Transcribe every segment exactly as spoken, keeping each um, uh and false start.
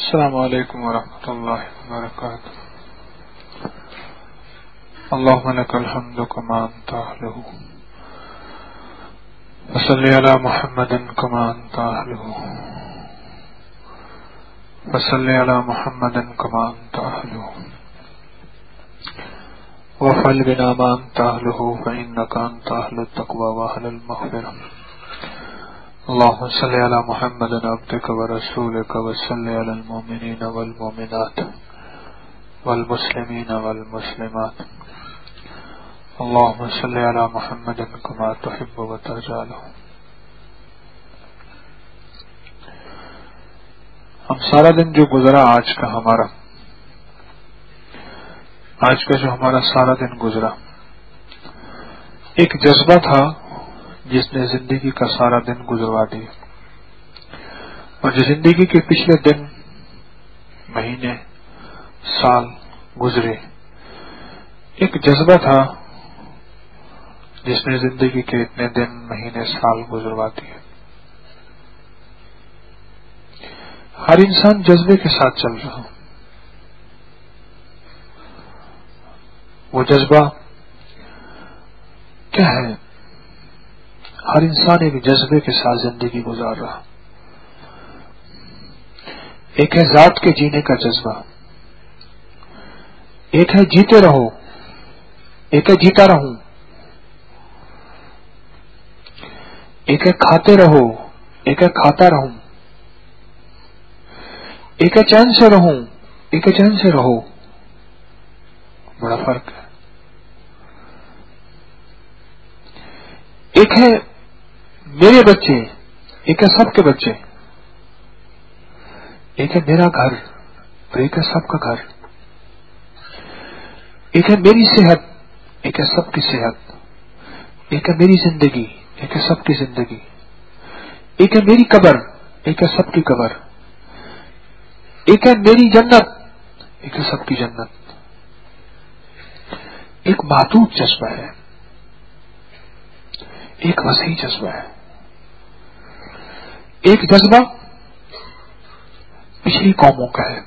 السلام علیکم ورحمۃ اللہ وبرکاتہ. اللهم لك الحمد كما أنت أهله وصل على محمد كما أنت أهله وصل على محمد كما أنت أهله وافعل بنا ما أنت أهله فإنك أنت أهل التقوى وأهل المغفرة. اللهم صل على محمد عبدك ورسولك وصل على المؤمنين والمؤمنات والمسلمين والمسلمات. اللهم صل على محمد كما تحب وترضى له. ہم سارا دن جو گزرا آج کا ہمارا آج کا جو ہمارا سارا دن گزرا ایک جذبہ تھا جس نے زندگی کا سارا دن گزروا دیا، اور جو زندگی کے پچھلے دن، مہینے، سال گزرے، ایک جذبہ تھا جس نے زندگی کے اتنے دن، مہینے، سال گزروا دیے. ہر انسان جذبے کے ساتھ چل رہا. وہ جذبہ کیا ہے؟ ہر انسان ایک جذبے کے ساتھ زندگی گزار رہا. ایک ہے ذات کے جینے کا جذبہ، ایک ہے جیتے رہو، ایک ہے جیتا رہوں، ایک ہے کھاتے رہو، ایک ہے کھاتا رہوں، ایک ہے چین سے رہوں، ایک ہے چین سے رہو. بڑا فرق ہے. ایک ہے میرے بچے، ایک ہے سب کے بچے، ایک ہے میرا گھر اور ایک ہے سب کا گھر. ایک ہے میری صحت، ایک ہے سب کی صحت. ایک ہے میری زندگی، ایک ہے سب کی زندگی. ایک ہے میری قبر، ایک ہے سب کی قبر. ایک ہے میری جنت، ایک ہے سب کی جنت. ایک محدود جذبہ ہے، ایک وسیع جذبہ ہے. ایک جذبہ پچھلی قوموں کا ہے،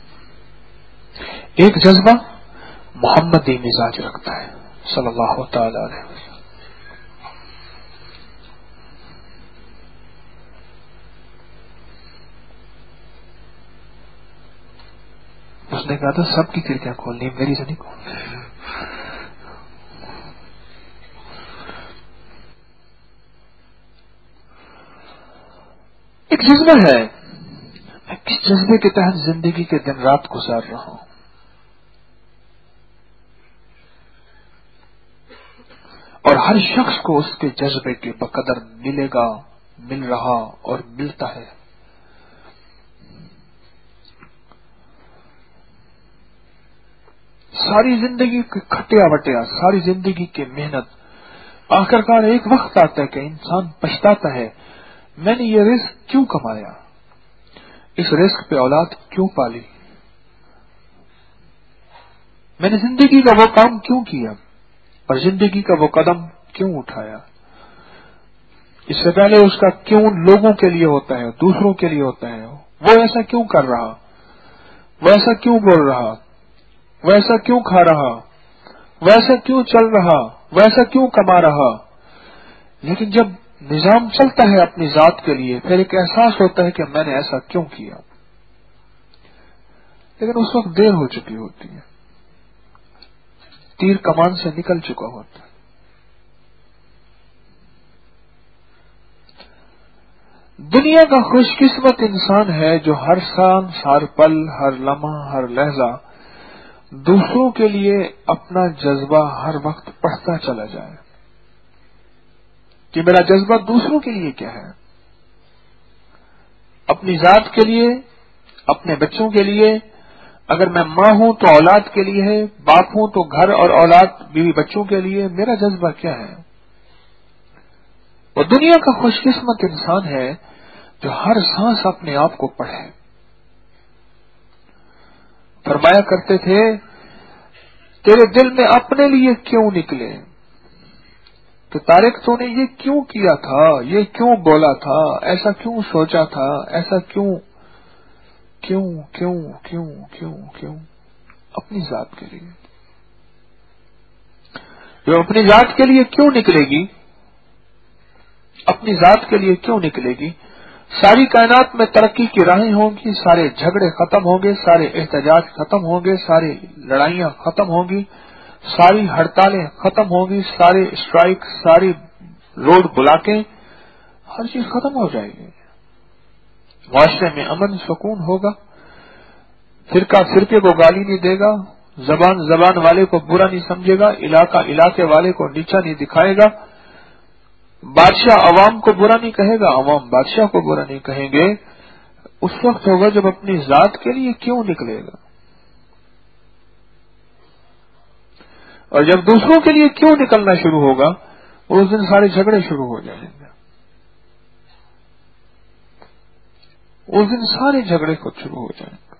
ایک جذبہ محمدی مزاج رکھتا ہے صلی اللہ تعالی علیہ وسلم. اس نے کہا تھا سب کی کھڑکیاں کھولنی، میری سے نہیں کھولنی. ایک جذبہ ہے، میں کس جذبے کے تحت زندگی کے دن رات گزار رہا ہوں. اور ہر شخص کو اس کے جذبے کے بقدر ملے گا، مل رہا اور ملتا ہے. ساری زندگی کی کھٹیا وٹیا، ساری زندگی کی محنت، آخرکار ایک وقت آتا ہے کہ انسان پچھتاتا ہے میں نے یہ رزق کیوں کمایا، اس رزق پہ اولاد کیوں پالی، میں نے زندگی کا وہ کام کیوں کیا اور زندگی کا وہ قدم کیوں اٹھایا. اس سے پہلے اس کا کیوں لوگوں کے لیے ہوتا ہے، دوسروں کے لیے ہوتا ہے. وہ ایسا کیوں کر رہا، وہ ایسا کیوں بول رہا، وہ ایسا کیوں کھا رہا، وہ ایسا کیوں چل رہا، وہ ایسا کیوں کما رہا. لیکن جب نظام چلتا ہے اپنی ذات کے لیے، پھر ایک احساس ہوتا ہے کہ میں نے ایسا کیوں کیا. لیکن اس وقت دیر ہو چکی ہوتی ہے، تیر کمان سے نکل چکا ہوتا ہے. دنیا کا خوش قسمت انسان ہے جو ہر سانس، ہر پل، ہر لمحہ، ہر لہجہ دوسروں کے لیے اپنا جذبہ ہر وقت پڑھتا چلا جائے کہ میرا جذبہ دوسروں کے لیے کیا ہے. اپنی ذات کے لیے، اپنے بچوں کے لیے. اگر میں ماں ہوں تو اولاد کے لیے ہے، باپ ہوں تو گھر اور اولاد بیوی بچوں کے لیے. میرا جذبہ کیا ہے؟ وہ دنیا کا خوش قسمت انسان ہے جو ہر سانس اپنے آپ کو پڑھے. فرمایا کرتے تھے تیرے دل میں اپنے لیے کیوں نکلے، کہ طارق تو نے یہ کیوں کیا تھا، یہ کیوں بولا تھا، ایسا کیوں سوچا تھا، ایسا کیوں کیوں کیوں کیوں کیوں کیوں اپنی ذات کے لیے. جو اپنی ذات کے لیے کیوں نکلے گی، اپنی ذات کے لیے کیوں نکلے گی، ساری کائنات میں ترقی کی راہیں ہوں گی، سارے جھگڑے ختم ہوں گے، سارے احتجاج ختم ہوں گے، ساری لڑائیاں ختم ہوں گی، ساری ہڑتالیں ختم ہوں گی، سارے اسٹرائک، ساری روڈ بلاکیں، ہر چیز ختم ہو جائے گی. معاشرے میں امن سکون ہوگا، فرقہ فرقے کو گالی نہیں دے گا، زبان زبان والے کو برا نہیں سمجھے گا، علاقہ علاقے والے کو نیچا نہیں دکھائے گا، بادشاہ عوام کو برا نہیں کہے گا، عوام بادشاہ کو برا نہیں کہیں گے. اس وقت ہوگا جب اپنی ذات کے لیے کیوں نکلے گا، اور جب دوسروں کے لیے کیوں نکلنا شروع ہوگا اس دن سارے جھگڑے شروع ہو جائیں گے. اس دن سارے جھگڑے خود شروع ہو جائیں گے.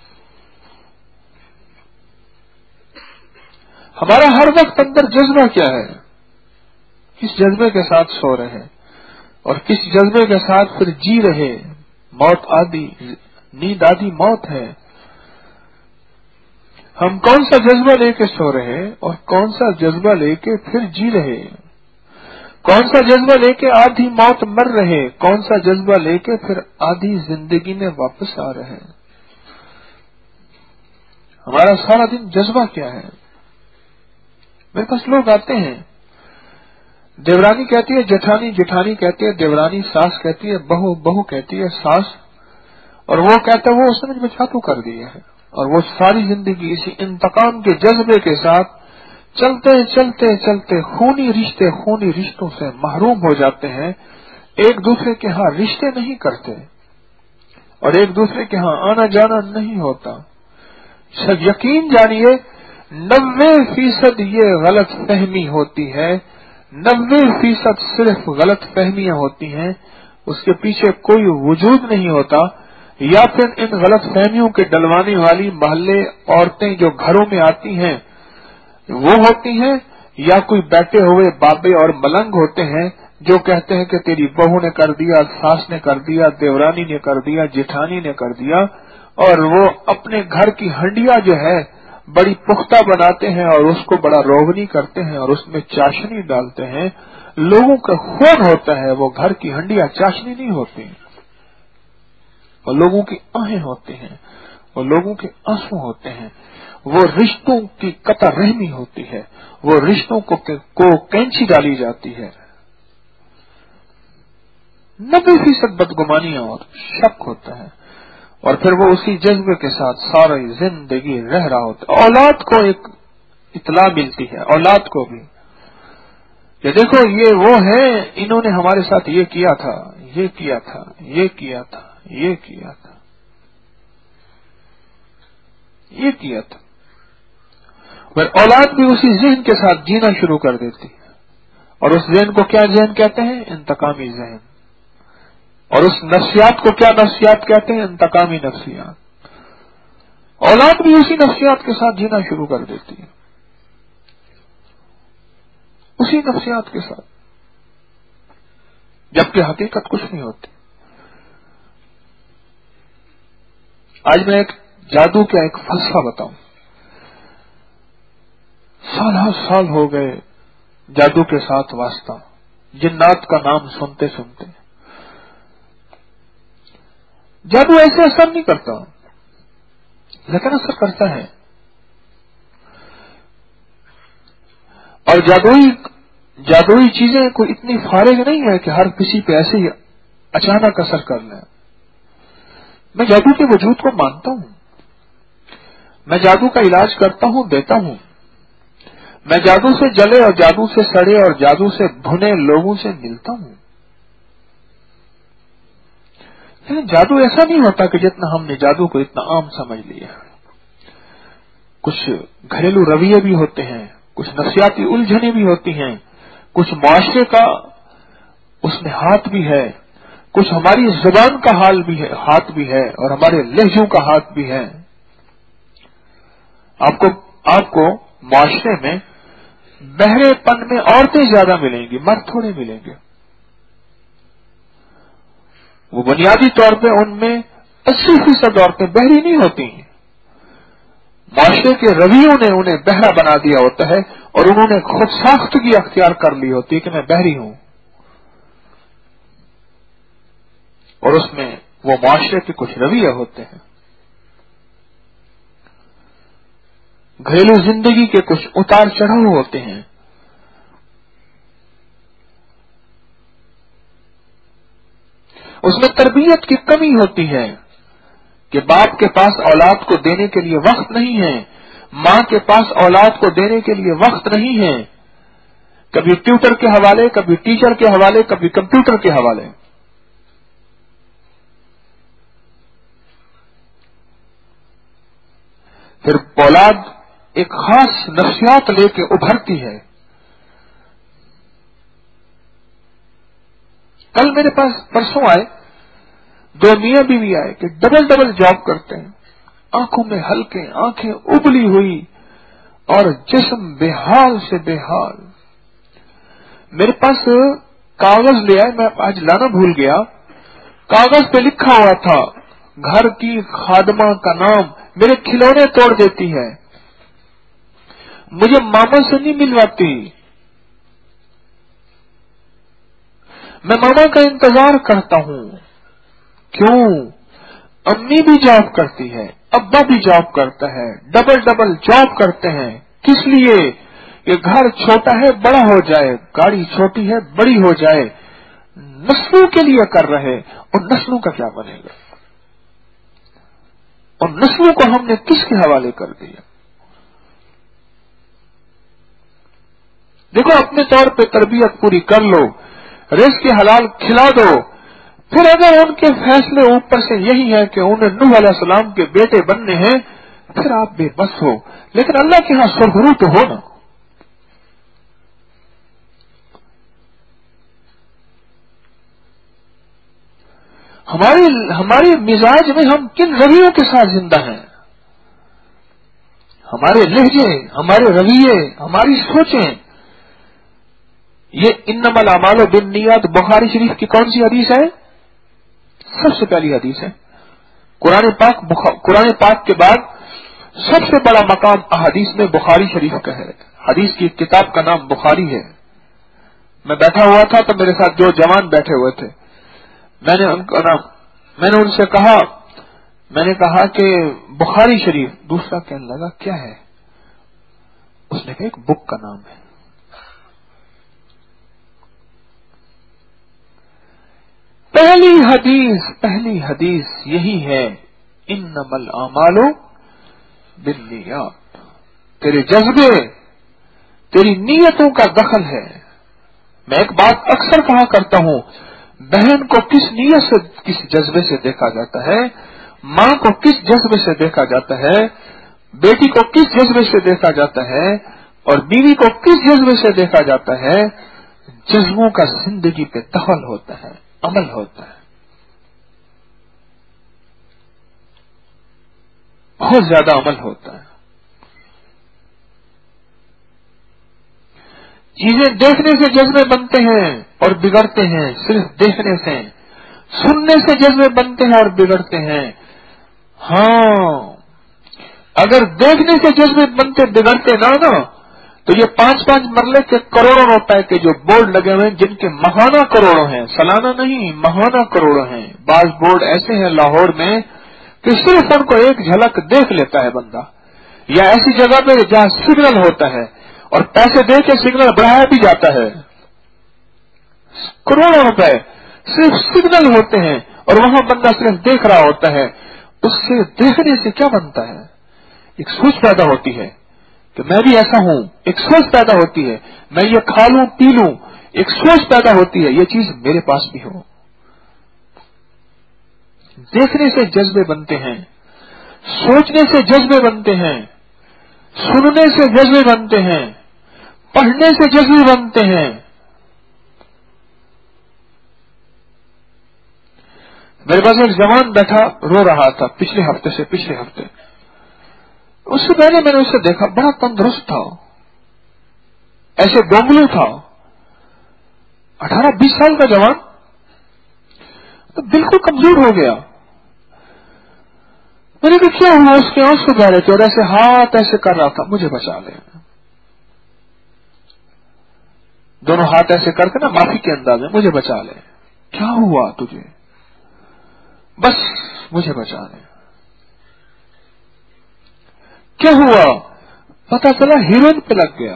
ہمارا ہر وقت اندر جذبہ کیا ہے، کس جذبے کے ساتھ سو رہے ہیں اور کس جذبے کے ساتھ پھر جی رہے. موت آدھی، نیند آدھی موت ہے. ہم کون سا جذبہ لے کے سو رہے اور کون سا جذبہ لے کے پھر جی رہے، کون سا جذبہ لے کے آدھی موت مر رہے، کون سا جذبہ لے کے پھر آدھی زندگی میں واپس آ رہے. ہمارا سارا دن جذبہ کیا ہے. میرے پاس لوگ آتے ہیں، دیورانی کہتی ہے جٹھانی، جٹھانی کہتی ہے دیورانی، ساس کہتی ہے بہو، بہو کہتی ہے ساس، اور وہ کہتا ہے وہ اس نے مجھ میں جادو کر دیا ہے. اور وہ ساری زندگی اسی انتقام کے جذبے کے ساتھ چلتے چلتے چلتے خونی رشتے خونی رشتوں سے محروم ہو جاتے ہیں. ایک دوسرے کے ہاں رشتے نہیں کرتے اور ایک دوسرے کے ہاں آنا جانا نہیں ہوتا. سب یقین جانیے نوے فیصد یہ غلط فہمی ہوتی ہے، نوے فیصد صرف غلط فہمیاں ہوتی ہیں، اس کے پیچھے کوئی وجود نہیں ہوتا. یا پھر ان غلط فہمیوں کے ڈلوانے والی محلے عورتیں جو گھروں میں آتی ہیں وہ ہوتی ہیں، یا کوئی بیٹھے ہوئے بابے اور ملنگ ہوتے ہیں جو کہتے ہیں کہ تیری بہو نے کر دیا، ساس نے کر دیا، دیورانی نے کر دیا، جٹھانی نے کر دیا، اور وہ اپنے گھر کی ہنڈیا جو ہے بڑی پختہ بناتے ہیں اور اس کو بڑا روغنی کرتے ہیں اور اس میں چاشنی ڈالتے ہیں. لوگوں کا خون ہوتا ہے، وہ گھر کی ہنڈیا چاشنی نہیں ہوتی، اور لوگوں کی آہیں ہوتے ہیں، اور لوگوں کے آنسو ہوتے ہیں. وہ رشتوں کی قطع رحمی ہوتی ہے، وہ رشتوں کو کو کینچی ڈالی جاتی ہے. نبے فیصد بدگمانیاں اور شک ہوتا ہے، اور پھر وہ اسی جذبے کے ساتھ ساری زندگی رہ رہا ہوتا ہے. اولاد کو ایک اطلاع ملتی ہے، اولاد کو بھی، کہ دیکھو یہ وہ ہیں، انہوں نے ہمارے ساتھ یہ کیا تھا، یہ کیا تھا، یہ کیا تھا، یہ کیا تھا، یہ کیا تھا. پھر اولاد بھی اسی ذہن کے ساتھ جینا شروع کر دیتی ہے، اور اس ذہن کو کیا ذہن کہتے ہیں؟ انتقامی ذہن. اور اس نفسیات کو کیا نفسیات کہتے ہیں؟ انتقامی نفسیات. اولاد بھی اسی نفسیات کے ساتھ جینا شروع کر دیتی ہے، اسی نفسیات کے ساتھ، جبکہ حقیقت کچھ نہیں ہوتی. آج میں ایک جادو کا ایک فلسفہ بتاؤں. سال ہر سال ہو گئے جادو کے ساتھ واسطہ، جنات کا نام سنتے سنتے. جادو ایسے اثر نہیں کرتا، لیکن اثر کرتا ہے. اور جادوئی جادوئی چیزیں کوئی اتنی فارغ نہیں ہے کہ ہر کسی پہ ایسے ہی اچانک اثر کر لیں. میں جادو کے وجود کو مانتا ہوں، میں جادو کا علاج کرتا ہوں، دیتا ہوں. میں جادو سے جلے اور جادو سے سڑے اور جادو سے بھنے لوگوں سے ملتا ہوں. لیکن جادو ایسا نہیں ہوتا کہ جتنا ہم نے جادو کو اتنا عام سمجھ لیا. کچھ گھریلو رویے بھی ہوتے ہیں، کچھ نفسیاتی الجھنیں بھی ہوتی ہیں، کچھ معاشرے کا اس میں ہاتھ بھی ہے، کچھ ہماری زبان کا حال بھی ہے، ہاتھ بھی ہے، اور ہمارے لہجوں کا ہاتھ بھی ہے. آپ کو آپ کو معاشرے میں بہرے پن میں عورتیں زیادہ ملیں گی، مرد تھوڑے ملیں گے. وہ بنیادی طور پہ ان میں अस्सी फीसद औरतें बहरी नहीं होती हैं। माशरे के रवैयों ने उन्हें बहरा बना दिया होता है और उन्होंने खुद साख्तगी अख्तियार कर ली होती है कि मैं बहरी हूं, और उसमें वो माशरे के कुछ रवैये होते हैं, घरेलू जिंदगी के कुछ उतार चढ़ाव होते हैं। उसमें तरबियत की कमी होती है कि बाप के पास औलाद को देने के लिए वक्त नहीं है, मां के पास औलाद को देने के लिए वक्त नहीं है, कभी ट्यूटर के हवाले, कभी टीचर के हवाले, कभी कंप्यूटर के हवाले। फिर औलाद एक खास नफ्सियात लेके उभरती है। कल मेरे पास परसों आए दो मियां बीवी आए कि डबल डबल जॉब करते हैं, आंखों में हल्के, आंखें उबली हुई और जिस्म बेहाल से बेहाल। मेरे पास कागज ले आए, मैं आज लाना भूल गया। कागज पे लिखा हुआ था घर की खादमा का नाम, मेरे खिलौने तोड़ देती है, मुझे मामा से नहीं मिलवाती, मैं मामा का इंतजार करता हूं। क्यों? अम्मी भी जॉब करती है, अब्बा भी जॉब करता है, डबल डबल जॉब करते हैं। किस लिए? ये घर छोटा है बड़ा हो जाए, गाड़ी छोटी है बड़ी हो जाए, नस्लों के लिए कर रहे। और नस्लों का क्या बनेगा? और नस्लों को हमने किसके हवाले कर दिया? देखो, अपने तौर पे तरबियत पूरी कर लो, रिज़्क़ के हलाल खिला दो। फिर अगर उनके फैसले ऊपर से यही है कि उन्हें नूह अलैहिस्सलाम के बेटे बनने हैं, फिर आप बेबस हो। लेकिन अल्लाह के यहां सरगुरू तो हो ना। हमारी हमारे मिजाज में हम किन रवैयों के साथ जिंदा हैं? हमारे लहजे, हमारे रवैये, हमारी सोचें। ये इन्नमल अमालु बिन्नियात बुखारी शरीफ की कौन सी हदीस है? सबसे पहली हदीस है। कुरान पाक कुरान पाक के बाद सबसे बड़ा मकाम अहादीस में बुखारी शरीफ का है। हदीस की किताब का नाम बुखारी है। मैं बैठा हुआ था तो मेरे साथ दो जवान बैठे हुए थे। मैंने उनका नाम मैंने उनसे कहा मैंने कहा कि बुखारी शरीफ। दूसरा कहने लगा क्या है? उसने कहा एक बुक का नाम है। पहली हदीस पहली हदीस यही है, इन्नमल आमालु बिन्नियात। तेरे जज्बे, तेरी नीयतों का दखल है। मैं एक बात अक्सर कहा करता हूं, बहन को किस नीयत से, किस जज्बे से देखा जाता है, मां को किस जज्बे से देखा जाता है, बेटी को किस जज्बे से देखा जाता है, और बीवी को किस जज्बे से देखा जाता है। जज्बों का जिंदगी पे दखल होता है, अमल होता है, बहुत ज्यादा अमल होता है। चीजें देखने से जज्बे बनते हैं और बिगड़ते हैं, सिर्फ देखने से। सुनने से जज्बे बनते हैं और बिगड़ते हैं। हाँ, अगर देखने से जज्बे बनते बिगड़ते ना ना तो ये पांच पांच मरले के करोड़ों रुपए के जो बोर्ड लगे हुए हैं, जिनके महाना करोड़ों हैं, सालाना नहीं महाना करोड़ों हैं। बाज बोर्ड ऐसे हैं लाहौर में कि सिर्फ उनको एक झलक देख लेता है बंदा, या ऐसी जगह पे जहां सिग्नल होता है और पैसे दे के सिग्नल बढ़ाया भी जाता है। करोड़ों रुपए सिर्फ सिग्नल होते हैं और वहां बंदा सिर्फ देख रहा होता है। उससे देखने से क्या बनता है? एक सोच पैदा होती है कि मैं भी ऐसा हूं। एक सोच पैदा होती है, मैं ये खा लूं पी लूं। एक सोच पैदा होती है, ये चीज मेरे पास भी हो। देखने से जज्बे बनते हैं, सोचने से जज्बे बनते हैं, सुनने से जज्बे बनते हैं, पढ़ने से जज्बे बनते हैं। मेरे पास एक जवान बैठा रो रहा था पिछले हफ्ते से पिछले हफ्ते उससे पहले मैंने उसे देखा, बड़ा तंदुरुस्त था, ऐसे गोंगलू था, अठारह बीस साल का जवान, तो बिल्कुल कमजोर हो गया। मैंने कहा क्या हुआ? उसके आंसू बह रहे थे और ऐसे हाथ ऐसे कर रहा था, मुझे बचा ले। दोनों हाथ ऐसे करके ना माफी के अंदाज में, मुझे बचा ले। क्या हुआ तुझे? बस मुझे बचा ले। क्या हुआ? पता चला हीरोइन पे लग गया।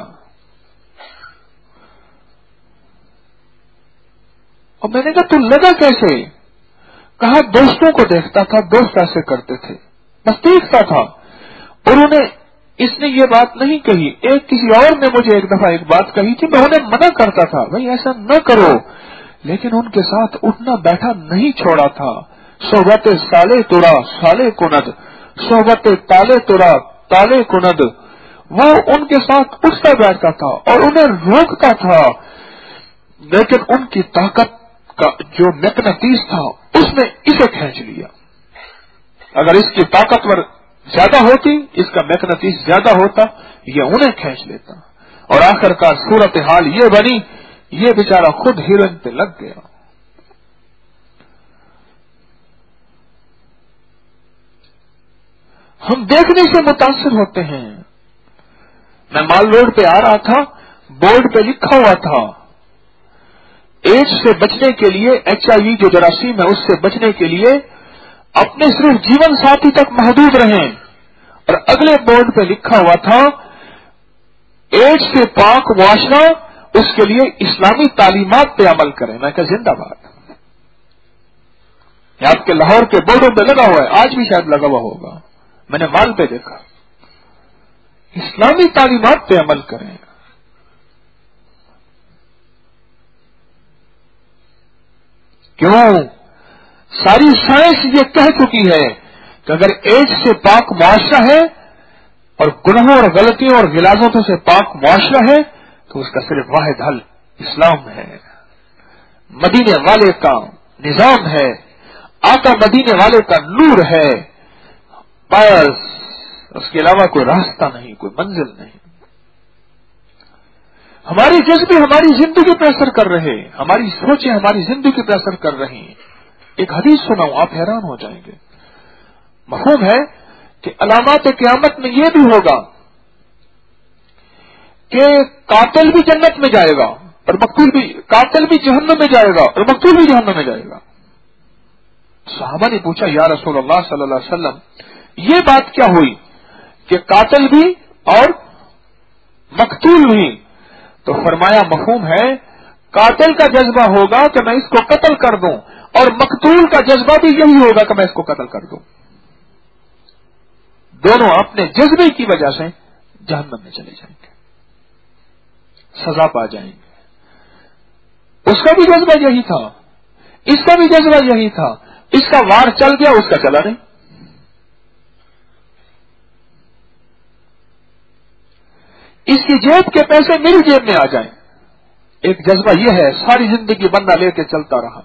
और मैंने कहा तू लगा कैसे? कहा दोस्तों को देखता था, दोस्त ऐसे करते थे, बस देखता था। और उन्हें इसने ये बात नहीं कही, एक किसी और ने मुझे एक दफा एक बात कही थी, मैं उन्हें मना करता था भाई ऐसा न करो, लेकिन उनके साथ उठना बैठा नहीं छोड़ा था। सोहबत साले तुरा साले कुनद, सोहबत ताले तुरा ताले कुनद। वो उनके साथ उठता बैठता था और उन्हें रोकता था, लेकिन उनकी ताकत का जो मैग्नेटिस था उसने इसे खींच लिया। अगर इसकी ताकतवर ज्यादा होती, इसका मैग्नेटिस ज्यादा होता, ये उन्हें खींच लेता। और आखिरकार सूरत हाल ये बनी, ये बेचारा खुद हीरोइन पे लग गया। हम देखने से मुतासिर होते हैं। मैं माल रोड पे आ रहा था, बोर्ड पे लिखा हुआ था एड्स से बचने के लिए, एचआईवी जो जरासीम है उससे बचने के लिए अपने सिर्फ जीवन साथी तक महदूद रहें। और अगले बोर्ड पे लिखा हुआ था एड्स से पाक मुआशरा, उसके लिए इस्लामी तालीमात पे अमल करें। मैं कहा जिंदाबाद। ये आपके लाहौर के बोर्डों पे लगा हुआ है, आज भी शायद लगा हुआ होगा, मैंने माल पे देखा। इस्लामी तालीमात पे अमल करें। क्यों? सारी साइंस ये कह चुकी है कि अगर एड्स से पाक मुआशरा है और गुनाहों और गलतियों और गिलाजतों से पाक मुआशरा है, तो उसका सिर्फ वाहिद हल इस्लाम है, मदीने वाले का निजाम है, आका मदीने वाले का नूर है, बस उसके अलावा कोई रास्ता नहीं, कोई मंजिल नहीं। हमारी जज्बे हमारी जिंदगी पर असर कर रहे, हमारी सोचें हमारी जिंदगी पर असर कर रही। एक हदीस सुनाऊं, आप हैरान हो जाएंगे। मफहूम है कि अलामात क़यामत में यह भी होगा कि कातिल भी जन्नत में जाएगा और मकतूल भी, कातिल भी जहन्नम में जाएगा और मकतूल भी जहन्नम में जाएगा। सहाबा ने पूछा या रसूल अल्लाह सल्लल्लाहु अलैहि वसल्लम, ये बात क्या हुई कि कातिल भी और मकतूल भी? तो फरमाया मफहूम है, कातिल का जज्बा होगा कि मैं इसको कत्ल कर दूं, और मकतूल का जज्बा भी यही होगा कि मैं इसको कत्ल कर दूं। दोनों अपने जज्बे की वजह से जहन्नम में चले जाएंगे, सजा पा जाएंगे। उसका भी जज्बा यही था, इसका भी जज्बा यही था। इसका वार चल गया, उसका चला नहीं। इसकी जेब के पैसे मेरी जेब में आ जाएं, एक जज्बा यह है। सारी जिंदगी बंदा लेके चलता रहा।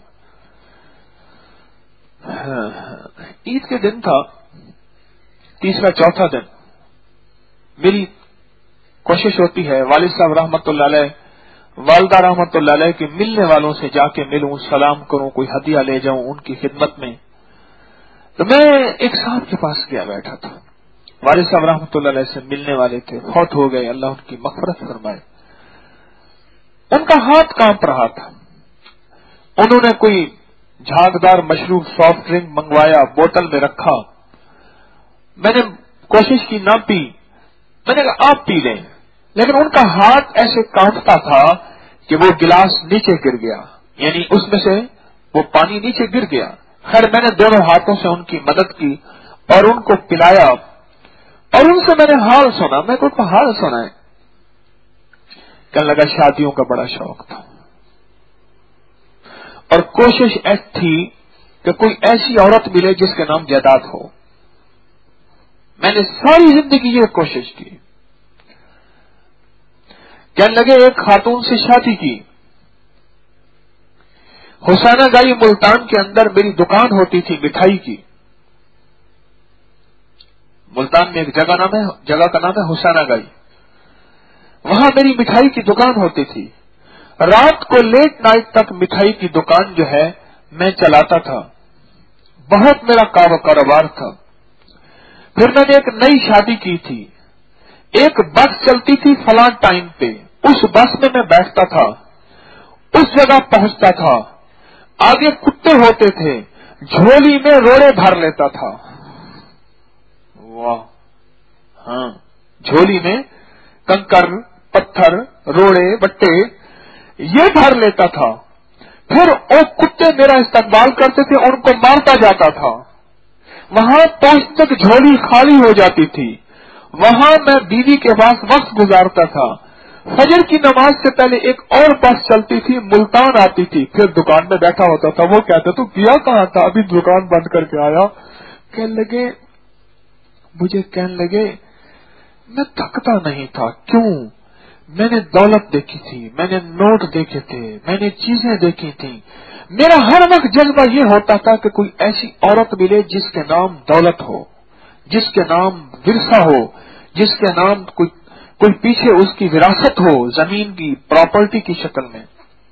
ईद के दिन था, तीसरा चौथा दिन, मेरी कोशिश होती है वालिद साहब रहमतुल्लाह अलैह, वालदा रहमतुल्लाह अलैह के मिलने वालों से जाके मिलूं, सलाम करूं, कोई हदिया ले जाऊं उनकी खिदमत में। तो मैं एक साहब के पास गया, बैठा था, वालिद साहब रहमतुल्लाह अलैह से मिलने वाले थे, फौत हो गए, अल्लाह उनकी मग़फ़िरत फरमाए। उनका हाथ कांप रहा था। उन्होंने कोई झागदार मशरूब सॉफ्ट ड्रिंक मंगवाया, बोतल में रखा। मैंने कोशिश की ना पी, मैंने कहा आप पी लें, लेकिन उनका हाथ ऐसे कांपता था कि वो गिलास नीचे गिर गया, यानी उसमें से वो पानी नीचे गिर गया। खैर मैंने दोनों हाथों से उनकी मदद की और उनको पिलाया, और उनसे मैंने हाल सुना। मैं उनको हाल सुनाए, कहने लगा शादियों का बड़ा शौक था और कोशिश ऐसी थी कि कोई ऐसी औरत मिले जिसके नाम जायदाद हो। मैंने सारी जिंदगी ये कोशिश की। कहने लगे एक खातून से शादी की, हुसैना गाई मुल्तान के अंदर मेरी दुकान होती थी मिठाई की। मुल्तान में एक जगह नाम है, जगह का नाम है हुसैना गाई, वहां मेरी मिठाई की दुकान होती थी। रात को लेट नाइट तक मिठाई की दुकान जो है मैं चलाता था, बहुत मेरा कारोबार था। پھر میں نے ایک نئی شادی کی تھی، ایک بس چلتی تھی فلاں ٹائم پہ، اس بس میں میں بیٹھتا تھا، اس جگہ پہنچتا تھا، آگے کتے ہوتے تھے، جھولی میں روڑے بھر لیتا تھا۔ واہ، ہاں، جھولی میں کنکر، پتھر، روڑے، بٹے یہ بھر لیتا تھا، پھر وہ کتے میرا استقبال کرتے تھے، ان کو مارتا جاتا تھا، وہاں پہنچنے تک جھولی خالی ہو جاتی تھی، وہاں میں بیوی کے پاس وقت گزارتا تھا، فجر کی نماز سے پہلے ایک اور بس چلتی تھی، ملتان آتی تھی، پھر دکان میں بیٹھا ہوتا تھا، وہ کہتے تو کیا کہاں تھا، ابھی دکان بند کر کے آیا، کہنے لگے مجھے کہنے لگے میں تھکتا نہیں تھا، کیوں؟ میں نے دولت دیکھی تھی، میں نے نوٹ دیکھے تھے، میں نے چیزیں دیکھی تھیں، میرا ہر وقت جذبہ یہ ہوتا تھا کہ کوئی ایسی عورت ملے جس کے نام دولت ہو، جس کے نام ورثہ ہو، جس کے نام کوئی کوئی پیچھے اس کی وراثت ہو، زمین کی پراپرٹی کی شکل میں۔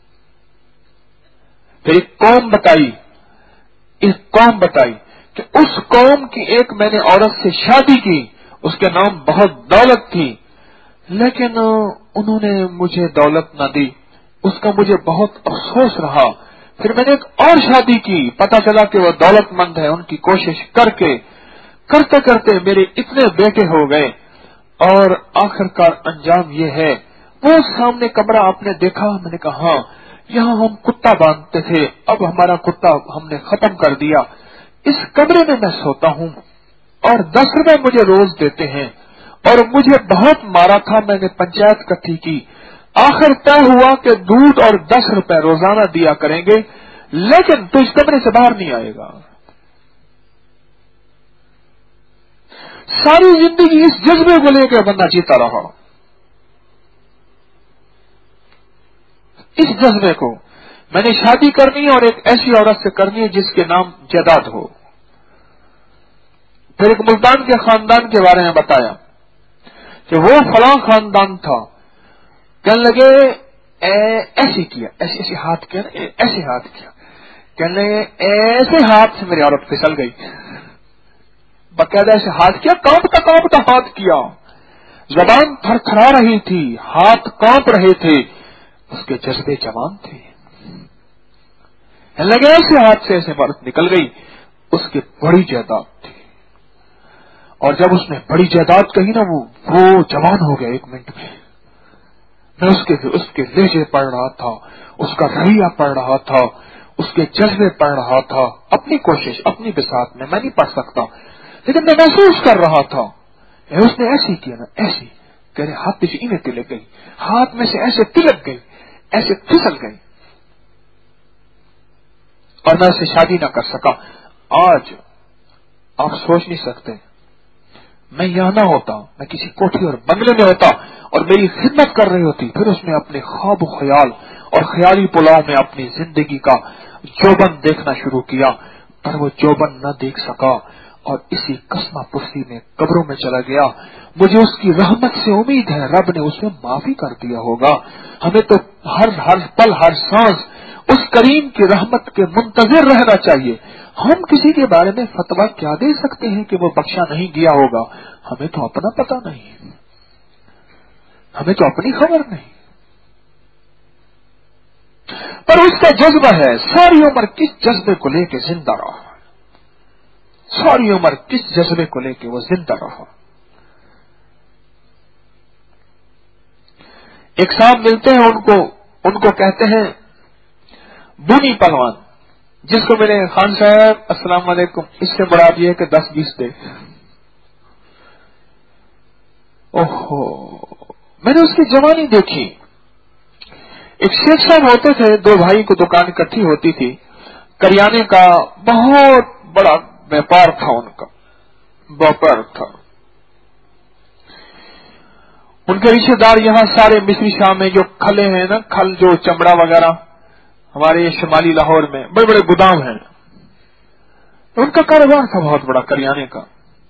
پھر ایک قوم بتائی، ایک قوم بتائی کہ اس قوم کی ایک میں نے عورت سے شادی کی، اس کے نام بہت دولت تھی، لیکن انہوں نے مجھے دولت نہ دی، اس کا مجھے بہت افسوس رہا۔ پھر میں نے ایک اور شادی کی، پتہ چلا کہ وہ دولت مند ہے، ان کی کوشش کر کے کرتے کرتے میرے اتنے بیٹے ہو گئے، اور آخر کار انجام یہ ہے۔ وہ سامنے کمرہ آپ نے دیکھا؟ میں نے کہا ہاں، یہاں ہم کتا باندھتے تھے، اب ہمارا کتا ہم نے ختم کر دیا، اس کمرے میں میں سوتا ہوں، اور دس روپے مجھے روز دیتے ہیں، اور مجھے بہت مارا تھا، میں نے پنچایت اکٹھی کی، آخر طے ہوا کہ دودھ اور دس روپے روزانہ دیا کریں گے، لیکن تو اس کمرے سے باہر نہیں آئے گا۔ ساری زندگی اس جذبے کو لے کے بندہ جیتا رہا، اس جذبے کو میں نے شادی کرنی ہے اور ایک ایسی عورت سے کرنی ہے جس کے نام جائیداد ہو۔ پھر ایک ملتان کے خاندان کے بارے میں بتایا کہ وہ فلاں خاندان تھا، کہنے لگے ایسے کیا، ایسے ایسے ہاتھ کیا نا، ایسے ہاتھ کیا، کہنے لگے ایسے ہاتھ سے میری عورت پھسل گئی، باقاعدہ ایسے ہاتھ کیا، کانپتا کانپتا ہاتھ کیا، زبان تھر تھرا رہی تھی، ہاتھ کانپ رہے تھے، اس کے جذبے جوان تھے، کہنے لگے ایسے ہاتھ سے ایسے عورت نکل گئی، اس کی بڑی جائیداد تھی، اور جب اس نے بڑی جائیداد کہی نا، وہ وہ جوان ہو گیا ایک منٹ میں۔ میں اس کے اس کے لہجے پڑھ رہا تھا، اس کا رویہ پڑھ رہا تھا، اس کے جذبے پڑھ رہا تھا، اپنی کوشش اپنی بساط میں، میں نہیں پڑھ سکتا لیکن میں محسوس کر رہا تھا، اس نے ایسی کیا نا، ایسی کہہ رہے ہاتھ پیچھے میں تلک گئی، ہاتھ میں سے ایسے تلک گئی، ایسے پھسل گئی، اور میں اسے شادی نہ کر سکا۔ آج آپ سوچ نہیں سکتے، میں یہاں نہ ہوتا، میں کسی کوٹھی اور بنگلے میں ہوتا اور میری خدمت کر رہی ہوتی، پھر اس نے اپنے خواب و خیال اور خیالی پلاؤ میں اپنی زندگی کا جوبن دیکھنا شروع کیا، پر وہ جوبن نہ دیکھ سکا اور اسی قسمہ پرسی میں قبروں میں چلا گیا۔ مجھے اس کی رحمت سے امید ہے رب نے اس میں معافی کر دیا ہوگا۔ ہمیں تو ہر ہر پل ہر سانس اس کریم کی رحمت کے منتظر رہنا چاہیے۔ ہم کسی کے بارے میں فتویٰ کیا دے سکتے ہیں کہ وہ بخشا نہیں گیا ہوگا؟ ہمیں تو اپنا پتہ نہیں، ہمیں تو اپنی خبر نہیں، پر اس کا جذبہ ہے، ساری عمر کس جذبے کو لے کے زندہ رہا، ساری عمر کس جذبے کو لے کے وہ زندہ رہا۔ ایک صاحب ملتے ہیں، ان کو ان کو کہتے ہیں بونی پہلوان، جس کو میرے خان صاحب السلام علیکم، اس سے بڑا یہ ہے کہ دس بیس دے۔ اوہو، میں نے اس کی جوانی دیکھی۔ ایک شیخ صاحب ہوتے تھے، دو بھائی کو دکان اکٹھی ہوتی تھی، کریانے کا بہت بڑا व्यापार تھا، ان کا व्यापार تھا۔ ان کے رشتے دار یہاں سارے مصری شام میں جو کھلے ہیں نا، کھل جو چمڑا وغیرہ، ہمارے یہ شمالی لاہور میں بڑے بڑے گودام ہیں، ان کا کاروبار تھا بہت بڑا کریانے کا۔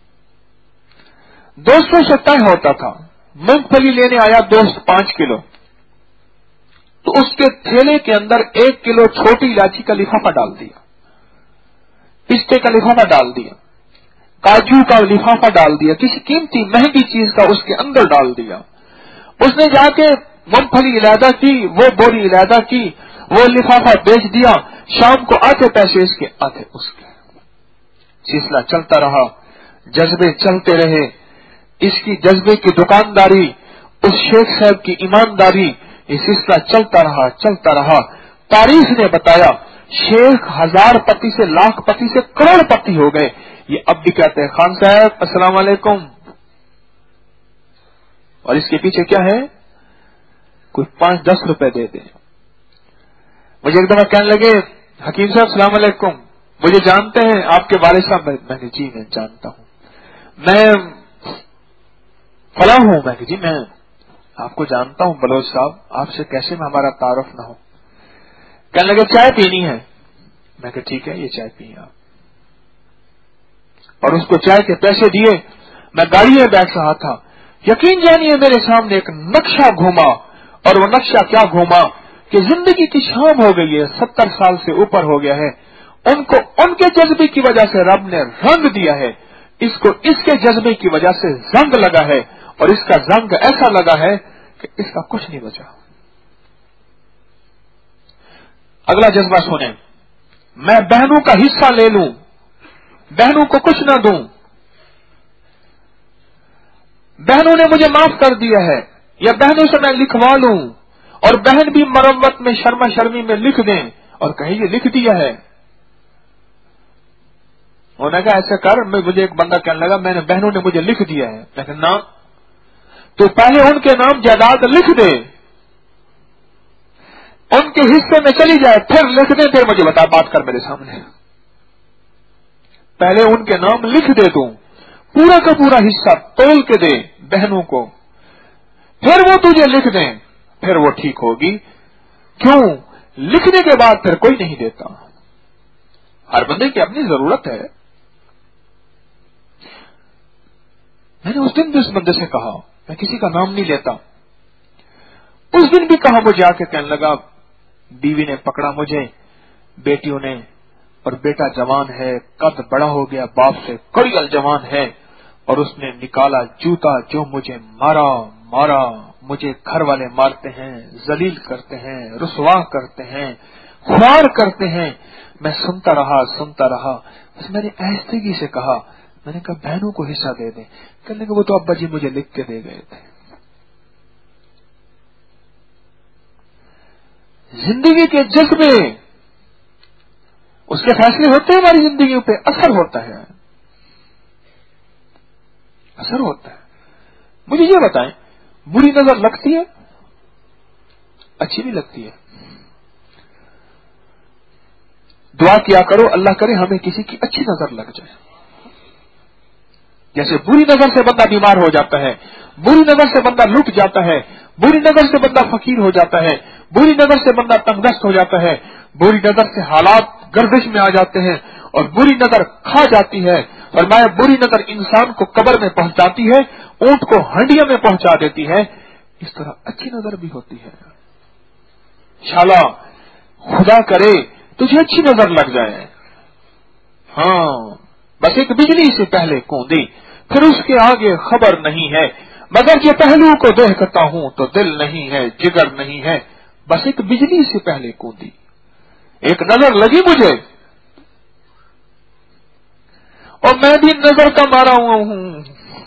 دوستوں سے طے ہوتا تھا، مونگ پھلی لینے آیا دوست پانچ کلو، تو اس کے تھیلے کے اندر ایک کلو چھوٹی الائچی کا لفافہ ڈال دیا، پستے کا لفافہ ڈال دیا، काजू का लिफाफा डाल दिया, किसी कीमती महंगी चीज का उसके अंदर डाल दिया। उसने जाके मूंगफली इलादा की, वो बोरी इलादा की, वो लिफाफा बेच दिया। शाम को आधे पैसे इसके आधे उसके। सिलसिला चलता रहा, जज्बे चलते रहे। इसकी जज्बे की दुकानदारी, उस शेख साहब की ईमानदारी, ये सिलसिला चलता रहा चलता रहा। तारीख ने बताया शेख हजार पति से लाख पति से करोड़पति हो गए। ये अब भी कहते हैं खान साहब अस्सलाम वालेकुम, और इसके पीछे क्या है, कोई पांच दस रुपए दे दे। मुझे एकदम कहने लगे हकीम साहब अस्सलाम वालेकुम, मुझे जानते हैं आपके वालिद साहब? मैंने जी मैं जानता हूं, मैं फला हूं। मैं जी मैं आपको जानता हूं बलोच साहब, आपसे कैसे में हमारा तारुफ ना हो। कहने लगे चाय पीनी है। मैं कहा ठीक है, ये चाय पिए आप। और उसको चाय के पैसे दिए। मैं गाड़ी में बैठ रहा था, यकीन जानिए मेरे सामने एक नक्शा घूमा, और वो नक्शा क्या घूमा कि जिंदगी की शाम हो गई है, सत्तर साल से ऊपर हो गया है। उनको उनके जज्बे की वजह से रब ने रंग दिया है, इसको इसके जज्बे की वजह से जंग लगा है, और इसका जंग ऐसा लगा है कि इसका कुछ नहीं बचा। अगला जज्बा सुने, मैं बहनों का हिस्सा ले लूं, बहनों को कुछ ना दूं, बहनों ने मुझे माफ कर दिया है, या बहनों से मैं लिखवा लूं, और बहन भी मरम्मत में शर्मा शर्मी में लिख दें और कहें ये लिख दिया है। उन्होंने कहा ऐसा कर, मैं मुझे एक बंदा कहने लगा मैंने बहनों ने मुझे लिख दिया है। मैं कहा ना, तो पहले उनके नाम जायदाद लिख दे, उनके हिस्से में चली जाए, फिर लिख दे, फिर मुझे बता, बात कर मेरे सामने। पहले उनके नाम लिख दे, तू पूरा का पूरा हिस्सा तोल के दे बहनों को, फिर वो तुझे लिख दें, फिर वो ठीक होगी। क्यों? लिखने के बाद फिर कोई नहीं देता। हर बंदे की अपनी जरूरत है। मैंने उस दिन भी उस बंदे से कहा, मैं किसी का नाम नहीं लेता, उस दिन भी कहा, मुझे आके कहने लगा बीवी ने पकड़ा मुझे, बेटियों ने, और बेटा जवान है, कद बड़ा हो गया, बाप से कड़ियल जवान है, और उसने निकाला जूता, जो मुझे मारा मारा, मुझे घर वाले मारते हैं, जलील करते हैं, रुसवा करते हैं, खुआर करते हैं। मैं सुनता रहा सुनता रहा। बस मैंने ऐसे से कहा, मैंने कहा बहनों को हिस्सा दे दें। कहने को वो तो अब्बा जी मुझे लिख के दे गए थे। जिंदगी के जज्बे, उसके फैसले होते हैं, हमारी जिंदगी पे असर होता है, असर होता है। मुझे ये बताएं, बुरी नजर लगती है, अच्छी भी लगती है? दुआ किया करो, अल्लाह करे हमें किसी की अच्छी नजर लग जाए। जैसे बुरी नजर से बंदा बीमार हो जाता है, बुरी नजर से बंदा लुट जाता है, बुरी नजर से बंदा फकीर हो जाता है, बुरी नजर से बंदा तंगदस्त हो जाता है, बुरी नजर से हालात गर्दिश में आ जाते हैं, और बुरी नजर खा जाती है। और मैं बुरी नजर इंसान को कब्र में पहुंचाती है, ऊंट को हंडिया में पहुंचा देती है। इस तरह अच्छी नजर भी होती है। शाला खुदा करे तुझे अच्छी नजर लग जाए। हाँ, बस एक बिजली से पहले कूदी, फिर उसके आगे खबर नहीं है, मगर ये पहलू को देखता हूं तो दिल नहीं है, जिगर नहीं है, बस एक बिजली से पहले कूदी। एक नजर लगी मुझे, और मैं भी नजर का मारा हुआ हूं,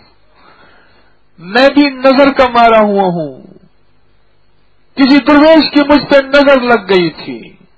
मैं भी नजर का मारा हुआ हूं। किसी दुर्वेश की मुझ पर नजर लग गई थी।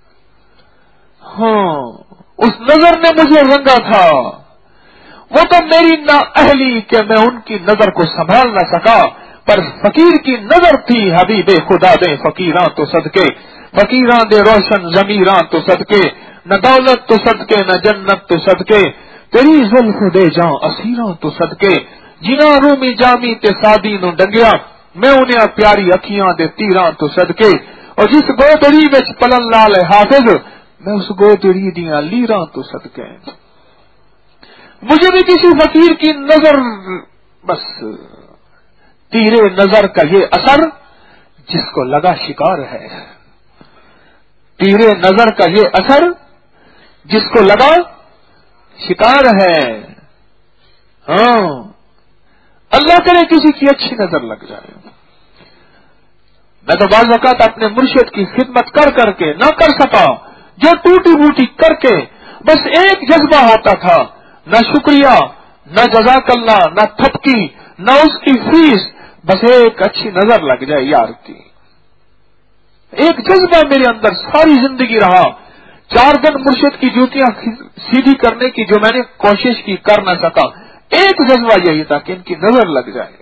हाँ, उस नजर ने मुझे रंगा था। वो तो मेरी नाअहली कि मैं उनकी नजर को संभाल न सका, पर फकीर की नजर थी। हबीबे खुदा दे फकीरां तो सदके, फकीरां दे रोशन जमीरां तो सदके, न दौलत तो सदके न जन्नत तो सदके, तेरी जुल्फ दे जां असीरां तो सदके, जिना रूमी जामी ते सादी नु डंगिया, मैं उन्हें प्यारी अखियां दे तीरां तो सदके, और जिस गोदड़ी विच पलन लाल हाफिज, मैं उस गोदड़ी दियां लीरां तो सदके। मुझे भी किसी फकीर की नजर, बस तीरे नजर का ये असर जिसको लगा शिकार है, तीरे नजर का ये असर जिसको लगा शिकार है। ہاں اللہ کرے کسی کی اچھی نظر لگ جائے. میں تو بعض اوقات اپنے مرشد کی خدمت کر کر کے نہ کر سکا، جو ٹوٹی بوٹی کر کے بس ایک جذبہ ہوتا تھا، نہ شکریہ، نہ جزاک اللہ، نہ تھپکی، نہ اس کی فیس، بس ایک اچھی نظر لگ جائے یار کی. ایک جذبہ میرے اندر ساری زندگی رہا. چار دن مرشد کی جوتیاں سیدھی کرنے کی جو میں نے کوشش کی، کر نہ سکا. ایک جذبہ یہی تھا کہ ان کی نظر لگ جائے.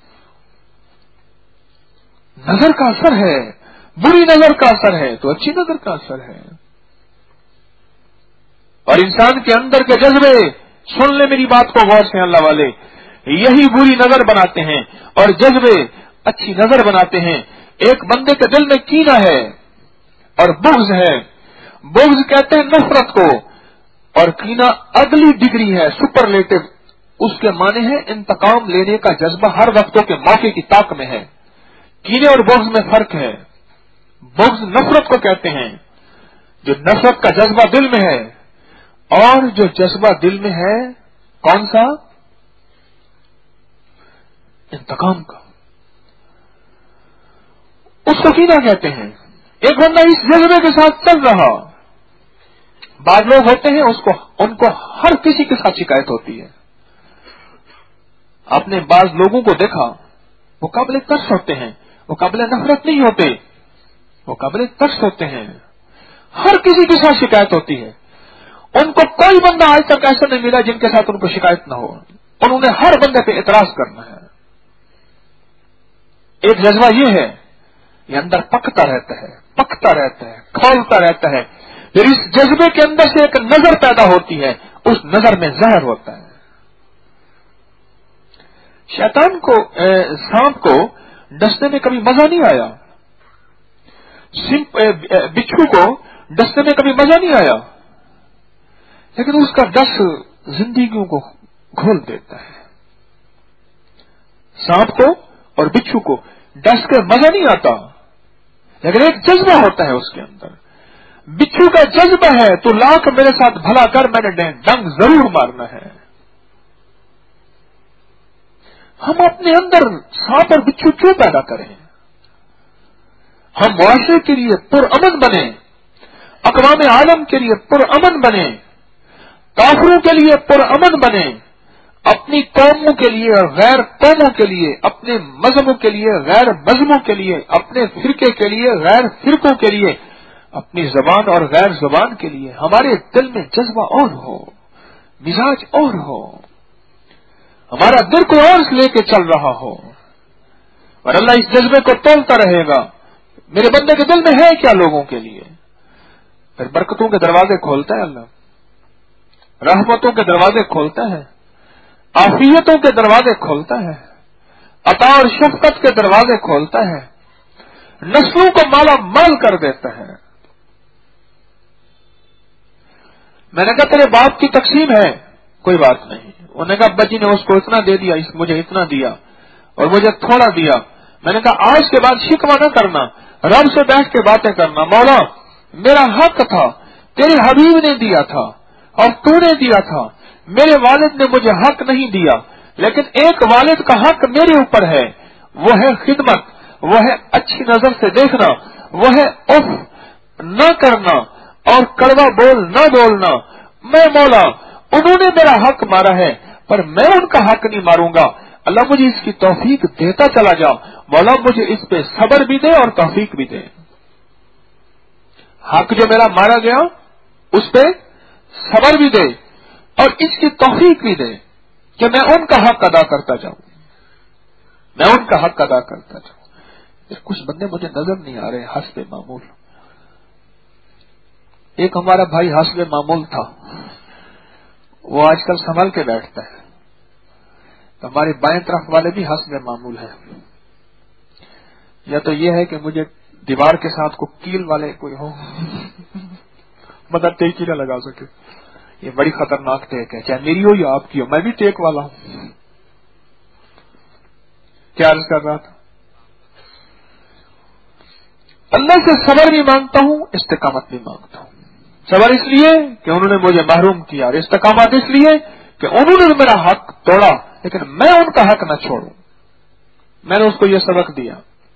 نظر کا اثر ہے، بری نظر کا اثر ہے تو اچھی نظر کا اثر ہے. اور انسان کے اندر کے جذبے، سن لے میری بات کو غور سے اللہ والے، یہی بری نظر بناتے ہیں اور جذبے اچھی نظر بناتے ہیں. ایک بندے کے دل میں کینہ ہے اور بغض ہے. بغض کہتے ہیں نفرت کو، اور کینہ اگلی ڈگری ہے، سپرلیٹو. اس کے معنی ہے انتقام لینے کا جذبہ ہر وقتوں کے موقع کی طاق میں ہے. کینے اور بغض میں فرق ہے. بغض نفرت کو کہتے ہیں، جو نفرت کا جذبہ دل میں ہے، اور جو جذبہ دل میں ہے کون سا؟ انتقام کا. اس کو کینہ کہتے ہیں. ایک بندہ اس جذبے کے ساتھ چل رہا، بعض لوگ ہوتے ہیں اس کو ان کو ہر کسی کے ساتھ شکایت ہوتی ہے. آپ نے بعض لوگوں کو دیکھا، وہ قابل ترس ہوتے ہیں، وہ قابل نفرت نہیں ہوتے، وہ قابل ترس ہوتے ہیں. ہر کسی کے ساتھ شکایت ہوتی ہے. ان کو کوئی بندہ آج تک ایسا نہیں ملا جن کے ساتھ ان کو شکایت نہ ہو. انہوں نے ہر بندے پہ اعتراض کرنا ہے. ایک جذبہ یہ ہے، یہ اندر پکتا رہتا ہے، پکتا رہتا ہے، کھولتا رہتا ہے. پھر اس جذبے کے اندر سے ایک نظر پیدا ہوتی ہے، اس نظر میں زہر ہوتا ہے. شیطان کو سانپ کو ڈسنے میں کبھی مزہ نہیں آیا، بچھو کو ڈسنے میں کبھی مزہ نہیں آیا، لیکن اس کا ڈس زندگیوں کو گھول دیتا ہے. سانپ کو اور بچھو کو ڈس کے مزہ نہیں آتا، لیکن ایک جذبہ ہوتا ہے اس کے اندر. بچھو کا جذبہ ہے تو لاکھ میرے ساتھ بھلا کر، میں نے ڈنگ ضرور مارنا ہے. ہم اپنے اندر سانپ اور بچھو کیوں پیدا کریں؟ ہم معاشرے کے لیے پرامن بنے، اقوام عالم کے لیے پرامن بنے، کافروں کے لیے پرامن بنے، اپنی قوموں کے لیے اور غیر قوموں کے لیے، اپنے مذہبوں کے لیے غیر مذہبوں کے لیے، اپنے فرقے کے لیے غیر فرقوں کے لیے، اپنی زبان اور غیر زبان کے لیے ہمارے دل میں جذبہ اور ہو، مزاج اور ہو، ہمارا دل کو اور لے کے چل رہا ہو، اور اللہ اس جذبے کو تولتا رہے گا. میرے بندے کے دل میں ہے کیا لوگوں کے لیے؟ پھر برکتوں کے دروازے کھولتا ہے اللہ، رحمتوں کے دروازے کھولتا ہے، عافیتوں کے دروازے کھولتا ہے، عطا اور شفقت کے دروازے کھولتا ہے، نسلوں کو مالا مال کر دیتا ہے. میں نے کہا تیرے باپ کی تقسیم ہے، کوئی بات نہیں. انہوں نے کہا ابا جی نے اس کو اتنا دے دیا، اس مجھے اتنا دیا اور مجھے تھوڑا دیا. میں نے کہا آج کے بعد شکوہ نہ کرنا، رب سے بیٹھ کے باتیں کرنا. مولا میرا حق تھا، تیرے حبیب نے دیا تھا اور تو نے دیا تھا، میرے والد نے مجھے حق نہیں دیا، لیکن ایک والد کا حق میرے اوپر ہے، وہ ہے خدمت، وہ ہے اچھی نظر سے دیکھنا، وہ ہے اف نہ کرنا اور کڑوا بول نہ بولنا. میں مولا انہوں نے میرا حق مارا ہے پر میں ان کا حق نہیں ماروں گا. اللہ مجھے اس کی توفیق دیتا چلا جا. مولا مجھے اس پہ صبر بھی دے اور توفیق بھی دے. حق جو میرا مارا گیا اس پہ صبر بھی دے اور اس کی توفیق بھی دے کہ میں ان کا حق ادا کرتا جاؤں، میں ان کا حق ادا کرتا جاؤں. کچھ بندے مجھے نظر نہیں آ رہے حسب معمول. ایک ہمارا بھائی حسب معمول تھا، وہ آج کل سنبھل کے بیٹھتا ہے. تو ہمارے بائیں طرف والے بھی حسب معمول ہیں. یا تو یہ ہے کہ مجھے دیوار کے ساتھ کوئی کیل والے کوئی ہو، مطلب ٹیک ہی نہ لگا سکے. یہ بڑی خطرناک ٹیک ہے، چاہے میری ہو یا آپ کی ہو. میں بھی ٹیک والا ہوں. کیا عرض کر رہا تھا؟ اللہ سے صبر بھی مانگتا ہوں، استقامت بھی مانگتا ہوں. صبر اس لیے کہ انہوں نے مجھے محروم کیا، اور استقامت اس لیے کہ انہوں نے میرا حق توڑا لیکن میں ان کا حق نہ چھوڑوں. میں نے اس کو یہ سبق دیا.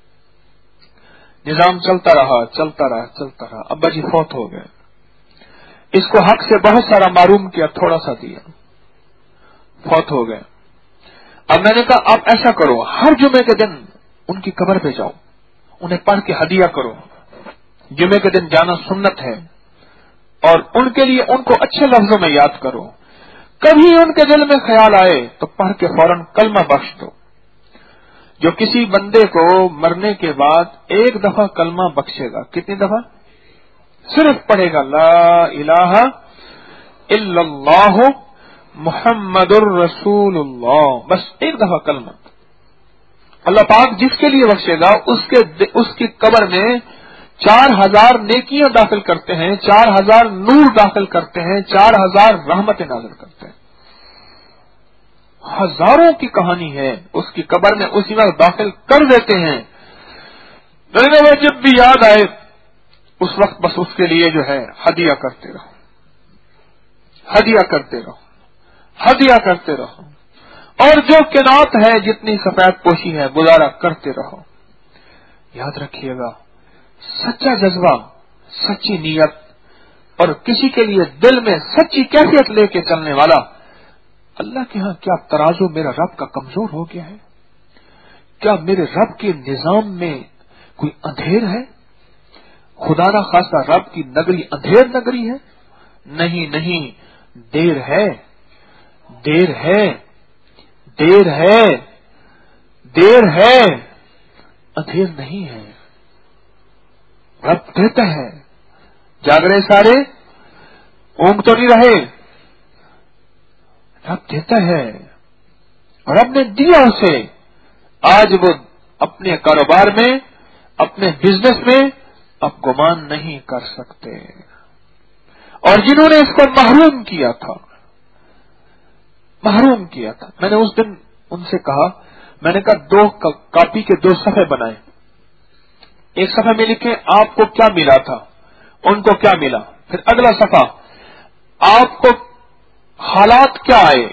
نظام چلتا رہا چلتا رہا چلتا رہا. ابا جی فوت ہو گئے. اس کو حق سے بہت سارا معروم کیا, تھوڑا سا دیا, فوت ہو گئے. اب میں نے کہا آپ ایسا کرو, ہر جمعے کے دن ان کی قبر پہ جاؤ, انہیں پڑھ کے ہدیہ کرو. جمعے کے دن جانا سنت ہے, اور ان کے لیے ان کو اچھے لفظوں میں یاد کرو. کبھی ان کے دل میں خیال آئے تو پڑھ کے فوراً کلمہ بخش دو. جو کسی بندے کو مرنے کے بعد ایک دفعہ کلمہ بخشے گا, کتنی دفعہ؟ صرف پڑھے گا لا الہ الا اللہ محمد الرسول اللہ, بس ایک دفعہ کلمہ. اللہ پاک جس کے لیے بخشے گا اس کے اس کی قبر میں چار ہزار نیکیاں داخل کرتے ہیں, چار ہزار نور داخل کرتے ہیں, چار ہزار رحمتیں نازل کرتے ہیں. ہزاروں کی کہانی ہے, اس کی قبر میں اسی وقت داخل کر دیتے ہیں. جب بھی یاد آئے اس وقت بس اس کے لیے جو ہے ہدیہ کرتے رہو, ہدیہ کرتے رہو, ہدیہ کرتے رہو. اور جو قناعت ہے, جتنی سفید پوشی ہے, گزارا کرتے رہو. یاد رکھیے گا, سچا جذبہ, سچی نیت اور کسی کے لیے دل میں سچی کیفیت لے کے چلنے والا, اللہ کے ہاں کیا ترازو میرا رب کا کمزور ہو گیا ہے؟ کیا میرے رب کے نظام میں کوئی اندھیر ہے؟ خدا نہ خاصہ رب کی نگری اندھیر نگری ہے؟ نہیں نہیں, دیر ہے, دیر ہے, دیر ہے, دیر ہے, اندھیر نہیں ہے. رب کہتا ہے جاگ رہے سارے, اونگ تو نہیں رہے. رب دیتا ہے, اور رب نے دیا اسے. آج وہ اپنے کاروبار میں, اپنے بزنس میں اب گمان نہیں کر سکتے. اور جنہوں نے اس کو محروم کیا تھا, محروم کیا تھا, میں نے اس دن ان سے کہا, میں نے کہا دو کاپی کے دو صفحے بنائے. ایک صفحے میں لکھے آپ کو کیا ملا تھا, ان کو کیا ملا. پھر اگلا صفحہ آپ کو حالات کیا آئے,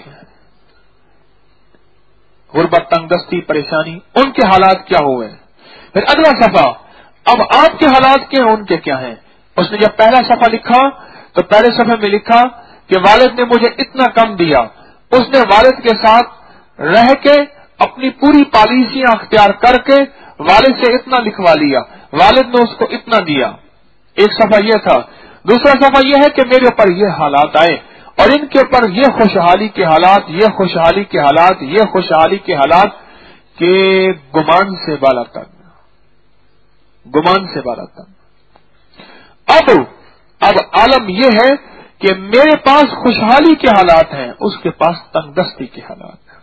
غربت, تنگ دستی, پریشانی, ان کے حالات کیا ہوئے. پھر اگلا صفحہ اب آپ کے حالات کیا ہیں, ان کے کیا ہیں. اس نے جب پہلا صفحہ لکھا تو پہلے صفحے میں لکھا کہ والد نے مجھے اتنا کم دیا. اس نے والد کے ساتھ رہ کے اپنی پوری پالیسیاں اختیار کر کے والد سے اتنا لکھوا لیا, والد نے اس کو اتنا دیا. ایک صفحہ یہ تھا. دوسرا صفحہ یہ ہے کہ میرے اوپر یہ حالات آئے اور ان کے اوپر یہ خوشحالی کے حالات, یہ خوشحالی کے حالات, یہ خوشحالی کے حالات کہ گمان سے بالا تر, گمان سے بالا تر. اب اب عالم یہ ہے کہ میرے پاس خوشحالی کے حالات ہیں, اس کے پاس تنگ دستی کے حالات ہیں.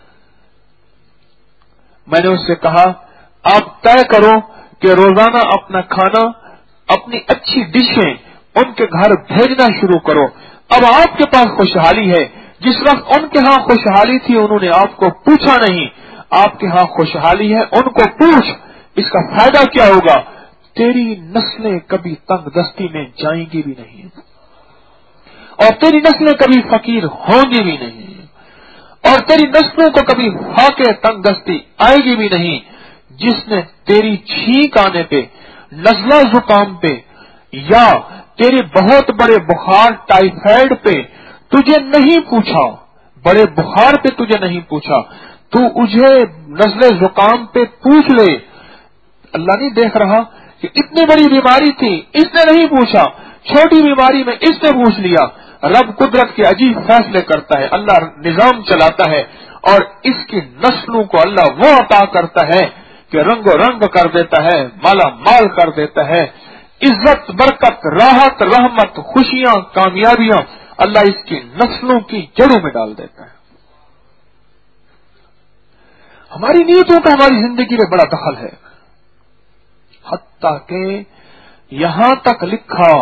میں نے اس سے کہا آپ طے کرو کہ روزانہ اپنا کھانا, اپنی اچھی ڈشیں ان کے گھر بھیجنا شروع کرو. اب آپ کے پاس خوشحالی ہے. جس وقت ان کے ہاں خوشحالی تھی انہوں نے آپ کو پوچھا نہیں, آپ کے ہاں خوشحالی ہے, ان کو پوچھ اس کا فائدہ کیا ہوگا. تیری نسلیں کبھی تنگ دستی میں جائیں گی بھی نہیں, اور تیری نسلیں کبھی فقیر ہوں گی بھی نہیں, اور تیری نسلوں کو کبھی فاقے تنگ دستی آئے گی بھی نہیں. جس نے تیری چھینک آنے پہ, نزلہ زکام پہ, یا تیرے بہت بڑے بخار ٹائیفائڈ پہ تجھے نہیں پوچھا, بڑے بخار پہ تجھے نہیں پوچھا, تو مجھے نزلے زکام پہ پوچھ لے. اللہ نہیں دیکھ رہا کہ اتنی بڑی بیماری تھی, اس نے نہیں پوچھا, چھوٹی بیماری میں اس نے پوچھ لیا. رب قدرت کے عجیب فیصلے کرتا ہے, اللہ نظام چلاتا ہے, اور اس کی نسلوں کو اللہ وہ عطا کرتا ہے کہ رنگ و رنگ کر دیتا ہے, مالا مال کر دیتا ہے. عزت, برکت, راحت, رحمت, خوشیاں, کامیابیاں اللہ اس کی نسلوں کی جڑوں میں ڈال دیتا ہے. ہماری نیتوں کا ہماری زندگی میں بڑا دخل ہے, حتیٰ کہ یہاں تک لکھا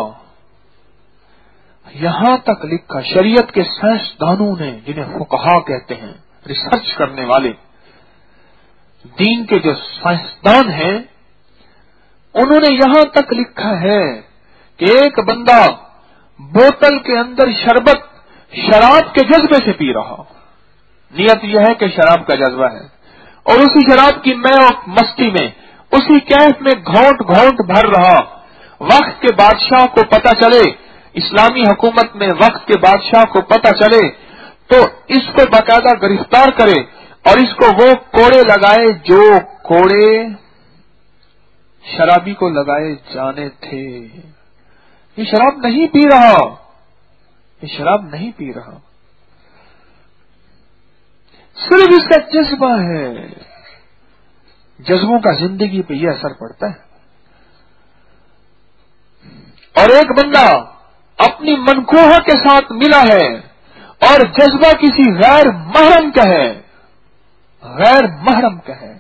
یہاں تک لکھا شریعت کے سائنسدانوں نے, جنہیں فقہا کہتے ہیں, ریسرچ کرنے والے, دین کے جو سائنسدان ہیں, انہوں نے یہاں تک لکھا ہے کہ ایک بندہ بوتل کے اندر شربت شراب کے جذبے سے پی رہا، نیت یہ ہے کہ شراب کا جذبہ ہے، اور اسی شراب کی میں اور مستی میں اسی کیف میں گھونٹ گھونٹ بھر رہا، وقت کے بادشاہ کو پتہ چلے، اسلامی حکومت میں وقت کے بادشاہ کو پتہ چلے تو اس کو باقاعدہ گرفتار کرے اور اس کو وہ کوڑے لگائے جو کوڑے شرابی کو لگائے جانے تھے۔ یہ شراب نہیں پی رہا، یہ شراب نہیں پی رہا، صرف اس کا جذبہ ہے۔ جذبوں کا زندگی پہ یہ اثر پڑتا ہے۔ اور ایک بندہ اپنی منکوہہ کے ساتھ ملا ہے اور جذبہ کسی غیر محرم کا ہے، غیر محرم کا ہے،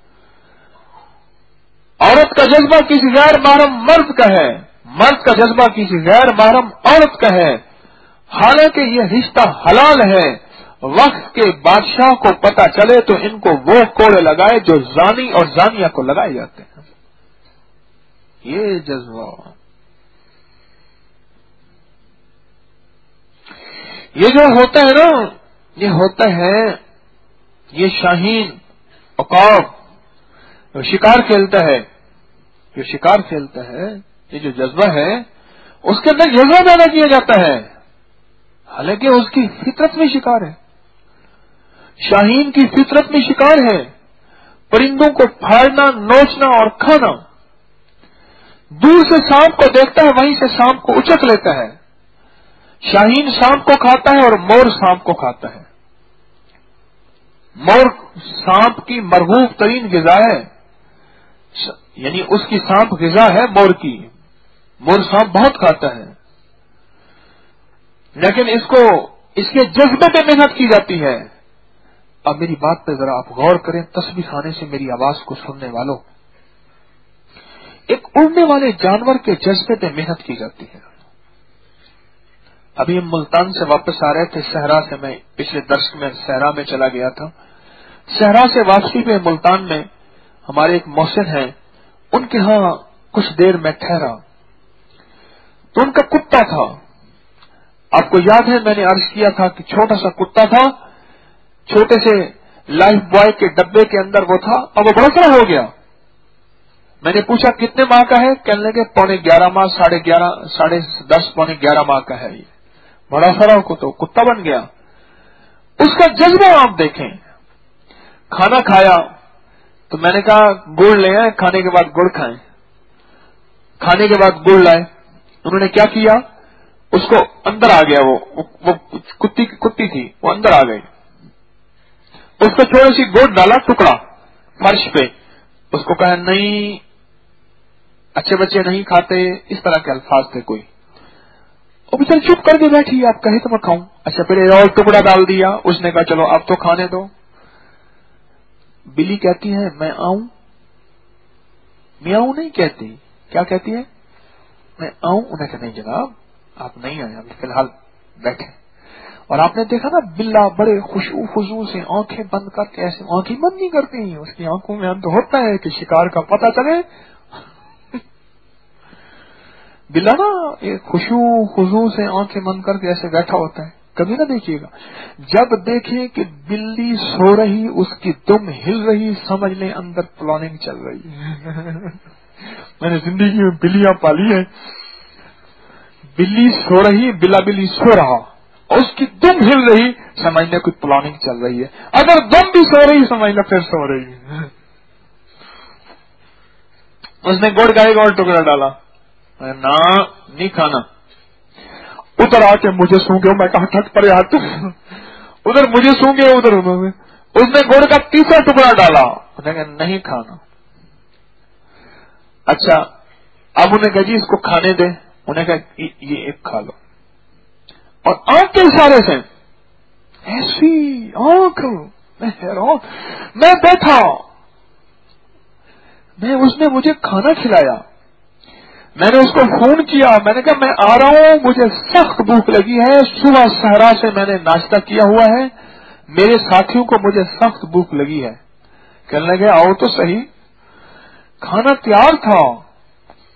عورت کا جذبہ کسی غیر محرم مرد کا ہے، مرد کا جذبہ کسی غیر محرم عورت کا ہے، حالانکہ یہ رشتہ حلال ہے، وقت کے بادشاہ کو پتہ چلے تو ان کو وہ کوڑے لگائے جو زانی اور زانیہ کو لگائے جاتے ہیں۔ یہ جذبہ، یہ جو ہوتا ہے نا، یہ ہوتا ہے، یہ شاہین عقاب جو شکار کھیلتا ہے، جو شکار کھیلتا ہے، یہ جو جذبہ ہے اس کے اندر جذبہ پیدا کیا جاتا ہے، حالانکہ اس کی فطرت میں شکار ہے، شاہین کی فطرت میں شکار ہے، پرندوں کو پھاڑنا، نوچنا اور کھانا۔ دور سے سانپ کو دیکھتا ہے، وہیں سے سانپ کو اچک لیتا ہے۔ شاہین سانپ کو کھاتا ہے اور مور سانپ کو کھاتا ہے۔ مور سانپ کی مرغوب ترین غذا ہے، یعنی اس کی سانپ غذا ہے مور کی، مور سانپ بہت کھاتا ہے، لیکن اس کو اس کے جذبے پہ محنت کی جاتی ہے۔ اب میری بات پہ ذرا آپ غور کریں، تسبیح خانے سے میری آواز کو سننے والوں، ایک اڑنے والے جانور کے جذبے پہ محنت کی جاتی ہے۔ ابھی ہم ملتان سے واپس آ رہے تھے، صحرا سے، میں پچھلے درس میں صحرا میں چلا گیا تھا۔ صحرا سے واپسی میں ملتان میں ہمارے ایک محسن ہیں، ان کے ہاں کچھ دیر میں ٹھہرا تو ان کا کتا تھا۔ آپ کو یاد ہے میں نے عرض کیا تھا کہ چھوٹا سا کتا تھا، چھوٹے سے لائف بوائے کے ڈبے کے اندر وہ تھا، اب وہ بڑا سا ہو گیا۔ میں نے پوچھا کتنے ماہ کا ہے؟ کہنے لگے پونے گیارہ ماہ، ساڑھے گیارہ ساڑھے دس پونے گیارہ ماہ کا ہے۔ یہ بڑا سارا کو تو کتا بن گیا۔ اس کا جذبہ آپ دیکھیں، کھانا کھایا تو میں نے کہا گڑ لے آئے، کھانے کے بعد گڑ کھائیں، کھانے کے بعد گڑ لائے۔ انہوں نے کیا کیا، اس کو اندر آ گیا، وہ وہ کتی کتی تھی، وہ اندر آ گئی، اس کو تھوڑی سی گڑ ڈالا ٹکڑا فرش پہ، اس کو کہا نہیں اچھے بچے نہیں کھاتے، اس طرح کے الفاظ تھے کوئی۔ وہ بیچاری چپ کر کے بیٹھی، آپ کہیں تو میں کھاؤں۔ اچھا پھر اور ٹکڑا ڈال دیا، اس نے کہا چلو اب تو کھانے دو۔ بلی کہتی ہے میں آؤں، میاؤں نہیں کہتی، کیا کہتی ہے؟ میں آؤں۔ انہیں کہا نہیں جناب آپ نہیں آئے، ابھی فی الحال بیٹھے۔ اور آپ نے دیکھا نا بلا بڑے خشوع خضوع سے آنکھیں بند کر کے، ایسے آنکھیں بند نہیں کرتی، اس کی آنکھوں میں اندر ہوتا ہے کہ شکار کا پتہ چلے۔ بلا نا ایک خشوع خضوع سے آنکھیں بند کر کے ایسے بیٹھا ہوتا ہے، کبھی نہ دیکھیے گا۔ جب دیکھیں کہ بلی سو رہی، اس کی دم ہل رہی، سمجھ لیں اندر پلاننگ چل رہی ہے۔ میں نے زندگی میں بلیاں پالی ہیں، بلی سو رہی، بلا بلی سو رہا، اس کی دم ہل رہی، سمجھنے کوئی پلاننگ چل رہی ہے۔ اگر دم بھی سو رہی، سمجھنا پھر سو رہی ہے۔ اس نے گڑ کا ایک اور ٹکڑا ڈالا، نہ نہیں کھانا۔ ادھر آ کے مجھے سونگے، میں کہا ٹھٹ پڑے ہاتھ، ادھر مجھے سونگے، ادھر انہوں نے، اس نے گڑ کا تیسرا ٹکڑا ڈالا، انہوں نے کہا نہیں کھانا۔ اچھا اب انہیں کہا جی اس کو کھانے دے، انہیں کہا یہ ایک کھا لو، اور آنکھ کے اشارے سے ایسی آنکھ، میں حیران، میں بیٹھا، میں اس نے مجھے کھانا کھلایا، میں نے اس کو فون کیا، میں نے کہا میں آ رہا ہوں، مجھے سخت بھوک لگی ہے، صبح صحرا سے میں نے ناشتہ کیا ہوا ہے، میرے ساتھیوں کو مجھے سخت بھوک لگی ہے۔ کہنے لگے آؤ تو صحیح، کھانا تیار تھا،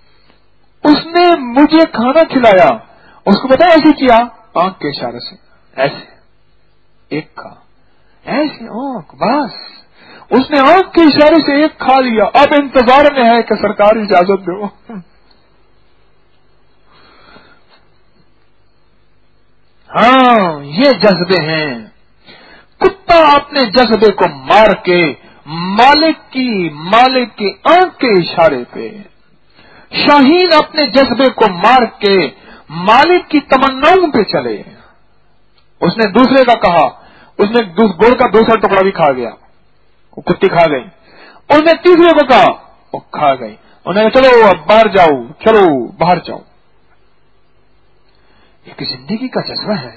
اس نے مجھے کھانا کھلایا، اس کو پتا ایسے کیا آنکھ کے اشارے سے، ایسے ایک کھا، ایسے آنکھ، بس اس نے آنکھ کے اشارے سے ایک کھا لیا، اب انتظار میں ہے کہ سرکار اجازت دو۔ ہاں یہ جذبے ہیں۔ کتا اپنے جذبے کو مار کے مالک کی مالک کی آنکھ کے اشارے پہ، شاہین اپنے جذبے کو مار کے مالک کی تمناؤں پہ چلے۔ اس نے دوسرے کا کہا، اس نے گڑ کا دوسرا ٹکڑا بھی کھا گیا، وہ کتی کھا گئی۔ اس نے تیسرے کو کہا، وہ کھا گئی۔ انہوں نے چلو اب باہر جاؤ، چلو باہر جاؤ۔ ایک زندگی کا جذبہ ہے،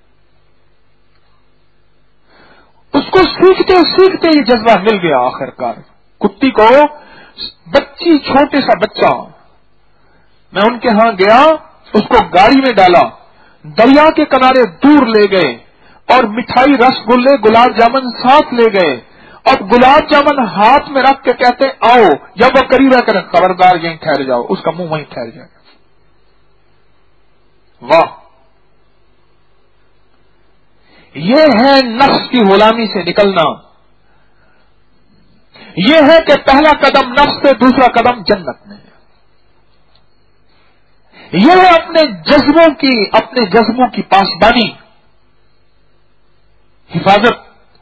اس کو سیکھتے سیکھتے یہ جذبہ مل گیا آخر کار۔ کتی کو بچی، چھوٹے سا بچہ، میں ان کے ہاں گیا، اس کو گاڑی میں ڈالا، دریا کے کنارے دور لے گئے اور مٹھائی، رس گلے، گلاب جامن ساتھ لے گئے۔ اب گلاب جامن ہاتھ میں رکھ کے کہتے آؤ، جب وہ قریب آ کر خبردار یہیں ٹھہر جاؤ، اس کا منہ وہیں ٹھہر جائے گا۔ واہ، یہ ہے نفس کی غلامی سے نکلنا، یہ ہے کہ پہلا قدم نفس سے، دوسرا قدم جنت میں، یہ ہے اپنے جذبوں کی اپنے جذبوں کی پاسبانی، حفاظت۔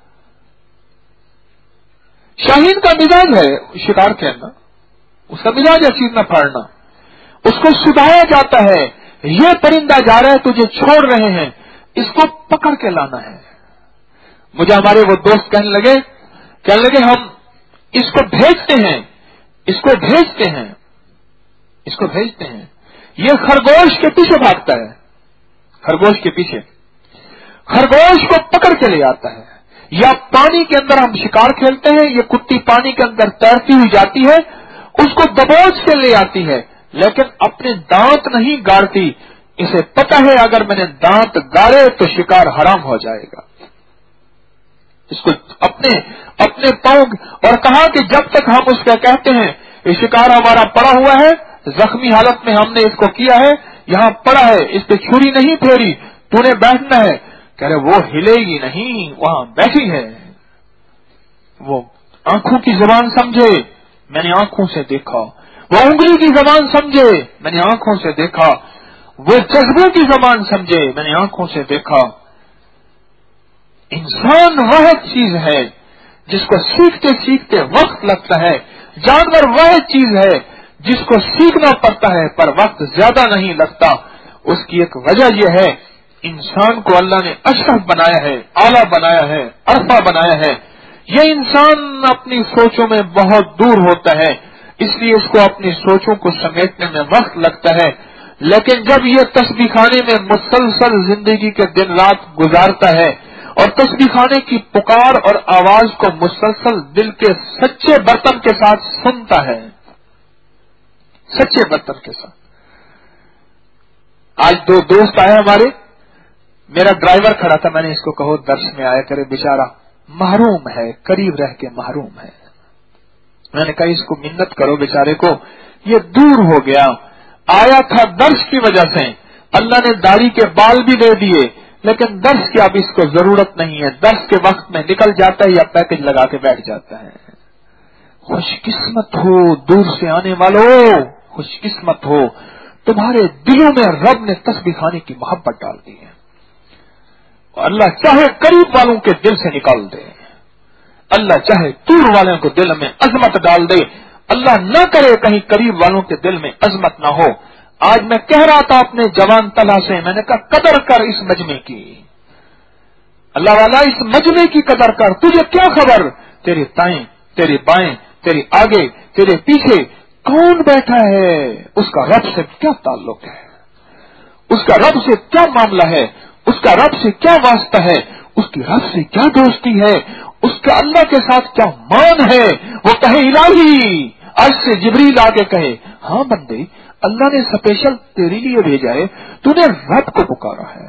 شاہین کا مزاج ہے شکار کھیلنا، اس کا مزاج ہے چیرنا پھاڑنا، اس کو سدھایا جاتا ہے، یہ پرندہ جا رہا ہے تجھے چھوڑ رہے ہیں، اس کو پکڑ کے لانا ہے۔ مجھے ہمارے وہ دوست کہنے لگے کہنے لگے ہم اس کو بھیجتے ہیں، اس کو بھیجتے ہیں، اس کو بھیجتے ہیں، یہ خرگوش کے پیچھے بھاگتا ہے، خرگوش کے پیچھے، خرگوش کو پکڑ کے لے آتا ہے۔ یا پانی کے اندر ہم شکار کھیلتے ہیں، یہ کتی پانی کے اندر تیرتی ہوئی جاتی ہے، اس کو دبوچ کے لے آتی ہے، لیکن اپنے دانت نہیں گاڑتی، اسے پتہ ہے اگر میں نے دانت گاڑے تو شکار حرام ہو جائے گا۔ اس کو اپنے اپنے پاؤں، اور کہا کہ جب تک ہم اس کا کہتے ہیں یہ شکار ہمارا پڑا ہوا ہے، زخمی حالت میں ہم نے اس کو کیا ہے، یہاں پڑا ہے، اس پہ چھری نہیں پھیری، تو نے بیٹھنا ہے، کہہ رہے وہ ہلے گی نہیں، وہاں بیٹھی ہے۔ وہ آنکھوں کی زبان سمجھے، میں نے آنکھوں سے دیکھا، وہ انگلی کی زبان سمجھے، میں نے آنکھوں سے دیکھا، وہ جذبوں کی زبان سمجھے، میں نے آنکھوں سے دیکھا۔ انسان وہ چیز ہے جس کو سیکھتے سیکھتے وقت لگتا ہے، جانور وہ چیز ہے جس کو سیکھنا پڑتا ہے پر وقت زیادہ نہیں لگتا۔ اس کی ایک وجہ یہ ہے، انسان کو اللہ نے اشرف بنایا ہے، اعلیٰ بنایا ہے، عرفہ بنایا ہے۔ یہ انسان اپنی سوچوں میں بہت دور ہوتا ہے، اس لیے اس کو اپنی سوچوں کو سمیٹنے میں وقت لگتا ہے، لیکن جب یہ تسبیح خانے میں مسلسل زندگی کے دن رات گزارتا ہے اور تسبیح خانے کی پکار اور آواز کو مسلسل دل کے سچے برتن کے ساتھ سنتا ہے، سچے برتن کے ساتھ۔ آج دو دوست آئے ہمارے، میرا ڈرائیور کھڑا تھا، میں نے اس کو کہو درس میں آیا کرے، بیچارہ محروم ہے، قریب رہ کے محروم ہے۔ میں نے کہا اس کو منت کرو بیچارے کو، یہ دور ہو گیا، آیا تھا درس کی وجہ سے، اللہ نے داڑھی کے بال بھی دے دیے، لیکن درس کی اب اس کو ضرورت نہیں ہے، درس کے وقت میں نکل جاتا ہے یا پیکج لگا کے بیٹھ جاتا ہے۔ خوش قسمت ہو دور سے آنے والوں، خوش قسمت ہو، تمہارے دلوں میں رب نے تسبیح خانے کی محبت ڈال دی ہے، اور اللہ چاہے قریب والوں کے دل سے نکال دے، اللہ چاہے دور والوں کے دل میں عظمت ڈال دے، اللہ نہ کرے کہیں قریب والوں کے دل میں عظمت نہ ہو۔ آج میں کہہ رہا تھا اپنے جوان طلحہ سے، میں نے کہا قدر کر اس مجمع کی، اللہ والا اس مجمع کی قدر کر، تجھے کیا خبر تیرے دائیں، تیرے بائیں، تیرے آگے، تیرے پیچھے کون بیٹھا ہے، اس کا رب سے کیا تعلق ہے، اس کا رب سے کیا معاملہ ہے، اس کا رب سے کیا واسطہ ہے، اس کی رب سے کیا دوستی ہے، اس کا اللہ کے ساتھ کیا مان ہے۔ وہ کہے الہی، آج سے جبریل آ کے کہے ہاں بندے، اللہ نے سپیشل تیرے لیے بھیجا ہے، تو نے رب کو پکارا ہے۔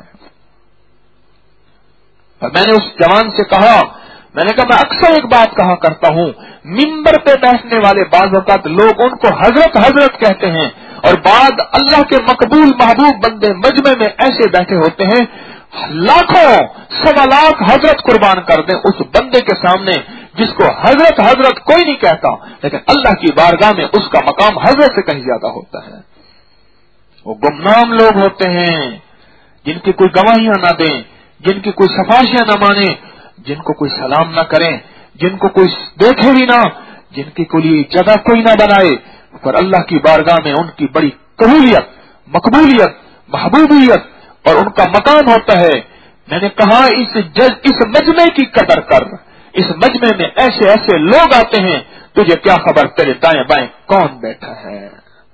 اور میں نے اس جوان سے کہا، میں نے کہا میں اکثر ایک بات کہا کرتا ہوں، منبر پہ بیٹھنے والے بعض اوقات لوگ ان کو حضرت حضرت کہتے ہیں، اور بعد اللہ کے مقبول محبوب بندے مجمع میں ایسے بیٹھے ہوتے ہیں لاکھوں سوا لاکھ حضرت قربان کر دیں اس بندے کے سامنے جس کو حضرت حضرت کوئی نہیں کہتا، لیکن اللہ کی بارگاہ میں اس کا مقام حضرت سے کہیں زیادہ ہوتا ہے۔ وہ گمنام لوگ ہوتے ہیں جن کی کوئی گواہیاں نہ دیں، جن کی کوئی سفارشیں نہ مانیں، جن کو کوئی سلام نہ کریں، جن کو کوئی دیکھے بھی نہ، جن کی کوئی جگہ کوئی نہ بنائے، پر اللہ کی بارگاہ میں ان کی بڑی قبولیت، مقبولیت، محبوبیت اور ان کا مکان ہوتا ہے۔ میں نے کہا اس جج اس مجمع کی قدر کر، اس مجمع میں ایسے ایسے لوگ آتے ہیں، تجھے کیا خبر تیرے دائیں بائیں کون بیٹھا ہے۔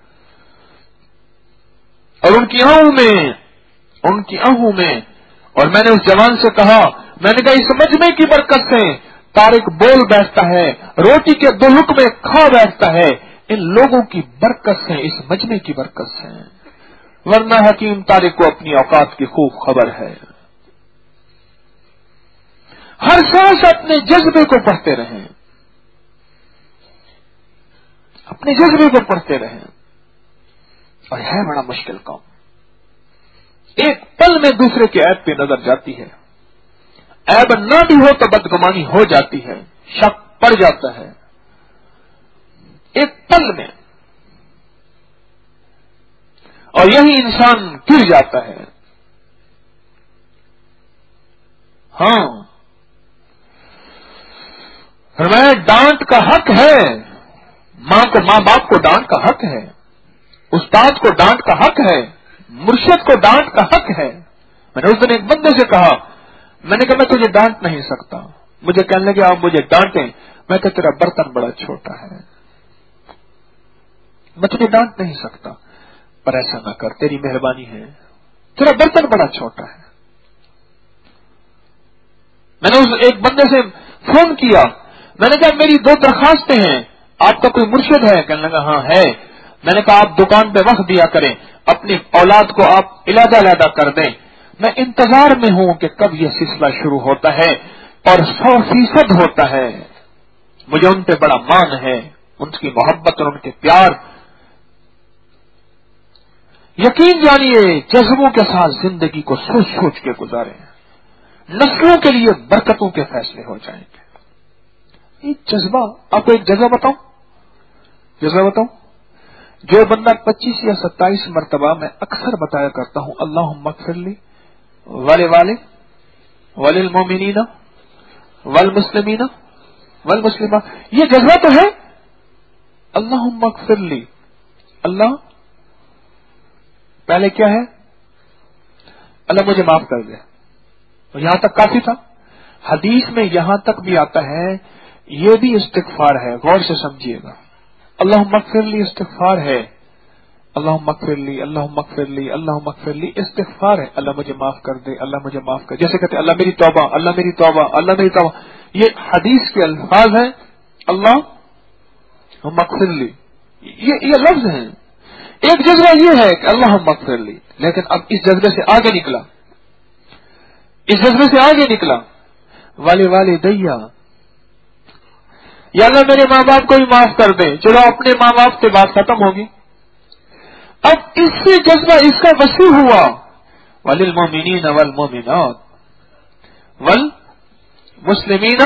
اور ان کی آنکھوں میں ان کی آنکھوں میں اور میں نے اس جوان سے کہا، میں نے کہا اس مجمع کی برکت سے طارق بول بیٹھتا ہے، روٹی کے دو لقمے کھا بیٹھتا ہے، ان لوگوں کی برکت سے، اس مجمع کی برکت سے، ورنہ حکیم طارق کو اپنی اوقات کی خوب خبر ہے۔ ہر سانس اپنے جذبے کو پڑھتے رہیں، اپنے جذبے کو پڑھتے رہیں، اور ہے بڑا مشکل کام۔ ایک پل میں دوسرے کے عیب پہ نظر جاتی ہے، عیب نہ بھی ہو تو بدگمانی ہو جاتی ہے، شک پڑ جاتا ہے، ایک پل میں، اور یہی انسان گر جاتا ہے۔ ہاں، فرمایا ڈانٹ کا حق ہے، ماں کو ماں باپ کو ڈانٹ کا حق ہے، استاد کو ڈانٹ کا حق ہے، مرشد کو ڈانٹ کا حق ہے۔ میں نے اس دن ایک بندے سے کہا، میں نے کہا میں تجھے ڈانٹ نہیں سکتا، مجھے کہنے لگے آپ مجھے ڈانٹیں، میں کہ تیرا برتن بڑا چھوٹا ہے، میں تجھے ڈانٹ نہیں سکتا، پر ایسا نہ کر، تیری مہربانی ہے، تیرا برتن بڑا چھوٹا ہے۔ میں نے اس ایک بندے سے فون کیا، میں نے کہا میری دو درخواستیں ہیں، آپ کا کوئی مرشد ہے؟ کہنے لگا ہاں ہے۔ میں نے کہا آپ دکان پہ وقت دیا کریں، اپنی اولاد کو آپ علیحدہ علیحدہ کر دیں، میں انتظار میں ہوں کہ کب یہ سلسلہ شروع ہوتا ہے، اور سو فیصد ہوتا ہے۔ مجھے ان پہ بڑا مان ہے، ان کی محبت اور ان کے پیار، یقین جانیے جذبوں کے ساتھ زندگی کو سوچ سوچ کے گزاریں، نسلوں کے لیے برکتوں کے فیصلے ہو جائیں گے۔ یہ جذبہ، آپ کو ایک جذبہ بتاؤں جذبہ بتاؤں جو بندہ پچیس یا ستائیس مرتبہ میں اکثر بتایا کرتا ہوں اللہم اغفر لی والے والے وللمؤمنین والمسلمین والمسلمات، یہ جذبہ تو ہے اللہم اغفر لی، اللہ پہلے کیا ہے؟ اللہ مجھے معاف کر دے، اور یہاں تک کافی تھا۔ حدیث میں یہاں تک بھی آتا ہے، یہ بھی استغفار ہے، غور سے سمجھیے گا۔ اللہم اغفر لی استغفار ہے، اللہم اغفر لی اللہم اغفر لی اللہم اغفر لی استغفار ہے، اللہ مجھے معاف کر دے، اللہ مجھے معاف کر دے، جیسے کہتے ہیں اللہ میری توبہ، اللہ میری توبہ، اللہ میری توبہ، یہ حدیث کے الفاظ ہیں، اللہم اغفر لی، یہ یہ لفظ ہیں۔ ایک جذبہ یہ ہے کہ اللہم اغفر لی، لیکن اب اس جذبے سے آگے نکلا، اس جذبے سے آگے نکلا والے والے دیا، یا اللہ میرے ماں باپ کو بھی معاف کر دے، چلو اپنے ماں باپ سے بات ختم ہوگی۔ اب اس سے جذبہ اس کا وسیع ہوا، وللمؤمنین والمؤمنات والمسلمین،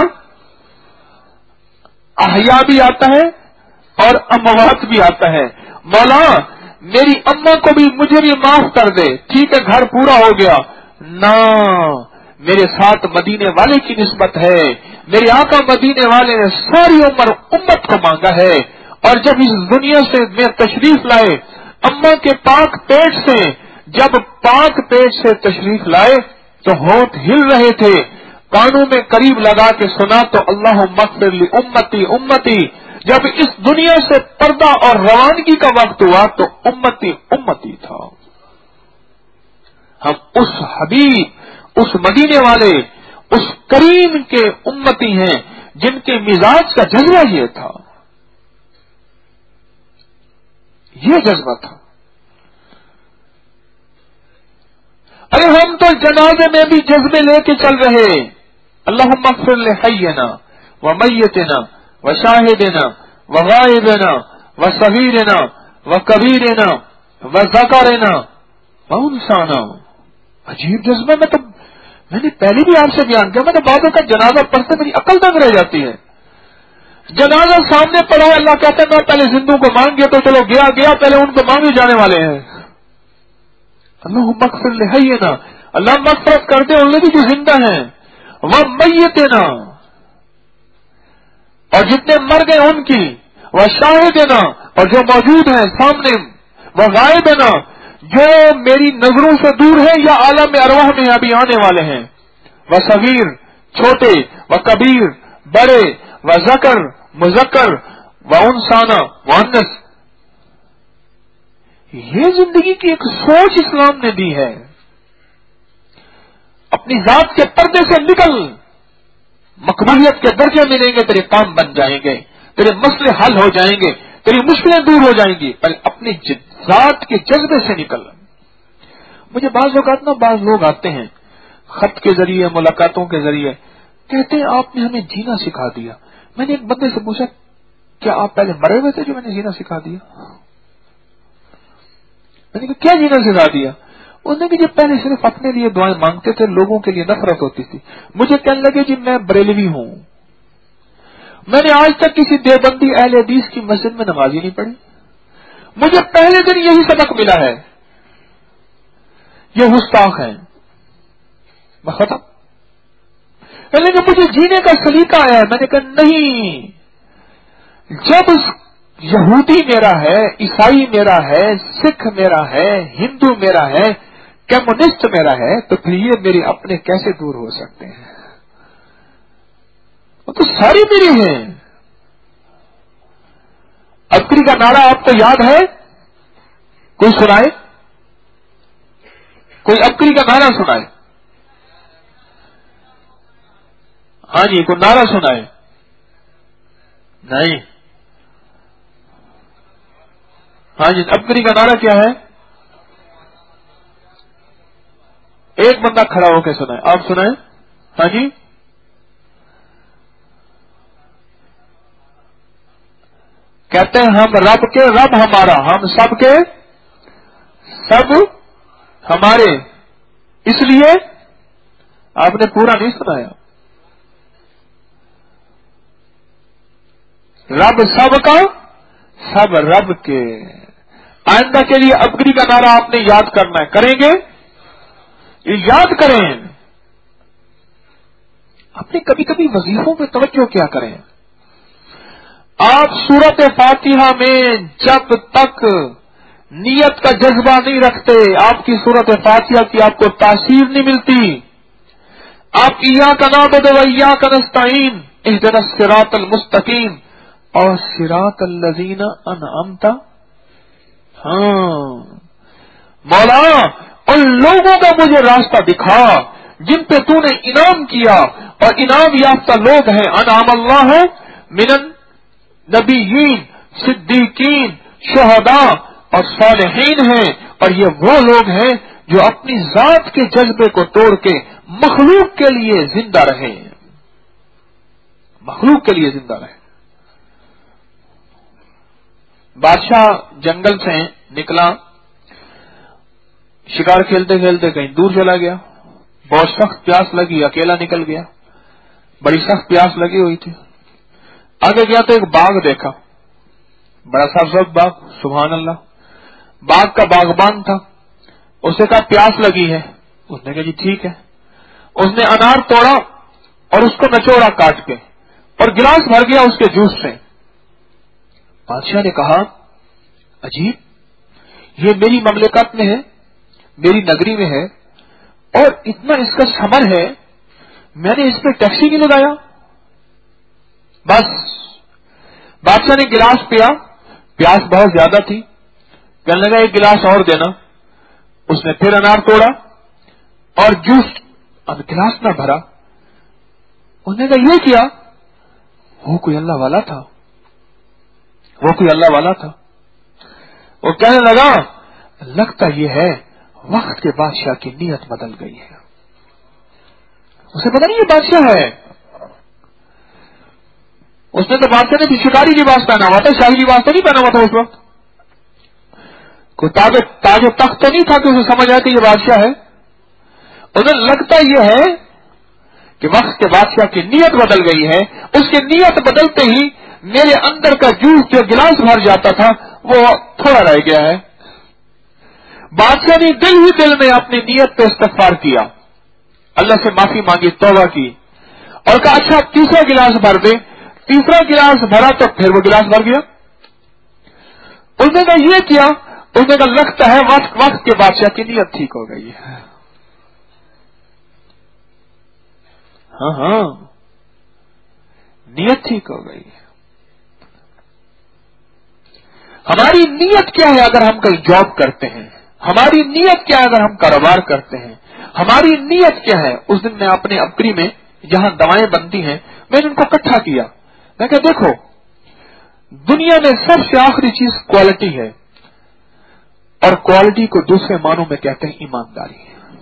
احیاء بھی آتا ہے اور اموات بھی آتا ہے۔ مولا میری اماں کو بھی مجھے بھی معاف کر دے، ٹھیک ہے گھر پورا ہو گیا، نہ میرے ساتھ مدینے والے کی نسبت ہے، میرے آقا مدینے والے نے ساری عمر امت کو مانگا ہے، اور جب اس دنیا سے میں تشریف لائے، اماں کے پاک پیٹ سے جب پاک پیٹ سے تشریف لائے تو ہونٹ ہل رہے تھے، کانوں میں قریب لگا کے سنا تو اللہم اغفر لی امتی امتی، جب اس دنیا سے پردہ اور روانگی کا وقت ہوا تو امتی امتی تھا۔ ہم اس حبیب، اس مدینے والے، اس کریم کے امتی ہیں جن کے مزاج کا جذبہ یہ تھا، یہ جذبہ تھا۔ ارے ہم تو جنازے میں بھی جذبے لے کے چل رہے، اللہم اغفر لحینا ومیتنا وشاہدنا وغائبنا وصغیرنا وکبیرنا وذکرنا وانثانا، عجیب جذبہ، میں تو میں نے پہلے بھی آپ سے بیان کیا، میں نے بعضوں کا جنازہ پڑھتے میری عقل تنگ رہ جاتی ہے. جنازہ سامنے پڑا ہے، اللہ کہتا ہے میں پہلے زندوں کو مانگ گیا، تو چلو گیا گیا پہلے ان کو مانگے جانے والے ہیں. اللہ مغفر لحینا، اللہ مغفرت کر دے ان لوگوں جو زندہ ہیں، وہ میتنا، اور جتنے مر گئے ان کی، وہ شاہدنا، اور جو موجود ہیں سامنے، وہ غائبنا، جو میری نظروں سے دور ہے یا عالم ارواح میں ابھی آنے والے ہیں، وہ صغیر چھوٹے، وہ کبیر بڑے، وہ ذکر مذکر، وہ انسانہ مؤنث. یہ زندگی کی ایک سوچ اسلام نے دی ہے. اپنی ذات کے پردے سے نکل، مقبولیت کے درجے ملیں گے، تیرے کام بن جائیں گے، تیرے مسئلے حل ہو جائیں گے، تیری مشکلیں دور ہو جائیں گی. پہلے اپنی ذات کے جذبے سے نکل. مجھے بعض اوقات نا بعض لوگ آتے ہیں خط کے ذریعے، ملاقاتوں کے ذریعے، کہتے ہیں آپ نے ہمیں جینا سکھا دیا. میں نے ایک بندے سے پوچھا کیا آپ پہلے مرے ہوئے تھے جو میں نے جینا سکھا دیا؟ میں نے کہا کیا جینا سکھا دیا؟ انہوں نے کہ جب پہلے صرف اپنے لیے دعائیں مانگتے تھے، لوگوں کے لیے نفرت ہوتی تھی. مجھے کہنے لگے جی میں بریلوی ہوں، میں نے آج تک کسی دیوبندی اہل حدیث کی مسجد میں نماز ہی نہیں پڑھی. مجھے پہلے دن یہی سبق ملا ہے، یہ گستاخ ہیں. میں ختم. کہنے لگے مجھے جینے کا سلیقہ ہے. میں نے کہا نہیں، جب یہودی میرا ہے، عیسائی میرا ہے، سکھ میرا ہے، ہندو میرا ہے، کمیونسٹ میرا ہے، تو پھر یہ میرے اپنے کیسے دور ہو سکتے ہیں؟ وہ تو ساری میری ہیں. عبقری کا نعرہ آپ کو یاد ہے؟ کوئی سنائے؟ کوئی عبقری کا نعرہ سنائے؟ ہاں جی، کوئی نعرہ سنائے؟ نہیں. ہاں جی، عبقری کا نعرہ کیا ہے؟ ایک بندہ کھڑا ہو کے سنائے. آپ سنائیں. ہاں جی. کہتے ہیں ہم رب کے، رب ہمارا، ہم سب کے سب ہمارے. اس لیے آپ نے پورا نہیں سنایا. رب سب کا، سب رب کے. آئندہ کے لیے عبقری کا نعرہ آپ نے یاد کرنا ہے. کریں گے؟ یہ یاد کریں. اپنے کبھی کبھی وظیفوں پہ توجہ کیا کریں. آپ سورت فاتحہ میں جب تک نیت کا جذبہ نہیں رکھتے، آپ کی سورت فاتحہ کی آپ کو تاثیر نہیں ملتی. آپ ایاک نعبد و ایاک نستعین اہدنا الصراط المستقیم اور صراط الذین انعمت. ہاں مولا ان لوگوں کا مجھے راستہ دکھا جن پہ تو نے انعام کیا، اور انعام یافتہ لوگ ہیں. انعام اللہ من النبیین، صدیقین، شہداء اور صالحین ہیں. اور یہ وہ لوگ ہیں جو اپنی ذات کے جذبے کو توڑ کے مخلوق کے لیے زندہ رہے. مخلوق کے لیے زندہ رہے. بادشاہ جنگل سے نکلا، شکار کھیلتے کھیلتے کہیں دور چلا گیا. بہت سخت پیاس لگی، اکیلا نکل گیا. بڑی سخت پیاس لگی ہوئی تھی. آگے گیا تو ایک باغ دیکھا، بڑا سبز باغ. سبحان اللہ. باغ کا باغبان تھا. اس نے کہا پیاس لگی ہے. اس نے کہا جی ٹھیک ہے. اس نے انار توڑا اور اس کو نچوڑا کاٹ کے، اور گلاس بھر گیا اس کے جوس سے. بادشاہ نے کہا عجیب، یہ میری مملکت میں ہے، میری نگری میں ہے، اور اتنا اس کا ثمر ہے، میں نے اس پہ ٹیکسی نہیں لگایا. بس بادشاہ نے گلاس پیا، پیاس بہت زیادہ تھی، کہنے لگا ایک گلاس اور دینا. اس نے پھر انار توڑا اور جوس، اب گلاس نہ بھرا. اس نے کہا یہ کیا؟ وہ کوئی اللہ والا تھا، وہ کوئی اللہ والا تھا. وہ کہنے لگا لگتا یہ ہے وقت کے بادشاہ کی نیت بدل گئی ہے. اسے پتا نہیں یہ بادشاہ ہے. اس نے تو بادشاہ نے شکاری لباس پہنا ہوا تھا، شاہی لباس تو نہیں پہنا ہوا تھا. اس وقت کوئی تاج تاج و تخت تو نہیں تھا کہ اسے سمجھ آیا کہ یہ بادشاہ ہے. उन्हें लगता यह है कि वक्त के बादशाह की नीयत बदल गई है। उसकी नीयत बदलते ही मेरे अंदर का जूस जो गिलास भर जाता था वो थोड़ा रह गया है। बादशाह ने दिल ही दिल में अपनी नीयत पे इस्तगफार किया, अल्लाह से माफी मांगी, तौबा की और कहा अच्छा तीसरा गिलास भर दे। तीसरा गिलास भरा तो फिर वो गिलास भर गया। उसने कहा ये किया, उसने कहा लगता है वक्त वक्त के बादशाह की नीयत ठीक हो गई है। हाँ हाँ, नीयत ठीक हो गई है। हमारी नीयत क्या है अगर हम कहीं जॉब करते हैं, हमारी नीयत क्या है अगर हम कारोबार करते हैं, हमारी नीयत क्या है। उस दिन मैं अपने अपकरी में जहां दवाएं बनती हैं मैंने उनको इकट्ठा किया। मैं कहा देखो दुनिया में सबसे आखिरी चीज क्वालिटी है और क्वालिटी को दूसरे मानों में कहते हैं ईमानदारी।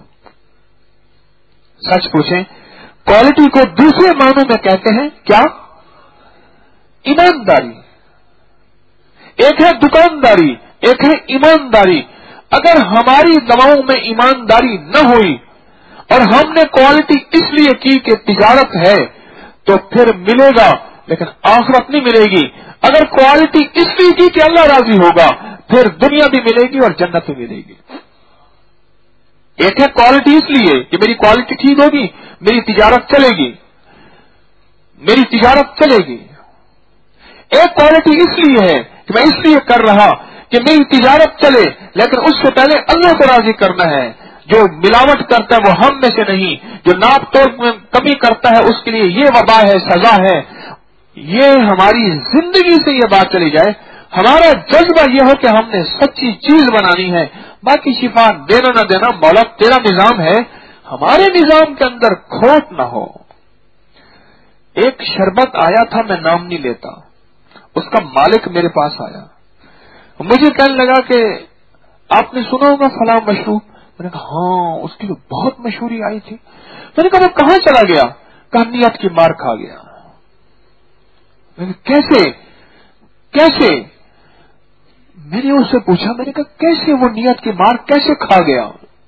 सच पूछें, क्वालिटी को दूसरे मानों में कहते हैं क्या? ईमानदारी। एक है दुकानदारी, एक है ईमानदारी। अगर हमारी दवाओं में ईमानदारी न हुई और हमने क्वालिटी इसलिए की कि तिजारत है तो फिर मिलेगा लेकिन आखिरत नहीं मिलेगी। अगर क्वालिटी इसलिए की कि अल्लाह राजी होगा फिर दुनिया भी मिलेगी और जन्नत भी मिलेगी। एक है क्वालिटी इसलिए कि मेरी क्वालिटी ठीक होगी, मेरी तिजारत चलेगी, मेरी तिजारत चलेगी। एक क्वालिटी इसलिए है कि मैं इसलिए कर रहा कि मेरी तिजारत चले, लेकिन उससे पहले अल्लाह को राजी करना है। जो मिलावट करता है वो हम में से नहीं, जो नाप तोल में कमी करता है उसके लिए ये वबा है, सजा है। ये हमारी जिंदगी से ये बात चली जाए, हमारा जज्बा ये हो कि हमने सच्ची चीज बनानी है, बाकी शिफा देना न देना मौला तेरा निजाम है, हमारे निजाम के अंदर खोट न हो। एक शरबत आया था, मैं नाम नहीं लेता, उसका मालिक मेरे पास आया, मुझे कहने लगा कि आपने सुना होगा फलां मशरूब। मैंने कहा हाँ, उसकी तो बहुत मशहूरी आई थी। मैंने कहा वो कहां चला गया? कहा नियत की मार खा गया। मैंने कैसे कैसे मैंने उससे पूछा, मैंने कहा कैसे वो नियत की मार कैसे खा गया?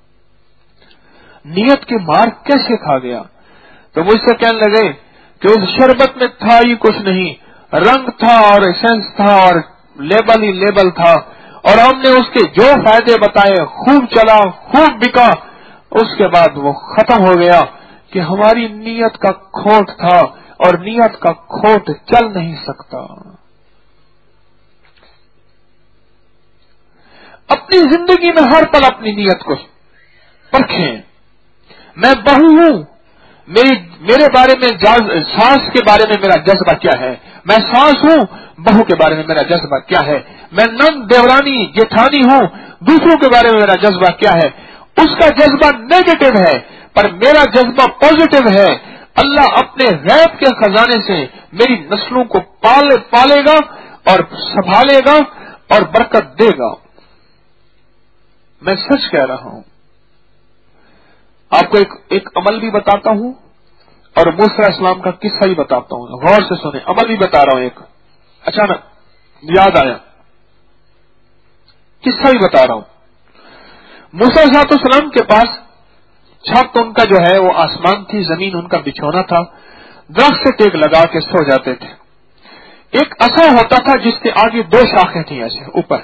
नियत की मार कैसे खा गया? तो मुझसे कहने लगे कि उस शरबत में था ही कुछ नहीं, रंग था और एसेंस था और लेबल ही लेबल था, और हमने उसके जो फायदे बताए खूब चला, खूब बिका, उसके बाद वो खत्म हो गया कि हमारी नीयत का खोट था और नीयत का खोट चल नहीं सकता। अपनी जिंदगी में हर पल अपनी नीयत को परखें। मैं बहू हूं, मेरी मेरे बारे में सास के बारे में मेरा जज्बा क्या है? मैं सास हूं, बहू के बारे में मेरा जज्बा क्या है? मैं नंद देवरानी जेठानी हूं, दूसरों के बारे में मेरा जज्बा क्या है? उसका जज्बा नेगेटिव है पर मेरा जज्बा पॉजिटिव है। अल्लाह अपने गैब के खजाने से मेरी नस्लों को पाले पालेगा और संभालेगा और बरकत देगा। मैं सच कह रहा हूं। आपको एक, एक अमल भी बताता हूं और मूसा इस्लाम का किस्सा ही बताता हूं, गौर से सुने। अमल भी बता रहा हूं, एक अचानक याद आया, किस्सा ही बता रहा हूं। मूसा अलैहिस्सलाम के पास छत उनका जो है वो आसमान थी, जमीन उनका बिछौना था, दरख्त से टेक लगा के सो जाते थे। एक असा होता था जिसके आगे दो शाखें थी ऐसे ऊपर।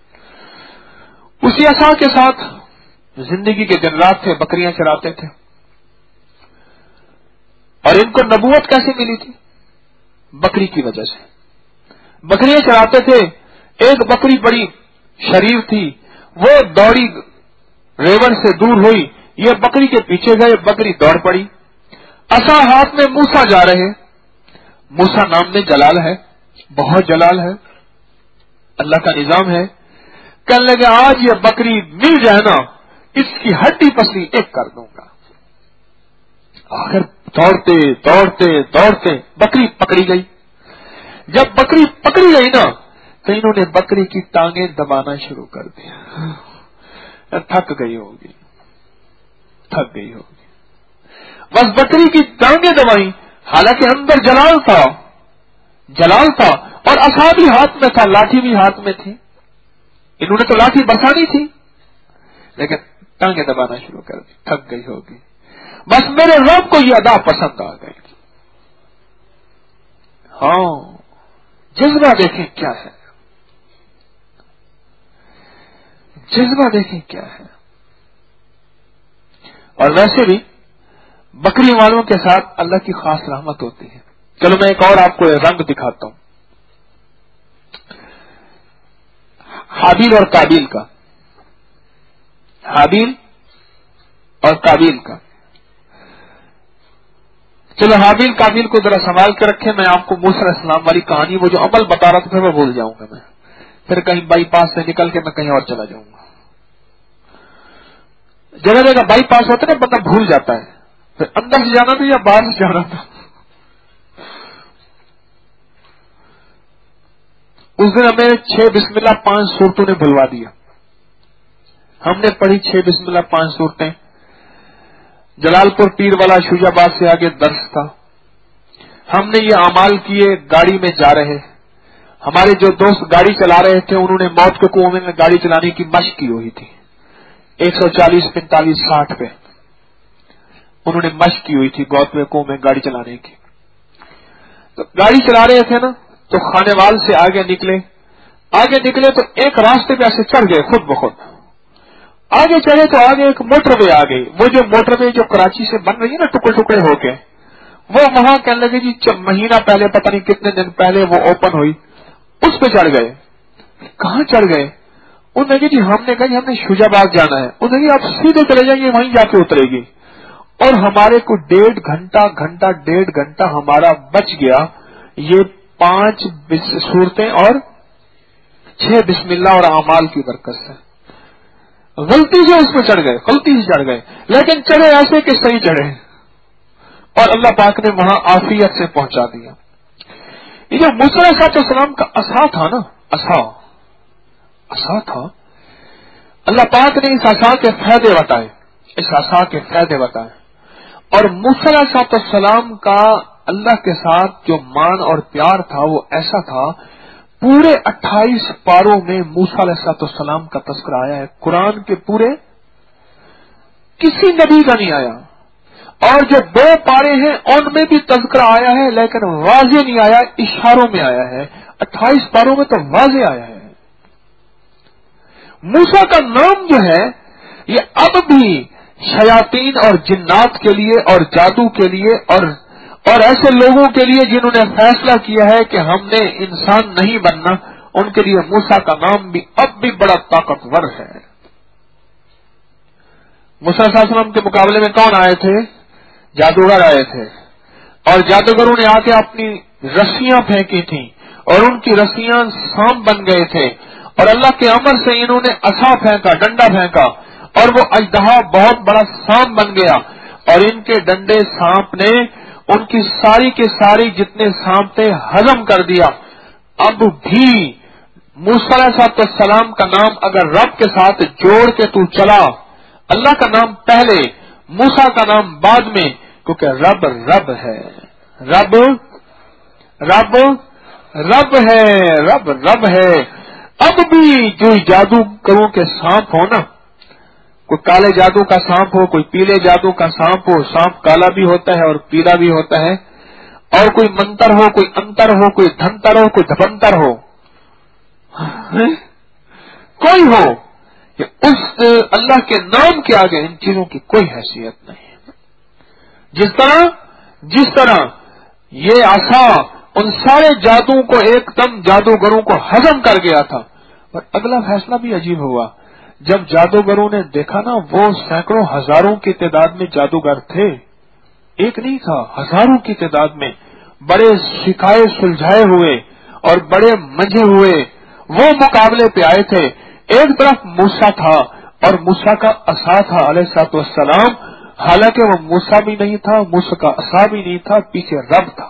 उसी असा के साथ जिंदगी के दिन रात थे, बकरियां चराते थे। और इनको नबूवत कैसे मिली थी? बकरी की वजह से। बकरियां चराते थे, एक बकरी बड़ी शरीर थी, वो दौड़ी, रेवड़ से दूर हुई, ये बकरी के पीछे गए, बकरी दौड़ पड़ी। असा हाथ में, मूसा जा रहे। मूसा नाम में जलाल है, बहुत जलाल है, अल्लाह का निजाम है। कहने लगे आज ये बकरी मिल जाए ना, इसकी हड्डी पसली एक कर दूंगा। आखिर दौड़ते दौड़ते दौड़ते बकरी पकड़ी गई। जब बकरी पकड़ी गई ना तो इन्होंने बकरी की टांगें दबाना शुरू कर दिया। थक गई होगी, थक गई होगी, बस बकरी की टांगें दबाई। हालांकि अंदर जलाल था, जलाल था और असा भी हाथ में था, लाठी भी हाथ में थी। इन्होंने तो लाठी बरसानी थी, लेकिन टांगे दबाना शुरू कर दी। थक गई होगी, بس میرے رب کو یہ ادا پسند آ گئی. ہاں جذبہ دیکھیں کیا ہے, جذبہ دیکھیں کیا ہے. اور ویسے بھی بکری والوں کے ساتھ اللہ کی خاص رحمت ہوتی ہے. چلو میں ایک اور آپ کو رنگ دکھاتا ہوں, حابیل اور قابیل کا. حابیل اور قابیل کا. چلو حابیل قابیل کو ذرا سنبھال کے رکھیں. میں آپ کو موسیٰ علیہ السلام والی کہانی, وہ جو عمل بتا رہا تھا پھر میں بھول جاؤں گا, میں پھر کہیں بائی پاس سے نکل کے میں کہیں اور چلا جاؤں گا. جگہ جگہ بائی پاس ہوتا ہے نا, بندہ بھول جاتا ہے پھر اندر سے جانا تھا یا باہر سے جانا تھا. اس دن ہمیں چھ بسم اللہ پانچ صورتوں نے بھلوا دیا. ہم نے پڑھی چھ بسم اللہ پانچ صورتیں. جلال پور پیر والا شوجہ آباد سے آگے درس تھا. ہم نے یہ اعمال کیے گاڑی میں جا رہے. ہمارے جو دوست گاڑی چلا رہے تھے انہوں نے موت کے کنویں میں گاڑی چلانے کی مشق کی ہوئی تھی. ایک سو چالیس پینتالیس ساٹھ پہ انہوں نے مشق کی ہوئی تھی گوت میں کنویں میں گاڑی چلانے کی. تو گاڑی چلا رہے تھے نا, تو خانے وال سے آگے نکلے. آگے نکلے تو ایک راستے پہ ایسے چڑھ گئے خود بخود. آگے چڑھے تو آگے ایک موٹر وے آ گئی. وہ جو موٹر وے جو کراچی سے بن رہی ہے نا ٹکڑے ٹکڑے ہو کے, وہ وہاں کہنے لگے جی مہینہ پہلے پتہ نہیں کتنے دن پہلے وہ اوپن ہوئی, اس پہ چڑھ گئے. کہاں چڑھ گئے؟ انہوں نے کہا جی ہم نے کہا جی ہم نے شوجہ باغ جانا ہے. انہوں نے کہا آپ سیدھے چلے جائیے وہیں جا کے اترے گی. اور ہمارے کو ڈیڑھ گھنٹہ گھنٹہ ڈیڑھ گھنٹہ ہمارا بچ گیا یہ پانچ صورتیں اور چھ بسم اللہ اور اعمال کی برکت سے. غلطی سے اس پہ چڑھ گئے, غلطی سے چڑھ گئے, لیکن چڑھے ایسے کہ صحیح چڑھے, اور اللہ پاک نے وہاں عافیت سے پہنچا دیا. یہ جو موسیٰ علیہ السلام کا عصا تھا نا, عصا عصا تھا, اللہ پاک نے اس عصا کے فائدے بتائے, اس عصا کے فائدے بتائے. اور موسیٰ علیہ السلام کا اللہ کے ساتھ جو مان اور پیار تھا وہ ایسا تھا, پورے اٹھائیس پاروں میں موسیٰ علیہ السلام کا تذکرہ آیا ہے. قرآن کے پورے کسی نبی کا نہیں آیا. اور جو دو پارے ہیں ان میں بھی تذکرہ آیا ہے لیکن واضح نہیں آیا, اشاروں میں آیا ہے. اٹھائیس پاروں میں تو واضح آیا ہے. موسیٰ کا نام جو ہے یہ اب بھی شیاطین اور جنات کے لیے اور جادو کے لیے اور اور ایسے لوگوں کے لیے جنہوں نے فیصلہ کیا ہے کہ ہم نے انسان نہیں بننا, ان کے لیے موسیٰ کا نام بھی اب بھی بڑا طاقتور ہے. موسیٰ علیہ السلام کے مقابلے میں کون آئے تھے؟ جادوگر آئے تھے. اور جادوگروں نے آ کے اپنی رسیاں پھینکی تھیں اور ان کی رسیاں سانپ بن گئے تھے. اور اللہ کے امر سے انہوں نے عصا پھینکا, ڈنڈا پھینکا, اور وہ اژدہا بہت بڑا سانپ بن گیا. اور ان کے ڈنڈے سانپ نے ان کی ساری کے ساری جتنے سانپ تھے ہضم کر دیا. اب بھی موسیٰ علیہ السلام کا نام اگر رب کے ساتھ جوڑ کے تو چلا, اللہ کا نام پہلے موسیٰ کا نام بعد میں, کیونکہ رب رب ہے, رب رب رب ہے, رب رب ہے. اب بھی جو جادوگروں کے سانپ ہو نا, کوئی کالے جادو کا سانپ ہو, کوئی پیلے جادو کا سانپ ہو, سانپ کالا بھی ہوتا ہے اور پیلا بھی ہوتا ہے, اور کوئی منتر ہو, کوئی انتر ہو, کوئی دھنتر ہو, کوئی دھپنتر ہو, کوئی ہو, اس اللہ کے نام کے آگے ان چیزوں کی کوئی حیثیت نہیں. جس طرح جس طرح یہ عصا ان سارے جادو کو ایک دم جادوگروں کو ہضم کر گیا تھا. اور اگلا فیصلہ بھی عجیب ہوا, جب جادوگروں نے دیکھا نا وہ سینکڑوں ہزاروں کی تعداد میں جادوگر تھے, ایک نہیں تھا, ہزاروں کی تعداد میں, بڑے سکھائے سلجھائے ہوئے اور بڑے منجھے ہوئے وہ مقابلے پہ آئے تھے. ایک طرف موسیٰ تھا اور موسیٰ کا عصا تھا علیہ الصلوۃ والسلام, حالانکہ وہ موسیٰ بھی نہیں تھا, موسیٰ کا عصا بھی نہیں تھا, پیچھے رب تھا.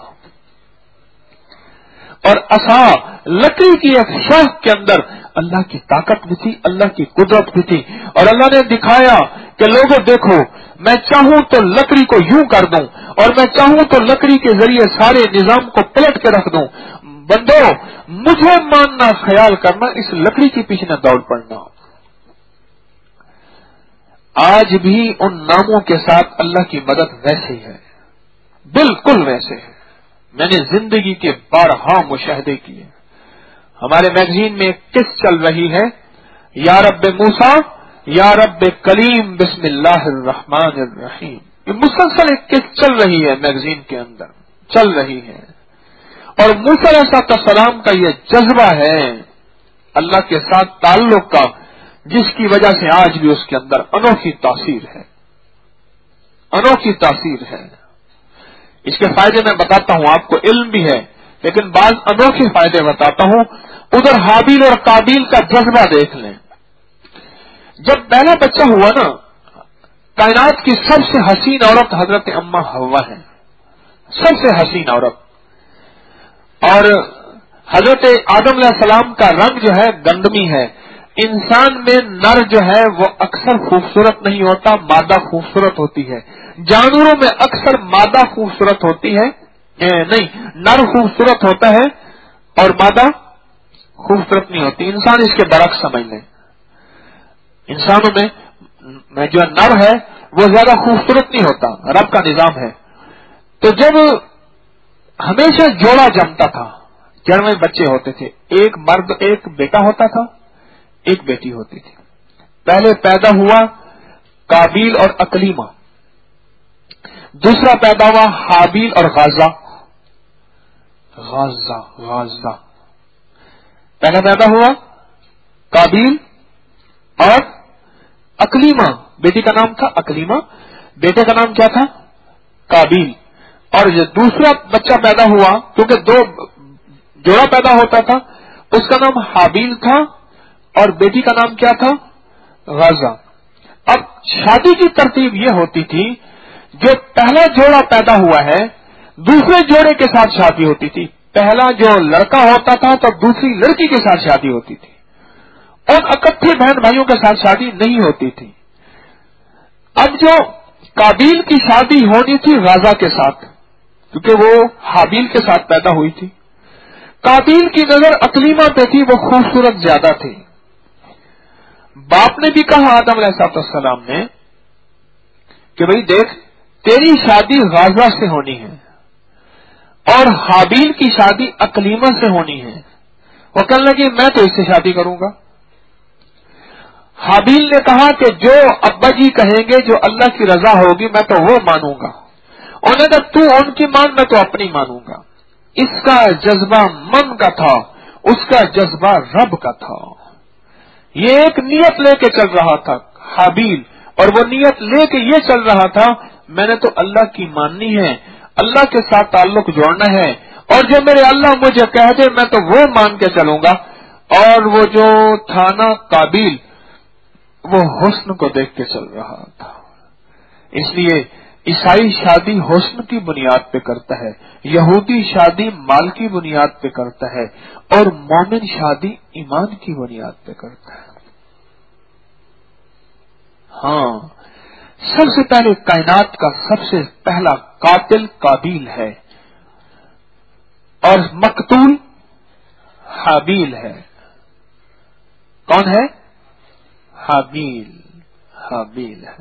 اور عصا لکڑی کی ایک شاخ کے اندر اللہ کی طاقت بھی تھی, اللہ کی قدرت بھی تھی. اور اللہ نے دکھایا کہ لوگوں دیکھو, میں چاہوں تو لکڑی کو یوں کر دوں اور میں چاہوں تو لکڑی کے ذریعے سارے نظام کو پلٹ کے رکھ دوں. بندو مجھے ماننا, خیال کرنا, اس لکڑی کے پیچھے نہ دوڑ پڑنا. آج بھی ان ناموں کے ساتھ اللہ کی مدد ویسے ہی ہے، بالکل ویسے ہے۔ میں نے زندگی کے بارہا مشاہدے کیے۔ ہمارے میگزین میں ایک قسط چل رہی ہے، یا رب موسیٰ یا رب کلیم بسم اللہ الرحمن الرحیم، یہ مسلسل ایک قسط چل رہی ہے میگزین کے اندر، چل رہی ہے۔ اور موسیٰ علیہ السلام کا یہ جذبہ ہے اللہ کے ساتھ تعلق کا، جس کی وجہ سے آج بھی اس کے اندر انوکھی تاثیر ہے، انوکھی تاثیر ہے۔ اس کے فائدے میں بتاتا ہوں، آپ کو علم بھی ہے لیکن بعض انوکھے فائدے بتاتا ہوں۔ ادھر حابیل اور قابیل کا جذبہ دیکھ لیں۔ جب پہلا بچہ ہوا نا، کائنات کی سب سے حسین عورت حضرت اماں حوا ہے، سب سے حسین عورت، اور حضرت آدم علیہ السلام کا رنگ جو ہے گندمی ہے۔ انسان میں نر جو ہے وہ اکثر خوبصورت نہیں ہوتا، مادہ خوبصورت ہوتی ہے۔ جانوروں میں اکثر مادہ خوبصورت ہوتی ہے، نہیں، نر خوبصورت ہوتا ہے اور مادہ خوبصورت نہیں ہوتی۔ انسان اس کے برعکس سمجھ لیں، انسانوں میں جو نر ہے وہ زیادہ خوبصورت نہیں ہوتا، رب کا نظام ہے۔ تو جب ہمیشہ جوڑا جمتا تھا، جڑ میں بچے ہوتے تھے، ایک مرد ایک بیٹا ہوتا تھا، ایک بیٹی ہوتی تھی۔ پہلے پیدا ہوا قابیل اور اکلیمہ، دوسرا پیدا ہوا حابیل اور غازہ، غازہ غازہ پہلا پیدا ہوا قابیل اور اکلیمہ، بیٹی کا نام تھا اکلیمہ، بیٹے کا نام کیا تھا؟ قابیل۔ اور جو دوسرا بچہ پیدا ہوا، کیونکہ دو جوڑا پیدا ہوتا تھا، اس کا نام حابیل تھا اور بیٹی کا نام کیا تھا؟ غازہ۔ اب شادی کی ترتیب یہ ہوتی تھی، جو پہلا جوڑا پیدا ہوا ہے دوسرے جوڑے کے ساتھ شادی ہوتی تھی۔ پہلا جو لڑکا ہوتا تھا تو دوسری لڑکی کے ساتھ شادی ہوتی تھی، اور اکٹھے بہن بھائیوں کے ساتھ شادی نہیں ہوتی تھی۔ اب جو قابیل کی شادی ہونی تھی غازہ کے ساتھ، کیونکہ وہ حابیل کے ساتھ پیدا ہوئی تھی۔ قابیل کی نظر اکلیمہ پہ تھی، وہ خوبصورت زیادہ تھی۔ باپ نے بھی کہا آدم علیہ السلام نے کہ بھئی دیکھ، تیری شادی غازہ سے ہونی ہے اور حابیل کی شادی اکلیمہ سے ہونی ہے۔ وہ کہنے لگی میں تو اس سے شادی کروں گا۔ حابیل نے کہا کہ جو ابا جی کہیں گے، جو اللہ کی رضا ہوگی، میں تو وہ مانوں گا۔ انہوں نے کہا تو ان کی مان، میں تو اپنی مانوں گا۔ اس کا جذبہ من کا تھا، اس کا جذبہ رب کا تھا۔ یہ ایک نیت لے کے چل رہا تھا حابیل، اور وہ نیت لے کے یہ چل رہا تھا میں نے تو اللہ کی ماننی ہے، اللہ کے ساتھ تعلق جوڑنا ہے، اور جو میرے اللہ مجھے کہہ دے میں تو وہ مان کے چلوں گا۔ اور وہ جو تھا نا قابیل، وہ حسن کو دیکھ کے چل رہا تھا۔ اس لیے عیسائی شادی حسن کی بنیاد پہ کرتا ہے، یہودی شادی مال کی بنیاد پہ کرتا ہے، اور مومن شادی ایمان کی بنیاد پہ کرتا ہے۔ ہاں، سب سے پہلے کائنات کا سب سے پہلا قاتل قابیل ہے اور مقتول حابیل ہے۔ کون ہے؟ حابیل، حابیل ہے،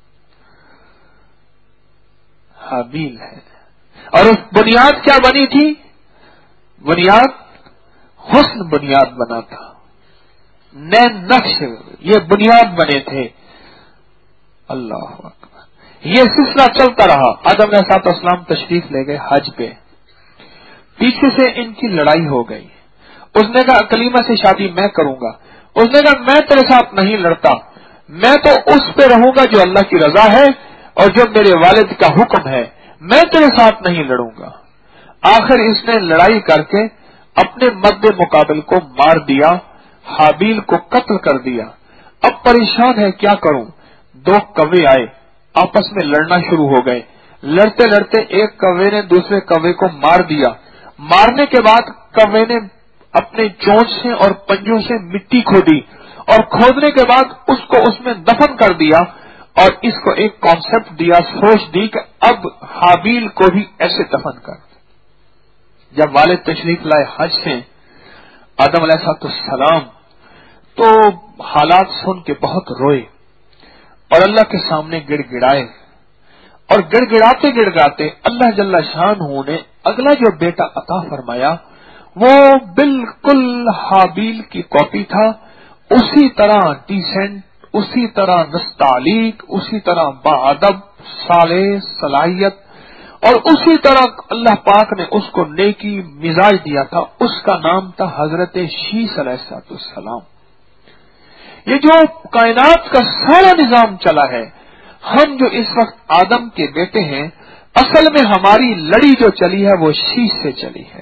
حابیل ہے۔ اور اس بنیاد کیا بنی تھی؟ بنیاد حسن بنیاد بنا تھا، نین نقش یہ بنیاد بنے تھے۔ اللہ اکبر، یہ سلسلہ چلتا رہا۔ آدم علیہ السلام تشریف لے گئے حج پہ، پیچھے سے ان کی لڑائی ہو گئی۔ اس نے کہا کلیمہ سے شادی میں کروں گا، اس نے کہا میں تیرے ساتھ نہیں لڑتا، میں تو اس پہ رہوں گا جو اللہ کی رضا ہے اور جو میرے والد کا حکم ہے، میں تیرے ساتھ نہیں لڑوں گا۔ آخر اس نے لڑائی کر کے اپنے مد مقابل کو مار دیا، حابیل کو قتل کر دیا۔ اب پریشان ہے کیا کروں؟ دو کوے آئے، آپس میں لڑنا شروع ہو گئے۔ لڑتے لڑتے ایک کوے نے دوسرے کوے کو مار دیا۔ مارنے کے بعد کوے نے اپنے چونچ سے اور پنجوں سے مٹی کھودی، اور کھودنے کے بعد اس کو اس میں دفن کر دیا، اور اس کو ایک کانسیپٹ دیا، سوچ دی کہ اب حابیل کو بھی ایسے دفن کر۔ جب والد تشریف لائے حج سے آدم علیہ السلام، تو حالات سن کے بہت روئے، اور اللہ کے سامنے गिड़गिड़ाए, اور गिड़गिड़ाते गिड़गिड़ाते अल्लाह जल्ला शानहू ने अगला जो बेटा अता फरमाया वो बिल्कुल हाबील की कॉपी था, उसी तरह डिसेंट, उसी तरह नस्तालीक, उसी तरह बाअदब, साले, सलाहियत, और उसी तरह अल्लाह पाक ने उसको नेकी मिजाज दिया था. उसका नाम था हजरत शीस अलैहिस्सलाम. ये जो कायनात का सारा निजाम चला है, हम जो इस वक्त आदम के बेटे हैं, असल में हमारी लड़ी जो चली है वो शीस से चली है.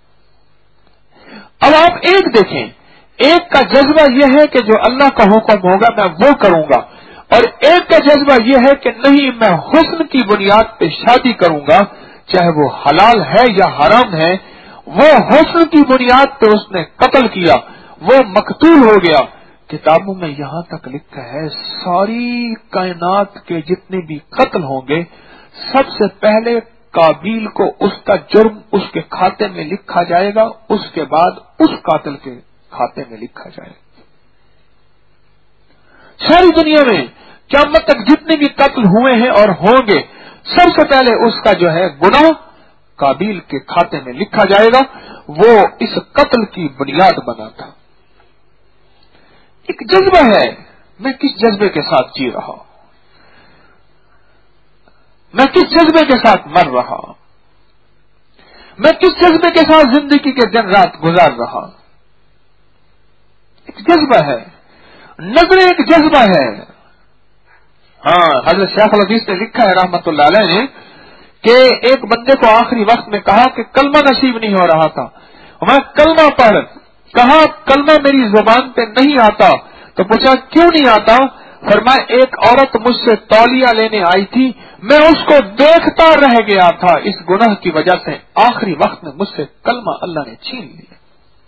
अब आप एक देखें, एक का जज्बा यह है कि जो अल्लाह का हुक्म होगा मैं वो करूंगा, और एक का जज्बा यह है कि नहीं मैं हुस्न की बुनियाद पे शादी करूंगा, चाहे वो हलाल है या हराम है. वो हुस्न की बुनियाद पे उसने कत्ल किया, वो मकतूल हो गया. किताबों में यहां तक लिखा है सारी कायनात के जितने भी कत्ल होंगे सबसे पहले काबिल को उसका जुर्म उसके खाते में लिखा जाएगा, उसके बाद उस कातिल के खाते में लिखा जाएगा. सारी दुनिया में क़यामत तक जितने भी कत्ल हुए हैं और होंगे सबसे पहले उसका जो है गुनाह काबिल के खाते में लिखा जाएगा. वो इस कत्ल की बुनियाद बना था. एक जज्बा है, मैं किस जज्बे के साथ जी रहा हूं, मैं किस जज्बे के साथ मर रहा हूं, मैं किस जज्बे के साथ जिंदगी के दिन रात गुजार रहा हूं. एक जज्बा है, नजर एक जज्बा है. हाँ, हजरत शेख अल हदीस ने लिखा है रहमतुल्लाह अलैह ने कि एक बंदे को आखिरी वक्त में कहा कि कलमा नसीब नहीं हो रहा था, मैं कलमा पढ़, कहा कलमा मेरी जुबान पे नहीं आता. तो पूछा क्यों नहीं आता? फरमाया एक औरत मुझसे तौलिया लेने आई थी, मैं उसको देखता रह गया था, इस गुनाह की वजह से आखिरी वक्त में मुझसे कलमा अल्लाह ने छीन लिया.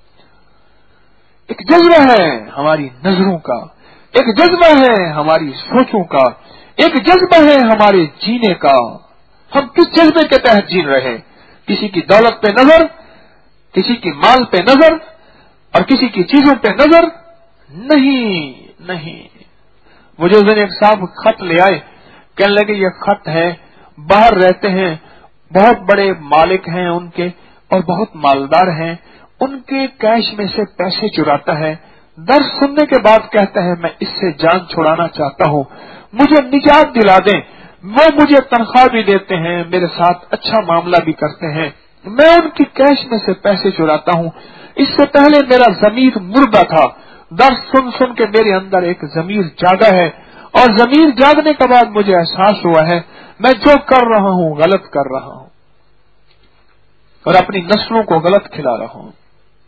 एक जज्बा है हमारी नजरों का, एक जज्बा है हमारी सोचों का, एक जज्बा है हमारे जीने का. हम किस जज्बे के तहत जी रहे हैं? किसी की दौलत पे नजर, किसी की माल पे नजर, और किसी की चीजों पे नजर नहीं. नहीं, मुझे उस दिन एक साहब खत ले आए, कहने लगे ये खत है, बाहर रहते हैं, बहुत बड़े मालिक हैं उनके और बहुत मालदार हैं, उनके कैश में से पैसे चुराता है. दर्द सुनने के बाद कहता है मैं इससे जान छुड़ाना चाहता हूं, मुझे निजात दिला दें. वो मुझे तनख्वाह भी देते हैं, मेरे साथ अच्छा मामला भी करते हैं, मैं उनकी कैश में से पैसे चुराता हूं. इससे पहले मेरा जमीर मुर्दा था, दर्द सुन सुन के मेरे अंदर एक जमीर जागा है, और जमीर जागने के बाद मुझे एहसास हुआ है मैं जो कर रहा हूं गलत कर रहा हूं और अपनी नस्लों को गलत खिला रहा हूं.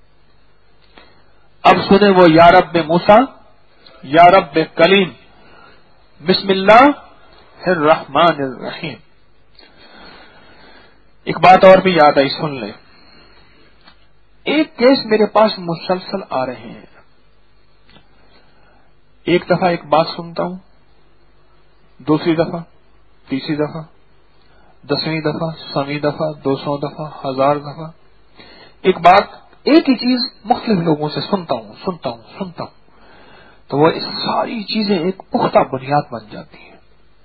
अब सुने वो या रब मूसा, या रब कलीम, बिस्मिल्लाहिर रहमानिर रहीम. एक बात और भी याद आई, सुन ले. एक केस मेरे पास मुसलसल आ रहे हैं. एक दफा एक बात सुनता हूं, दूसरी दफा, तीसरी दफा, दसवीं दफा, सवीं दफा, दो सौ दफा, हजार दफा एक बात, एक ही चीज मुख्तलिफ लोगों से सुनता हूं सुनता हूं सुनता हूं तो वो इस सारी चीजें एक पुख्ता बुनियाद बन जाती है.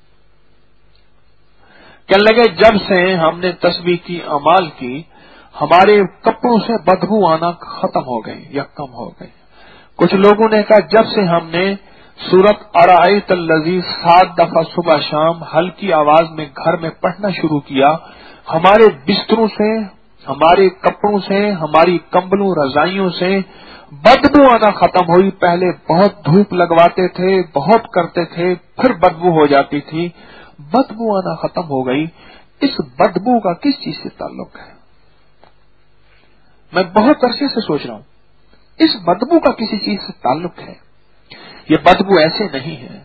कहने लगे जब से हमने तस्बीह की, अमाल की, हमारे कपड़ों से बदबू आना खत्म हो गई या कम हो गई. कुछ लोगों ने कहा जब से हमने सूरत अराइत अल्लज़ी सात दफा सुबह शाम हल्की आवाज में घर में पढ़ना शुरू किया, हमारे बिस्तरों से, हमारे कपड़ों से, हमारी कंबलों रजाइयों से बदबू आना खत्म हुई. पहले बहुत धूप लगवाते थे, बहुत करते थे, फिर बदबू हो जाती थी, बदबू आना खत्म हो गई. इस बदबू का किस चीज से ताल्लुक है? मैं बहुत अरसे से सोच रहा हूं, इस बदबू का किसी चीज से ताल्लुक है. ये बदबू ऐसे नहीं है.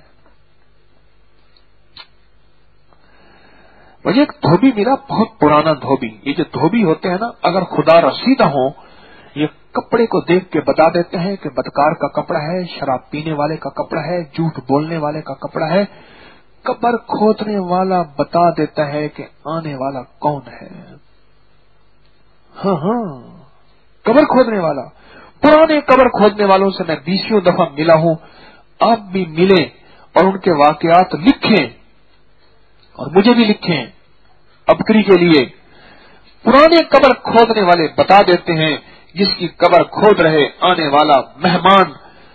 मुझे एक धोबी मिला, बहुत पुराना धोबी. ये जो धोबी होते हैं ना, अगर खुदा रसीदा हो, ये कपड़े को देख के बता देते हैं कि बदकार का कपड़ा है, शराब पीने वाले का कपड़ा है, झूठ बोलने वाले का कपड़ा है. कब्र खोदने वाला बता देता है कि आने वाला कौन है. हाँ हाँ, कब्र खोदने वाला. पुराने कब्र खोदने वालों से मैं बीसियों दफा मिला हूं, आप भी मिले اور ان کے واقعات لکھیں اور مجھے بھی لکھیں. ابکری کے لیے پرانے قبر کھودنے والے بتا دیتے ہیں جس کی قبر کھود رہے آنے والا مہمان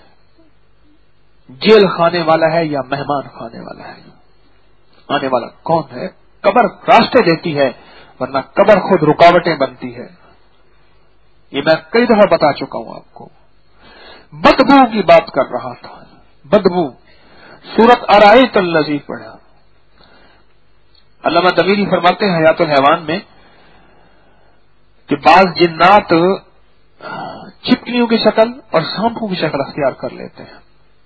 جیل خانے والا ہے یا مہمان خانے والا ہے. آنے والا کون ہے؟ قبر راستے دیتی ہے ورنہ قبر خود رکاوٹیں بنتی ہے. یہ میں کئی دفعہ بتا چکا ہوں آپ کو. بدبو کی بات کر رہا تھا. بدبو سورت ارائیت الذی پڑھا. علامہ دمیری فرماتے ہیں حیات الحیوان میں کہ بعض جنات چپکلیوں کی شکل اور سانپوں کی شکل اختیار کر لیتے ہیں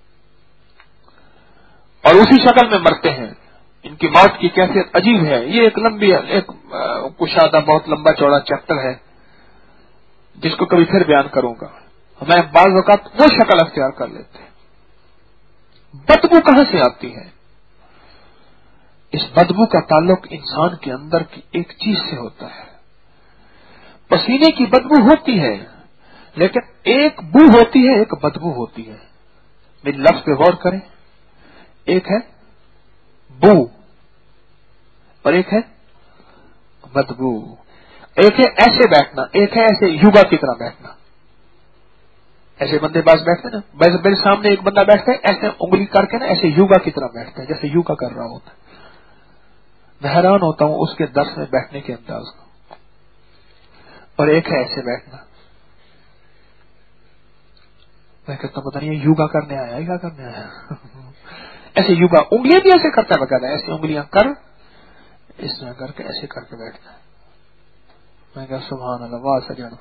اور اسی شکل میں مرتے ہیں. ان کی موت کی کیفیت عجیب ہے. یہ ایک لمبی ایک کشادہ بہت لمبا چوڑا چیپٹر ہے جس کو کبھی پھر بیان کروں گا. ہمیں بعض اوقات وہ شکل اختیار کر لیتے ہیں. بدبو کہاں سے آتی ہے؟ اس بدبو کا تعلق انسان کے اندر کی ایک چیز سے ہوتا ہے. پسینے کی بدبو ہوتی ہے لیکن ایک بو ہوتی ہے ایک بدبو ہوتی ہے. میری لفظ پہ غور کریں. ایک ہے بو اور ایک ہے بدبو. ایک ہے ایسے بیٹھنا ایک ہے ایسے یوگا کی طرح بیٹھنا. ایسے بندے باز بیٹھتے نا. میرے سامنے ایک بندہ بیٹھتا ہے ایسے انگلی کر کے نا ایسے یوگا کی طرح بیٹھتا ہے جیسے یوگا کر رہا ہوتا ہے. میں حیران ہوتا ہوں اس کے درس میں بیٹھنے کے انداز کو. اور ایک ہے ایسے بیٹھنا. میں کہتا ہوں پتہ نہیں یوگا کرنے آیا ہے کیا کرنے آیا. ایسے یوگا انگلیاں بھی ایسے کرتا ہے بغیر ایسے انگلیاں کر اس طرح کر کے ایسے کر کے بیٹھتا ہے. میں کہا سبحان اللہ واہ سجن.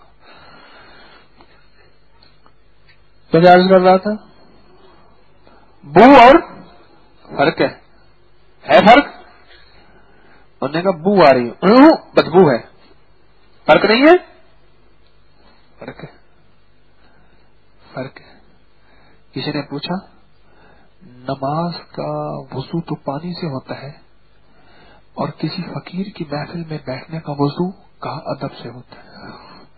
تو کیا عرض کر رہا تھا؟ بو اور فرق ہے ہے فرق. انہوں نے کہا بو آ رہی ہے بدبو ہے. فرق نہیں ہے؟ فرق ہے فرق ہے. کسی نے پوچھا نماز کا وضو تو پانی سے ہوتا ہے اور کسی فقیر کی محفل میں بیٹھنے کا وضو کہا ادب سے ہوتا ہے.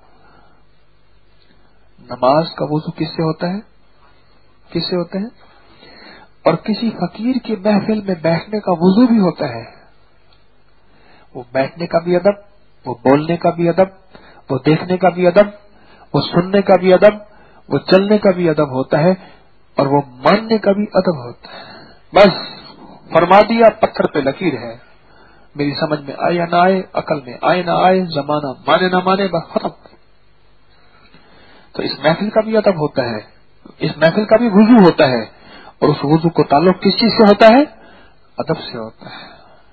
نماز کا وضو کس سے ہوتا ہے؟ کس سے ہوتا ہے؟ اور کسی فقیر کی محفل میں بیٹھنے کا وضو بھی ہوتا ہے. وہ بیٹھنے کا بھی ادب, وہ بولنے کا بھی ادب, وہ دیکھنے کا بھی ادب, وہ سننے کا بھی ادب, وہ چلنے کا بھی ادب ہوتا ہے اور وہ ماننے کا بھی ادب ہوتا ہے. بس فرما دیا پتھر پہ لکیر ہے. میری سمجھ میں آئے یا نہ آئے, عقل میں آئے نہ آئے, زمانہ مانے نہ مانے, بس ختم. تو اس محفل کا بھی ادب ہوتا ہے, اس محفل کا بھی وضو ہوتا ہے اور اس وضو کو تعلق کس چیز سے ہوتا ہے؟ ادب سے ہوتا ہے.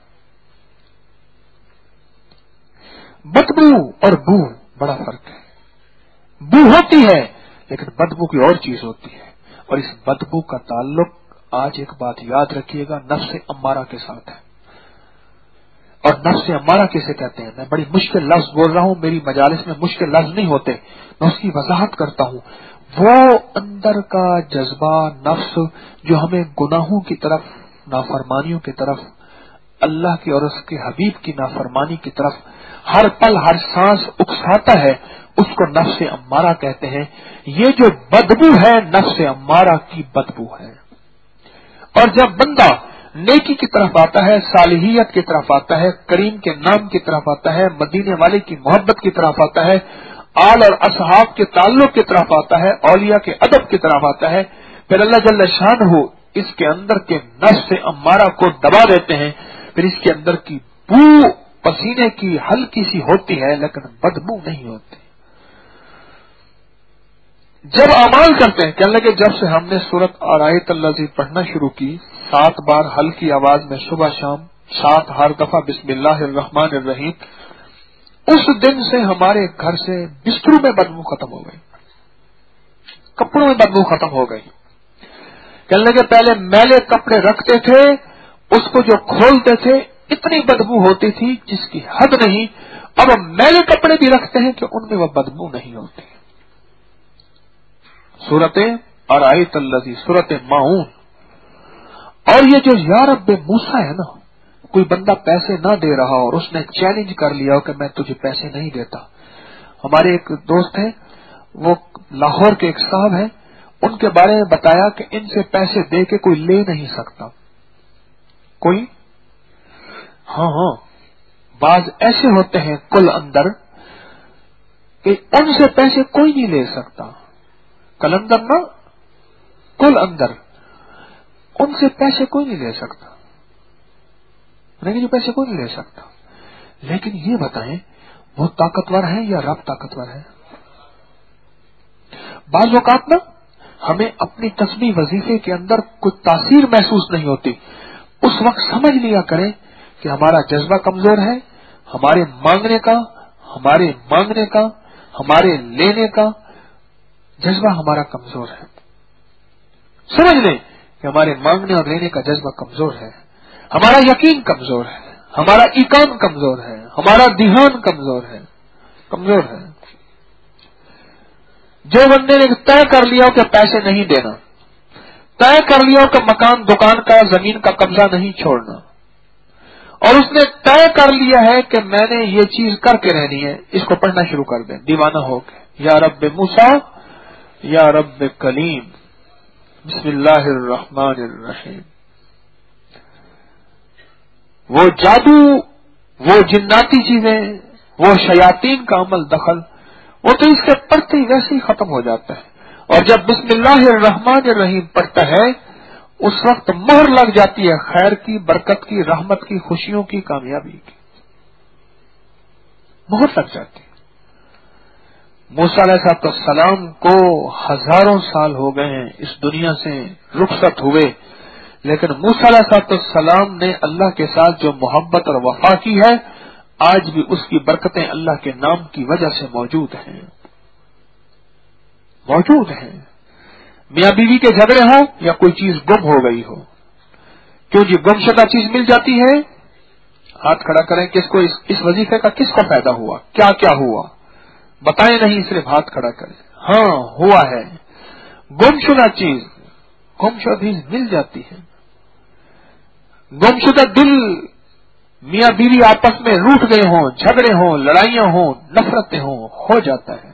بدبو اور بو بڑا فرق ہے. بو ہوتی ہے لیکن بدبو کی اور چیز ہوتی ہے اور اس بدبو کا تعلق آج ایک بات یاد رکھیے گا نفس امارہ کے ساتھ ہے. اور نفس امارہ کیسے کہتے ہیں؟ میں بڑی مشکل لفظ بول رہا ہوں, میری مجالس میں مشکل لفظ نہیں ہوتے, میں اس کی وضاحت کرتا ہوں. وہ اندر کا جذبہ نفس جو ہمیں گناہوں کی طرف, نافرمانیوں کی طرف, اللہ کی اور اس کے حبیب کی نافرمانی کی طرف ہر پل ہر سانس اکساتا ہے, اس کو نفس امارہ کہتے ہیں. یہ جو بدبو ہے نفس امارہ کی بدبو ہے. اور جب بندہ نیکی کی طرف آتا ہے, صالحیت کی طرف آتا ہے, کریم کے نام کی طرف آتا ہے, مدینے والے کی محبت کی طرف آتا ہے, آل اور اصحاب کے تعلق کی طرف آتا ہے, اولیاء کے ادب کی طرف آتا ہے, پھر اللہ جل شانہ اس کے اندر کے نفس امارہ کو دبا دیتے ہیں. پھر اس کے اندر کی بو پسینے کی ہلکی سی ہوتی ہے لیکن بدبو نہیں ہوتی. جب اعمال کرتے ہیں, کہنے لگے جب سے ہم نے سورت آیت الذی پڑھنا شروع کی, سات بار ہلکی آواز میں صبح شام, سات ہر دفعہ بسم اللہ الرحمن الرحیم, اس دن سے ہمارے گھر سے بستروں میں بدبو ختم ہو گئی, کپڑوں میں بدبو ختم ہو گئی. کہنے لگے پہلے میلے کپڑے رکھتے تھے, اس کو جو کھولتے تھے اتنی بدبو ہوتی تھی جس کی حد نہیں. اب ہم میلے کپڑے بھی رکھتے ہیں کہ ان میں وہ بدبو نہیں ہوتی. سورت آیت الذی, سورت ماؤن. اور یہ جو یا رب موسیٰ ہے نا, کوئی بندہ پیسے نہ دے رہا اور اس نے چیلنج کر لیا کہ میں تجھے پیسے نہیں دیتا. ہمارے ایک دوست ہیں, وہ لاہور کے ایک صاحب ہیں, ان کے بارے میں بتایا کہ ان سے پیسے دے کے کوئی لے نہیں سکتا. کوئی ہاں ہاں بعض ایسے ہوتے ہیں کل اندر کہ ان سے پیسے کوئی نہیں لے سکتا. کلندر نا کل اندر ان سے پیسے کوئی نہیں لے سکتا. لیکن یہ پیسے کوئی نہیں لے سکتا. لیکن یہ بتائیں وہ طاقتور ہیں یا رب طاقتور ہے؟ بعض اوقات نا ہمیں اپنی تسبیح وظیفے کے اندر کوئی تاثیر محسوس نہیں ہوتی. اس وقت سمجھ لیا کریں کہ ہمارا جذبہ کمزور ہے. ہمارے مانگنے کا ہمارے مانگنے کا ہمارے لینے کا جذبہ ہمارا کمزور ہے. سمجھ لیں کہ ہمارے مانگنے اور لینے کا جذبہ کمزور ہے. ہمارا یقین کمزور ہے. ہمارا ایقان کمزور ہے. ہمارا دھیان کمزور ہے کمزور ہے. جو بندے نے طے کر لیا ہو کہ پیسے نہیں دینا، طے کر لیا ہو کہ مکان دکان کا زمین کا قبضہ نہیں چھوڑنا، اور اس نے طے کر لیا ہے کہ میں نے یہ چیز کر کے رہنی ہے، اس کو پڑھنا شروع کر دیں دیوانہ ہو کے. یا رب موسیٰ یا رب کلیم بسم اللہ الرحمن الرحیم. وہ جادو، وہ جناتی چیزیں، وہ شیاطین کا عمل دخل، وہ تو اس کے پڑھتے ہی ویسے ہی ختم ہو جاتا ہے. اور جب بسم اللہ الرحمن الرحیم پڑھتا ہے اس وقت مہر لگ جاتی ہے خیر کی، برکت کی، رحمت کی، خوشیوں کی، کامیابی کی مہر لگ جاتی ہے. موسیٰ علیہ السلام کو ہزاروں سال ہو گئے ہیں اس دنیا سے رخصت ہوئے، لیکن موسیٰ علیہ السلام نے اللہ کے ساتھ جو محبت اور وفا کی ہے آج بھی اس کی برکتیں اللہ کے نام کی وجہ سے موجود ہیں موجود ہیں میاں بیوی کے جھگڑے ہوں یا کوئی چیز گم ہو گئی ہو. کیوں جی گم شدہ چیز مل جاتی ہے؟ ہاتھ کھڑا کریں کس کو اس, اس وظیفے کا کس کو فائدہ ہوا، کیا کیا ہوا بتائیں نہیں، صرف ہاتھ کھڑا کریں. ہاں ہوا ہے. گم شدہ چیز گم شدہ چیز مل جاتی ہے. گم شدہ دل، میاں بیوی آپس میں روٹھ گئے ہوں، جھگڑے ہوں، لڑائیاں ہوں، نفرتیں ہوں، ہو جاتا ہے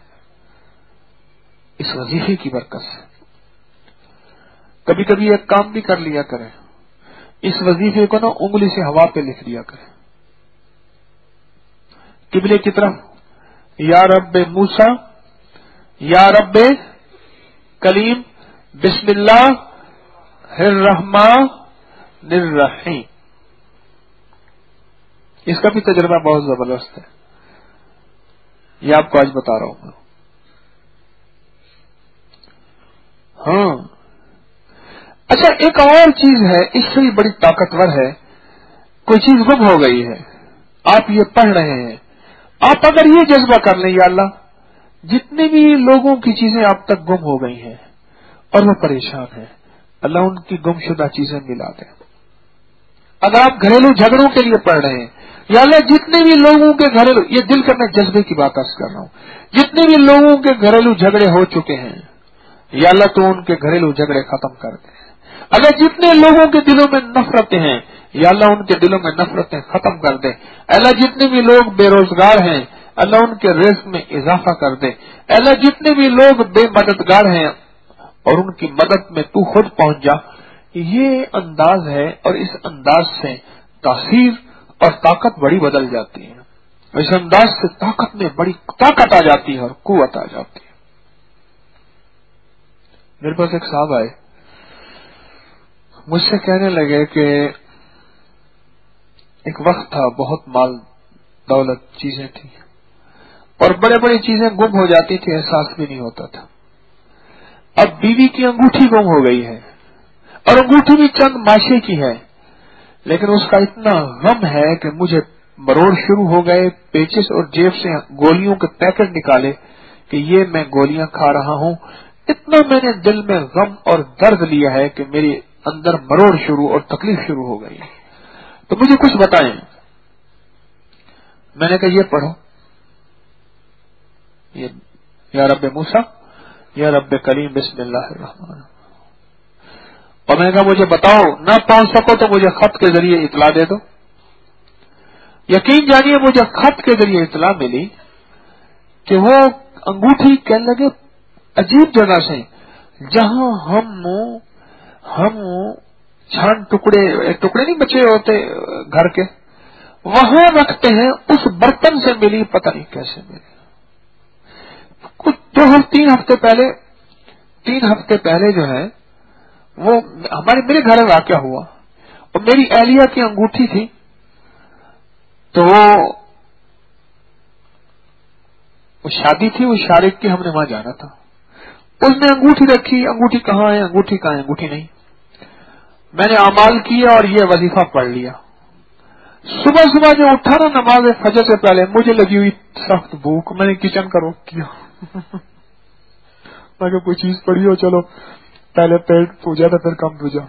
اس وظیفے کی برکت سے. کبھی کبھی ایک کام بھی کر لیا کریں، اس وظیفے کو نا انگلی سے ہوا پہ لکھ دیا کریں قبلے کی طرف. یا رب موسیٰ یا رب کلیم بسم اللہ الرحمن الرحیم. اس کا بھی تجربہ بہت زبردست ہے، یہ آپ کو آج بتا رہا ہوں میں. ہاں اچھا ایک اور چیز ہے اس سے بھی بڑی طاقتور ہے. کوئی چیز گم ہو گئی ہے، آپ یہ پڑھ رہے ہیں، آپ اگر یہ جذبہ کر لیں یا اللہ جتنے بھی لوگوں کی چیزیں آپ تک گم ہو گئی ہیں اور وہ پریشان ہیں، اللہ ان کی گم شدہ چیزیں ملا دیں. اگر آپ گھریلو جھگڑوں کے لیے پڑھ رہے ہیں یا اللہ جتنے بھی لوگوں کے گھریلو، یہ دل کا میں جذبے کی بات عرض کر رہا ہوں، جتنے بھی لوگوں کے گھریلو جھگڑے ہو چکے ہیں یا اللہ تو ان کے گھریلو جھگڑے ختم کر دیں. اگر جتنے لوگوں کے دلوں میں نفرتیں ہیں یا اللہ ان کے دلوں میں نفرتیں ختم کر دے. اللہ جتنے بھی لوگ بے روزگار ہیں اللہ ان کے رزق میں اضافہ کر دے. اللہ جتنے بھی لوگ بے مددگار ہیں اور ان کی مدد میں تو خود پہنچ جا. یہ انداز ہے اور اس انداز سے تاثیر اور طاقت بڑی بدل جاتی ہے. اس انداز سے طاقت میں بڑی طاقت آ جاتی ہے اور قوت آ جاتی ہے. میرے پاس ایک صاحب آئے، مجھ سے کہنے لگے کہ ایک وقت تھا بہت مال دولت چیزیں تھیں اور بڑے بڑی چیزیں گم ہو جاتی تھی، احساس بھی نہیں ہوتا تھا. اب بیوی کی انگوٹھی گم ہو گئی ہے اور انگوٹھی بھی چند ماشے کی ہے، لیکن اس کا اتنا غم ہے کہ مجھے مروڑ شروع ہو گئے، پیچس اور جیب سے گولیوں کے پیکٹ نکالے کہ یہ میں گولیاں کھا رہا ہوں. اتنا میں نے دل میں غم اور درد لیا ہے کہ میری اندر مروڑ شروع اور تکلیف شروع ہو گئی. تو مجھے کچھ بتائیں. میں نے کہا یہ پڑھو، یہ یا رب موسیٰ یا رب کلیم بسم اللہ الرحمن. اور میں نے کہا مجھے بتاؤ، نہ پہنچ سکو تو مجھے خط کے ذریعے اطلاع دے دو. یقین جانیے مجھے خط کے ذریعے اطلاع ملی کہ وہ انگوٹھی کہنے لگے عجیب جگہ سے جہاں ہم ہم چھان ٹکڑے ٹکڑے نہیں بچے ہوتے گھر کے، وہاں رکھتے ہیں، اس برتن سے ملی، پتہ نہیں کیسے ملی. کچھ دو ہفتے تین ہفتے پہلے تین ہفتے پہلے جو ہے وہ ہمارے میرے گھر واقعہ ہوا، اور میری اہلیہ کی انگوٹھی تھی، تو وہ شادی تھی، وہ شارق کی، ہم نے وہاں جانا تھا. اس نے انگوٹھی رکھی، انگوٹھی کہاں ہے، انگوٹھی کہاں ہے، انگوٹھی نہیں. میں نے اعمال کیا اور یہ وظیفہ پڑھ لیا. صبح صبح جو اٹھا نا نماز فجر سے پہلے، مجھے لگی ہوئی سخت بھوک، میں نے کچن کا رخ کیا. میں کہ کوئی چیز پڑی ہو، چلو پہلے پیٹ پوجا تھا پھر کم پوجا.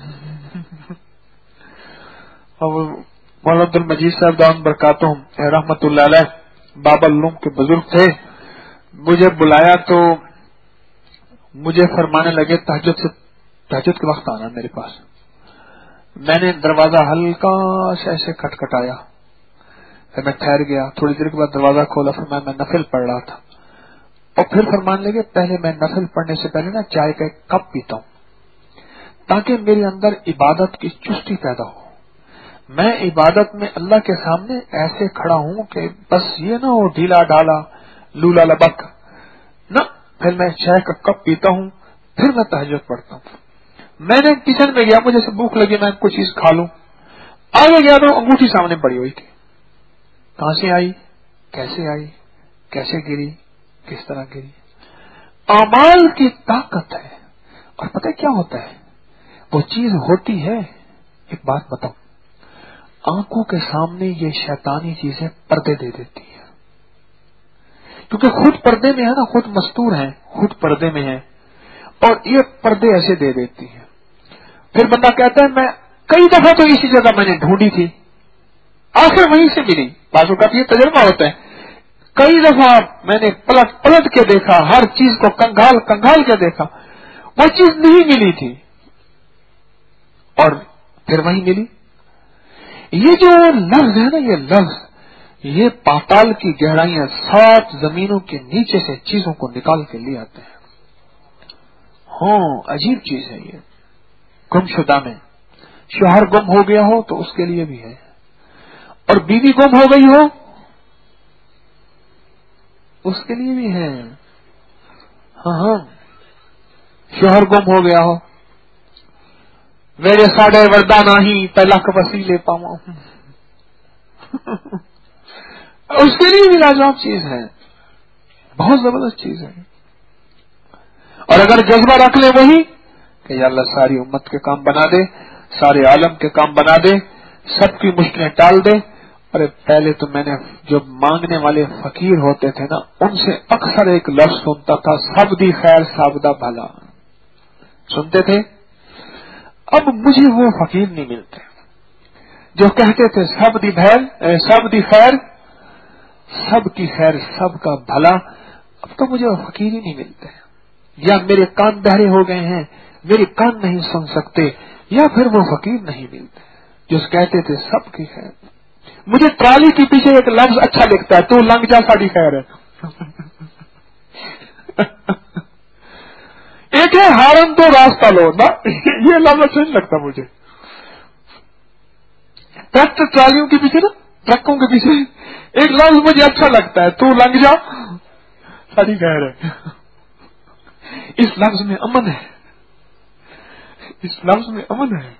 اب مولانا عبد المجید صاحب دامت برکاتہم رحمت اللہ علیہ بابا العلوم کے بزرگ تھے. مجھے بلایا تو مجھے فرمانے لگے تہجد سے تہجد کے وقت آنا میرے پاس. میں نے دروازہ ہلکا سے ایسے کھٹکھٹایا، پھر میں ٹھہر گیا. تھوڑی دیر کے بعد دروازہ کھولا، پھر میں نفل پڑھ رہا تھا، اور پھر فرمانے لگے پہلے میں نفل پڑھنے سے پہلے نا چائے کا ایک کپ پیتا ہوں تاکہ میرے اندر عبادت کی چستی پیدا ہو. میں عبادت میں اللہ کے سامنے ایسے کھڑا ہوں کہ بس یہ نہ ہو ڈھیلا ڈالا لولا لبک نہ. پھر میں چائے کا کپ پیتا ہوں، پھر میں تہجد پڑھتا ہوں. میں نے کچن میں گیا، مجھے سے بھوک لگی، میں کوئی چیز کھا لوں. آگے گیا تو انگوٹھی سامنے پڑی ہوئی تھی. کہاں سے آئی، کیسے آئی، کیسے گری، کس طرح گری. اعمال کی طاقت ہے. اور پتہ کیا ہوتا ہے، وہ چیز ہوتی ہے. ایک بات بتاؤں، آنکھوں کے سامنے یہ شیطانی چیزیں پردے دے دیتی ہیں، کیونکہ خود پردے میں ہے نا، خود مستور ہیں، خود پردے میں ہے، اور یہ پردے ایسے دے دیتی ہیں. پھر بندہ کہتا ہے میں کئی دفعہ تو اسی جگہ میں نے ڈھونڈی تھی، آخر وہیں سے ملی. بعض اوقات یہ تجربہ ہوتا ہے، کئی دفعہ میں نے پلٹ پلٹ کے دیکھا، ہر چیز کو کنگال کنگال کے دیکھا، وہ چیز نہیں ملی تھی، اور پھر وہیں ملی. یہ جو لفظ ہے نا، یہ لفظ یہ پاتال کی گہرائیاں، سات زمینوں کے نیچے سے چیزوں کو نکال کے لے آتے ہیں. ہاں عجیب چیز ہے یہ. گم شدہ میں شوہر گم ہو گیا ہو تو اس کے لیے بھی ہے، اور بیوی گم ہو گئی ہو اس کے لیے بھی ہے. ہاں ہاں شوہر گم ہو گیا ہو، میرے ساڑھے وردہ نہیں پہلا کپسی لے پاؤں، اس کے لیے بھی لاجواب چیز ہے، بہت زبردست چیز ہے. اور اگر جذبہ رکھ لے وہی کہ یا اللہ ساری امت کے کام بنا دے، سارے عالم کے کام بنا دے، سب کی مشکلیں ٹال دے. ارے پہلے تو میں نے جو مانگنے والے فقیر ہوتے تھے نا، ان سے اکثر ایک لفظ سنتا تھا، سب دی خیر سابدہ بھلا، سنتے تھے. اب مجھے وہ فقیر نہیں ملتے جو کہتے تھے سب دی بھیل سب دی خیر سب کی خیر سب کا بھلا. اب تو مجھے وہ فقیر ہی نہیں ملتے، یا میرے کان بہرے ہو گئے ہیں، میرے کان نہیں سن سکتے، یا پھر وہ فقیر نہیں ملتے جو کہتے تھے سب کی خیر. مجھے ٹرالی کے پیچھے ایک لفظ اچھا لگتا ہے، تو لنگ جا ساڑی خیر ہے. ایک ہے ہارن تو راستہ لو نا، یہ لفظ اچھا نہیں لگتا مجھے. ٹرک ٹرالیوں کے پیچھے نا، ٹرکوں کے پیچھے ایک لفظ مجھے اچھا لگتا ہے، تو لنگ جا ساڑی خیر ہے. اس لفظ میں امن ہے، اس لفظ میں امن ہے.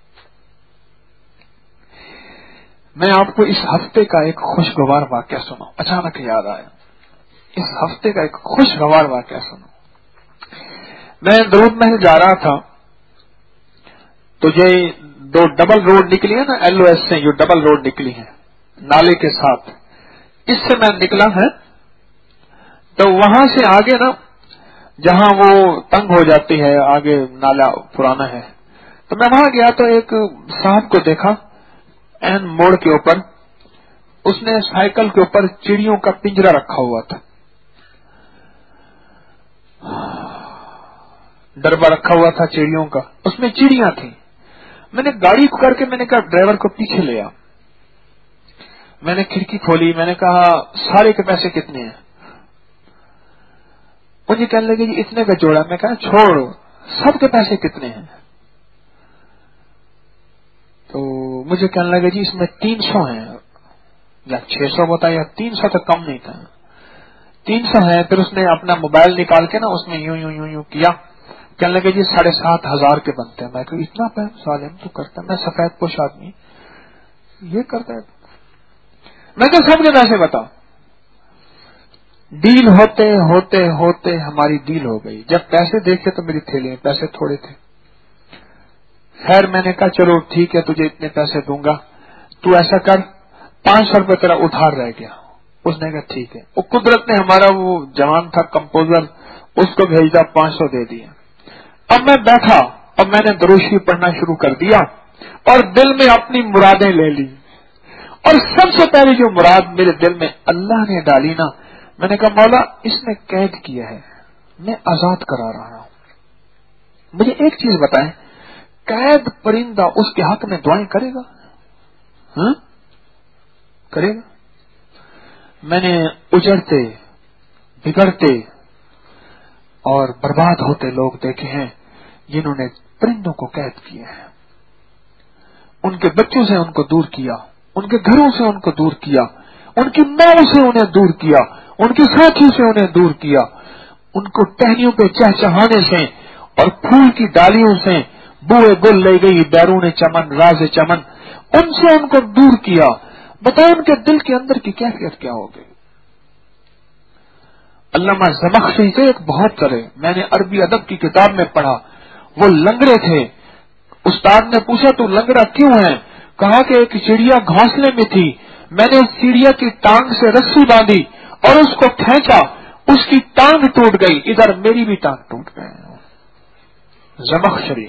میں آپ کو اس ہفتے کا ایک خوشگوار واقعہ سناؤں، اچانک یاد آیا. اس ہفتے کا ایک خوشگوار واقعہ سنو. میں درود محل جا رہا تھا تو یہ دو ڈبل روڈ نکلی ہے نا، ایل او ایس سے جو ڈبل روڈ نکلی ہے نالے کے ساتھ، اس سے میں نکلا ہے. تو وہاں سے آگے نا جہاں وہ تنگ ہو جاتی ہے، آگے نالا پرانا ہے، تو میں وہاں گیا تو ایک صاحب کو دیکھا این موڑ کے اوپر. اس نے سائیکل کے اوپر چڑیوں کا پنجرا رکھا ہوا تھا، ڈربا رکھا ہوا تھا چڑیوں کا، اس میں چڑیاں تھیں. میں نے گاڑی کو کر کے میں نے کہا ڈرائیور کو پیچھے لے آ. میں نے کھڑکی کھولی، میں نے کہا سارے کے پیسے کتنے ہیں؟ مجھے کہنے لگے جی اتنے کا جوڑا. میں کہا چھوڑ سب کے پیسے کتنے ہیں؟ تو مجھے کہنے لگا جی اس میں تین سو ہیں، یا چھ سو ہوتا ہے یا تین سو تک کم نہیں تھا، تین سو ہے۔ پھر اس نے اپنا موبائل نکال کے نا اس میں یوں یوں یوں یوں کیا، کہنے لگے جی ساڑھے سات ہزار کے بنتے ہیں۔ میں کہ اتنا ظالم تو کرتا ہے، میں سفید پوش آدمی یہ کرتا ہے؟ میں کہ سب کے پیسے بتا۔ ڈیل ہوتے ہوتے ہوتے ہماری ڈیل ہو گئی، جب پیسے دیکھے تو میری تھیلی میں پیسے تھوڑے تھے۔ خیر میں نے کہا چلو ٹھیک ہے تجھے اتنے پیسے دوں گا، تو ایسا کر پانچ سو روپے تیرا ادھار رہ گیا۔ اس نے کہا ٹھیک ہے۔ وہ قدرت نے ہمارا وہ جوان تھا کمپوزر، اس کو بھیجا، پانچ سو دے دیا۔ اب میں بیٹھا، اب میں نے درود شریف پڑھنا شروع کر دیا اور دل میں اپنی مرادیں لے لی، اور سب سے پہلے جو مراد میرے دل میں اللہ نے ڈالی نا، میں نے کہا مولا اس نے قید کیا ہے، میں آزاد کرا رہا ہوں۔ مجھے ایک چیز بتائیں، قید پرندہ اس کے حق میں دعائیں کرے گا؟ ہاں کرے گا؟ میں نے اجڑتے بگڑتے اور برباد ہوتے لوگ دیکھے ہیں جنہوں نے پرندوں کو قید کیا ہے، ان کے بچوں سے ان کو دور کیا، ان کے گھروں سے ان کو دور کیا، ان کی ماں سے انہیں دور کیا، ان کے ساتھیوں سے انہیں دور کیا، ان کو ٹہنیوں پہ چہچہانے سے اور پھول کی ڈالیوں سے بوئے گل لے گئی بیرون چمن راز چمن، ان سے ان کو دور کیا۔ بتائیں ان کے دل کے اندر کی کیفیت کیا ہو گئی؟ علامہ زمخشری سے ایک بہت کرے، میں نے عربی ادب کی کتاب میں پڑھا، وہ لنگڑے تھے۔ استاد نے پوچھا تو لنگڑا کیوں ہے؟ کہا کہ ایک چڑیا گھونسلے میں تھی، میں نے اس چڑیا کی ٹانگ سے رسی باندھی اور اس کو کھینچا، اس کی ٹانگ ٹوٹ گئی، ادھر میری بھی ٹانگ ٹوٹ گئی۔ زمخشری۔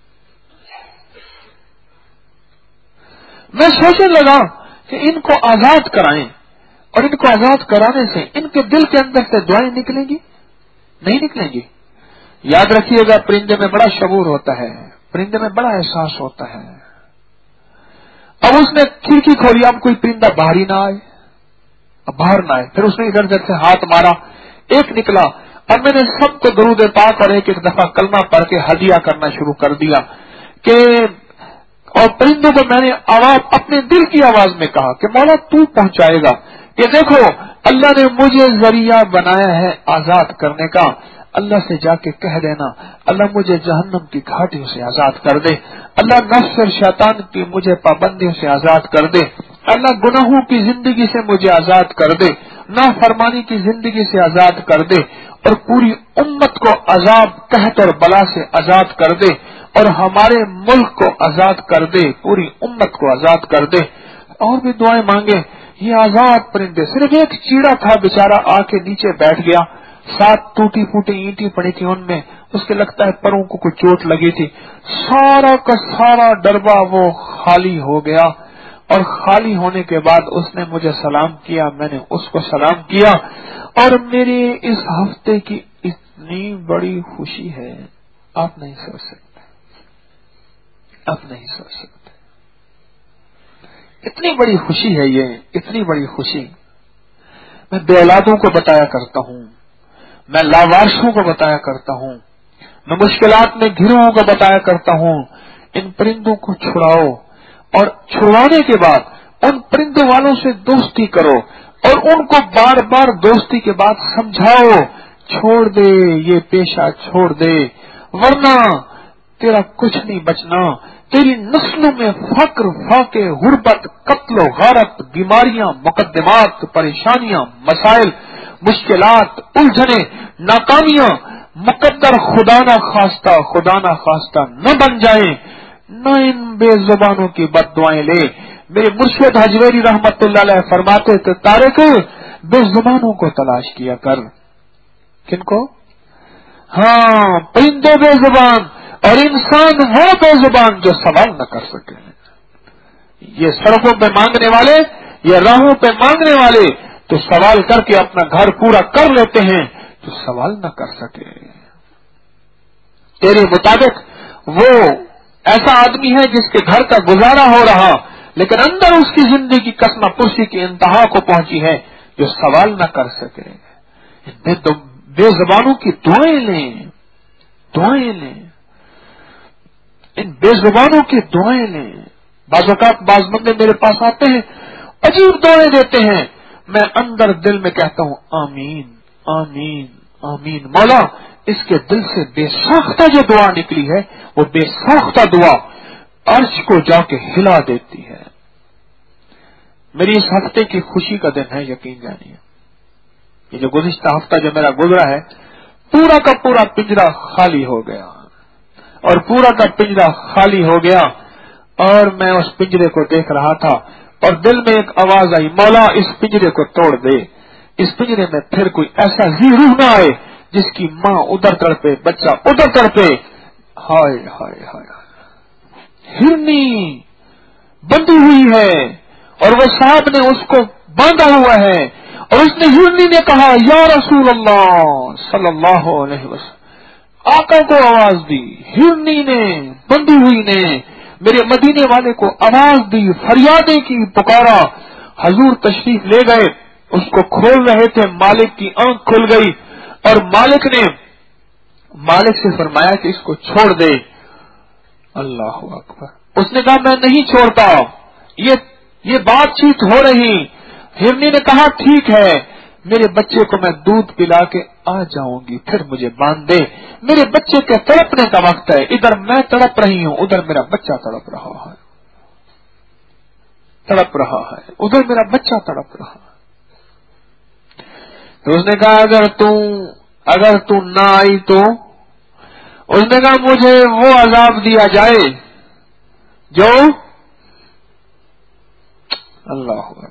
میں سوچنے لگا کہ ان کو آزاد کرائیں، اور ان کو آزاد کرانے سے ان کے دل کے اندر سے دعائیں نکلیں گی؟ نہیں نکلیں گی۔ یاد رکھیے گا پرندے میں بڑا شعور ہوتا ہے، پرندے میں بڑا احساس ہوتا ہے۔ اب اس نے کھڑکی کھولی، اب کوئی پرندہ باہر ہی نہ آئے، اب باہر نہ آئے۔ پھر اس نے ادھر ادھر سے ہاتھ مارا، ایک نکلا۔ اب میں نے سب کو درود پاک اور ایک ایک دفعہ کلمہ پڑھ کے ہدیہ کرنا شروع کر دیا کہ، اور پرندوں کو میں نے آواز اپنے دل کی آواز میں کہا کہ مولا تو پہنچائے گا، کہ دیکھو اللہ نے مجھے ذریعہ بنایا ہے آزاد کرنے کا، اللہ سے جا کے کہہ دینا اللہ مجھے جہنم کی گھاٹیوں سے آزاد کر دے، اللہ نفس اور شیطان کی مجھے پابندیوں سے آزاد کر دے، اللہ گناہوں کی زندگی سے مجھے آزاد کر دے، نافرمانی کی زندگی سے آزاد کر دے، اور پوری امت کو عذاب قحط اور بلا سے آزاد کر دے، اور ہمارے ملک کو آزاد کر دے، پوری امت کو آزاد کر دے۔ اور بھی دعائیں مانگے۔ یہ آزاد پرندے، صرف ایک چیڑا تھا بیچارہ آ کے نیچے بیٹھ گیا، سات ٹوٹی پھوٹی اینٹیں پڑی تھی ان میں، اس کے لگتا ہے پروں کو کوئی چوٹ لگی تھی، سارا کا سارا ڈربہ وہ خالی ہو گیا، اور خالی ہونے کے بعد اس نے مجھے سلام کیا، میں نے اس کو سلام کیا، اور میری اس ہفتے کی اتنی بڑی خوشی ہے آپ نہیں سوچ سکتے، آپ نہیں سوچ سکتے، اتنی بڑی خوشی ہے یہ، اتنی بڑی خوشی۔ میں بے اولادوں کو بتایا کرتا ہوں، میں لاوارثوں کو بتایا کرتا ہوں، میں مشکلات میں گھروں کو بتایا کرتا ہوں، ان پرندوں کو چھڑاؤ، اور چھڑوانے کے بعد ان پرندوں والوں سے دوستی کرو، اور ان کو بار بار دوستی کے بعد سمجھاؤ، چھوڑ دے یہ پیشہ، چھوڑ دے، ورنہ تیرا کچھ نہیں بچنا، تیری نسلوں میں فقر، فاقے، غربت، قتل و غارت، بیماریاں، مقدمات، پریشانیاں، مسائل، مشکلات، الجھنیں، ناکامیاں مقدر خدا نہ خواستہ خدا نہ خواستہ نہ بن جائیں، نہ ان بے زبانوں کی بد دعائیں لے۔ میرے مرشد حجویری رحمت اللہ علیہ فرماتے تھے طارق بے زبانوں کو تلاش کیا کر۔ کن کو؟ ہاں پرندے بے زبان، اور انسان وہ بے زبان جو سوال نہ کر سکے۔ یہ سڑکوں پہ مانگنے والے، یہ راہوں پہ مانگنے والے تو سوال کر کے اپنا گھر پورا کر لیتے ہیں، تو سوال نہ کر سکے۔ تیرے مطابق وہ ایسا آدمی ہے جس کے گھر کا گزارا ہو رہا، لیکن اندر اس کی زندگی کسمہ پرسی کی انتہا کو پہنچی ہے، جو سوال نہ کر سکے۔ بے زبانوں کی دعائیں لیں، دعائیں لیں، ان بے زبانوں کی دعائیں لیں. بعض اوقات بعض بندے میرے پاس آتے ہیں، عجیب دعائیں دیتے ہیں، میں اندر دل میں کہتا ہوں آمین آمین آمین. مولا اس کے دل سے بے ساختہ جو دعا نکلی ہے وہ بے ساختہ دعا عرش کو جا کے ہلا دیتی ہے. میری اس ہفتے کی خوشی کا دن ہے، یقین جانیے. یہ جو گزشتہ ہفتہ جو میرا گزرا ہے، پورا کا پورا پنجرا خالی ہو گیا، اور پورا کا پنجرا خالی ہو گیا، اور میں اس پنجرے کو دیکھ رہا تھا اور دل میں ایک آواز آئی، مولا اس پنجرے کو توڑ دے، اس پنجرے میں پھر کوئی ایسا ذی روح نہ آئے جس کی ماں ادھر تڑپے، بچہ ادھر تڑپے. ہائے ہائے ہائے، ہرنی بندھی ہوئی ہے اور وہ صاحب نے اس کو باندھا ہوا ہے، اور اس نے ہرنی نے کہا یا رسول اللہ صلی اللہ علیہ وسلم، آقا کو آواز دی. ہرنی نے، بندھی ہوئی نے میرے مدینے والے کو آواز دی، فریادیں کی، پکارا. حضور تشریف لے گئے، اس کو کھول رہے تھے، مالک کی آنکھ کھل گئی، اور مالک نے مالک سے فرمایا کہ اس کو چھوڑ دے. اللہ اکبر. اس نے کہا میں نہیں چھوڑتا، یہ یہ بات چیت ہو رہی. ہرنی نے کہا ٹھیک ہے، میرے بچے کو میں دودھ پلا کے آ جاؤں گی، پھر مجھے باندھ دے. میرے بچے کے تڑپنے کا وقت ہے، ادھر میں تڑپ رہی ہوں، ادھر میرا بچہ تڑپ رہا ہے تڑپ رہا ہے ادھر میرا بچہ تڑپ رہا ہے. تو اس نے کہا اگر تو اگر تو نہ آئی تو اس نے کہا مجھے وہ عذاب دیا جائے جو اللہ اکبر،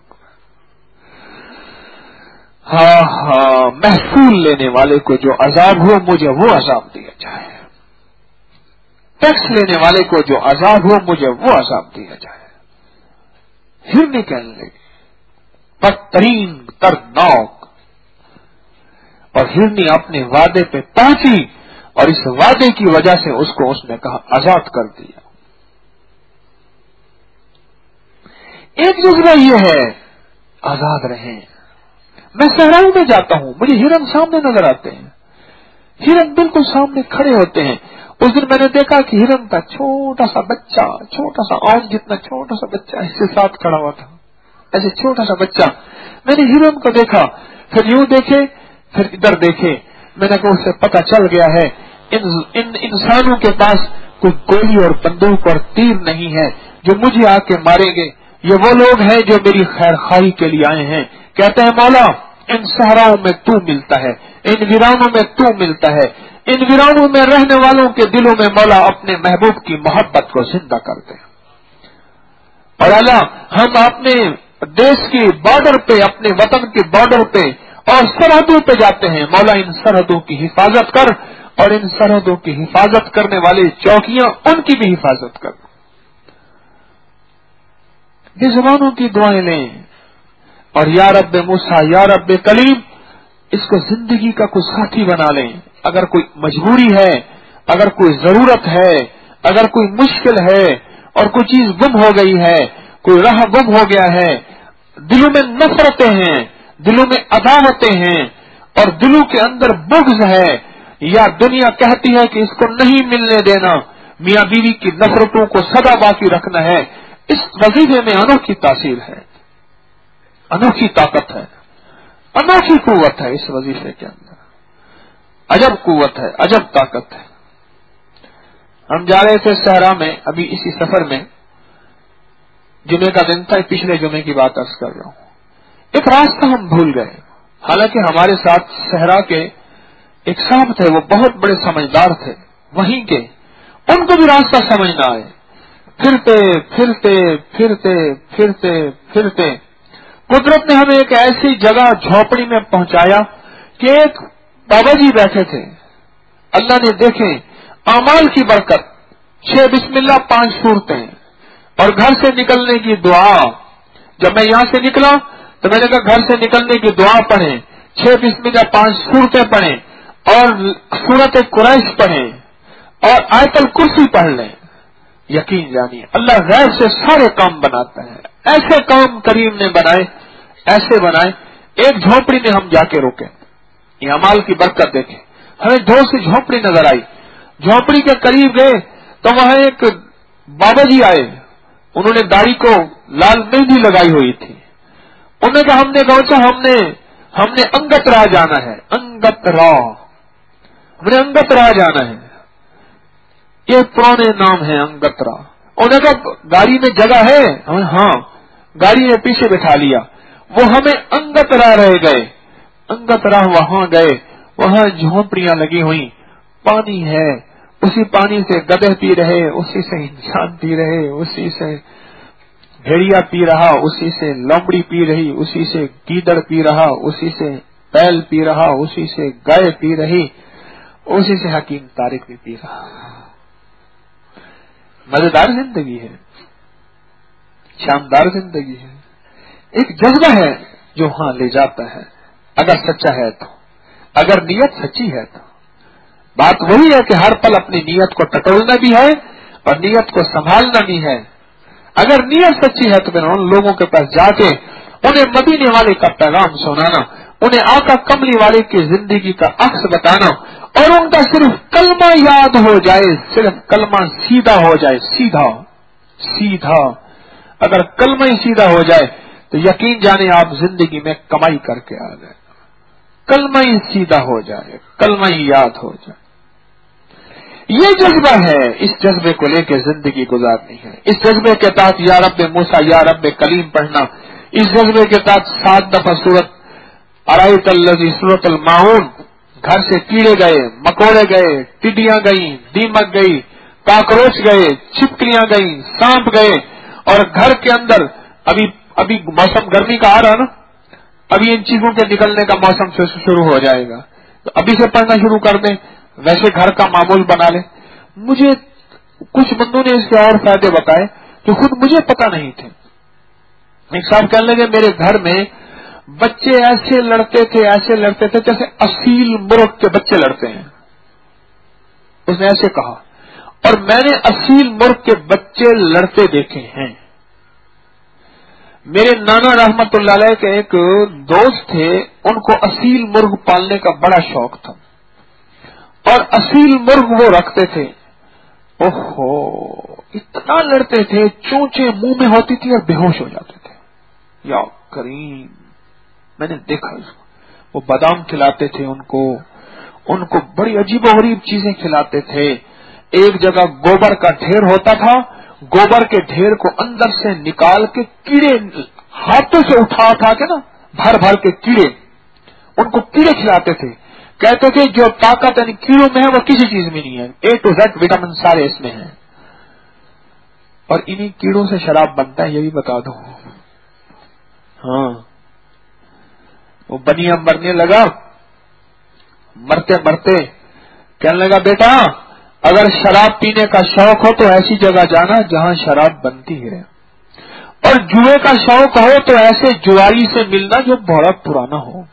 ہاں ہاں محفول لینے والے کو جو عذاب ہو مجھے وہ عذاب دیا جائے، ٹیکس لینے والے کو جو عذاب ہو مجھے وہ عذاب دیا جائے. ہرنی کہنے لگی بدترین دردناک، اور ہرنی اپنے وعدے پہ پہنچی، اور اس وعدے کی وجہ سے اس کو اس نے کہا آزاد کر دیا. ایک جذبہ یہ ہے آزاد رہیں. میں صحراؤں میں جاتا ہوں، مجھے ہرن سامنے نظر آتے ہیں، ہرن بالکل سامنے کھڑے ہوتے ہیں. اس دن میں نے دیکھا کہ ہرن کا چھوٹا سا بچہ، چھوٹا سا آم جتنا چھوٹا سا بچہ اس کے ساتھ کھڑا ہوا تھا، ایسے چھوٹا سا بچہ. میں نے ہرن کو دیکھا، پھر یوں دیکھے، پھر ادھر دیکھے. میں نے کہا اس سے پتہ چل گیا ہے ان, ان انسانوں کے پاس کوئی گولی اور بندوق اور تیر نہیں ہے جو مجھے آ کے ماریں گے. یہ وہ لوگ ہیں جو میری خیر خواہی کے لیے آئے ہیں. کہتے ہیں مولا ان صحراؤں میں تو ملتا ہے، ان ویرانوں میں تو ملتا ہے، ان ویرانوں میں رہنے والوں کے دلوں میں مولا اپنے محبوب کی محبت کو زندہ کرتے ہیں. اور اللہ ہم اپنے دیش کی بارڈر پہ، اپنے وطن کے بارڈر پہ اور سرحدوں پہ جاتے ہیں، مولا ان سرحدوں کی حفاظت کر، اور ان سرحدوں کی حفاظت کرنے والے چوکیاں ان کی بھی حفاظت کر. بے زبانوں کی دعائیں لیں، اور یا رب موسیٰ یا رب کلیم اس کو زندگی کا کوئی ساتھی بنا لیں. اگر کوئی مجبوری ہے، اگر کوئی ضرورت ہے، اگر کوئی مشکل ہے اور کوئی چیز گم ہو گئی ہے، کوئی راہ گم ہو گیا ہے، دلوں میں نفرتیں ہیں، دلوں میں عداوتیں ہیں، اور دلوں کے اندر بغض ہے، یا دنیا کہتی ہے کہ اس کو نہیں ملنے دینا، میاں بیوی کی نفرتوں کو سدا باقی رکھنا ہے. اس وظیفے میں انوکھی تاثیر ہے، انوکھی طاقت ہے، انوکھی قوت ہے اس وظیفے کے اندر. عجب قوت ہے، عجب طاقت ہے. ہم جا رہے تھے صحرا میں، ابھی اسی سفر میں، جمعے کا دن تھا، پچھلے جمعے کی بات عرض کر رہا ہوں. ایک راستہ ہم بھول گئے، حالانکہ ہمارے ساتھ صحرا کے ایک صاحب تھے، وہ بہت بڑے سمجھدار تھے وہیں کے. ان کو بھی راستہ سمجھ نہ آئے، پھرتے پھرتے پھرتے پھرتے پھرتے قدرت نے ہمیں ایک ایسی جگہ جھونپڑی میں پہنچایا کہ ایک بابا جی بیٹھے تھے. اللہ نے دیکھیں اعمال کی برکت، چھ بسم اللہ پانچ صورتیں، اور گھر سے نکلنے کی دعا. جب میں یہاں سے نکلا تو میں نے کہا گھر سے نکلنے کی دعا پڑھیں، چھ بسم اللہ پانچ صورتیں پڑھیں، اور سورت قریش پڑھیں، اور آیت الکرسی پڑھ لیں. یقین جانیے اللہ غیر سے سارے کام بناتا ہے. ایسے کام کریم نے بنائے، ایسے بنائے. ایک جھونپڑی میں ہم جا کے روکے، یہ امال کی برکت دیکھیں. ہمیں دو سی جھونپڑی نظر آئی، झोपड़ी के करीब गए तो वहां एक बाबा जी आए, उन्होंने दाढ़ी को लाल मेहंदी लगाई हुई थी। उन्होंने कहा हमने कहा हमने हमने अंगतरा जाना है, अंगतरा, हमने अंगतरा जाना है, ये पुराने नाम है अंगतरा। उन्होंने कहा गाड़ी में जगह है? हाँ, गाड़ी में पीछे बिठा लिया। वो हमें अंगतरा रह गए, अंगतरा वहां गए, वहां झोपड़ियां लगी हुई, पानी है, उसी पानी से गधे पी रहे, उसी से इंसान पी रहे, उसी से भेड़िया पी रहा, उसी से लोमड़ी पी रही, उसी से गीदड़ पी रहा, उसी से बैल पी रहा, उसी से गाय पी रही, उसी से हकीम तारिक भी पी रहा। मजेदार जिंदगी है, शानदार जिंदगी है। एक जज्बा है जो वहां ले जाता है, अगर सच्चा है तो, अगर नीयत सच्ची है तो। बात वही है कि हर पल अपनी नीयत को टटोलना भी है और नीयत को संभालना भी है। अगर नीयत सच्ची है तो फिर उन लोगों के पास जाके उन्हें मदीने वाले का पैगाम सुनाना, उन्हें आका कमली वाले की जिंदगी का अक्स बताना, और उनका सिर्फ कलमा याद हो जाए, सिर्फ कलमा सीधा हो जाए, सीधा सीधा। अगर कलमा ही सीधा हो जाए तो यकीन जाने आप जिंदगी में कमाई करके आ गए। कलमा ही सीधा हो जाए, कलमा ही याद हो जाए, ये जज्बा है। इस जज्बे को लेकर जिंदगी गुजारनी है। इस जज्बे के तहत या रब्बे मूसा या रब्बे कलीम पढ़ना, इस जज्बे के तहत सात दफा सूरत अरायत अल्लज़ी सूरत अल माऊन, घर से कीड़े गए, मकोड़े गए, टिड्डियां गई, दीमक गई, काकरोच गए, छिपकलियां गई, सांप गए, और घर के अंदर अभी अभी मौसम गर्मी का आ रहा ना, अभी इन चीजों के निकलने का मौसम शुरू हो जाएगा, तो अभी से पढ़ना शुरू कर दें, वैसे घर का मामूल बना ले। मुझे कुछ बंदों ने इसके और फायदे बताए जो खुद मुझे पता नहीं थे। एक साहब कहने लगे मेरे घर में बच्चे ऐसे लड़ते थे, ऐसे लड़ते थे जैसे असील मुर्ग के बच्चे लड़ते हैं, उसने ऐसे कहा, और मैंने असील मुर्ग के बच्चे लड़ते देखे हैं। मेरे नाना रहमतुल्लाह अलैह के एक दोस्त थे, उनको असील मुर्ग पालने का बड़ा शौक था और असील मुर्ग वो रखते थे। ओहो, इतना लड़ते थे, चोंचे मुंह में होती थी और बेहोश हो जाते थे। या करीम, मैंने देखा इसको। वो बादाम खिलाते थे उनको, उनको बड़ी अजीबोगरीब चीजें खिलाते थे। एक जगह गोबर का ढेर होता था, गोबर के ढेर को अंदर से निकाल के कीड़े हाथों से उठा उठा के ना, भर भर के कीड़े, उनको कीड़े खिलाते थे। कहते थे जो ताकत यानी कीड़ों में है वो किसी चीज में नहीं है, ए टू जेड विटामिन सारे इसमें हैं। और इन्हीं कीड़ों से शराब बनता है, ये भी बता दो। हाँ, वो बनिया मरने लगा, मरते मरते कहने लगा बेटा अगर शराब पीने का शौक हो तो ऐसी जगह जाना जहां शराब बनती है, और जुए का शौक हो तो ऐसे जुआरी से मिलना जो बहुत पुराना हो।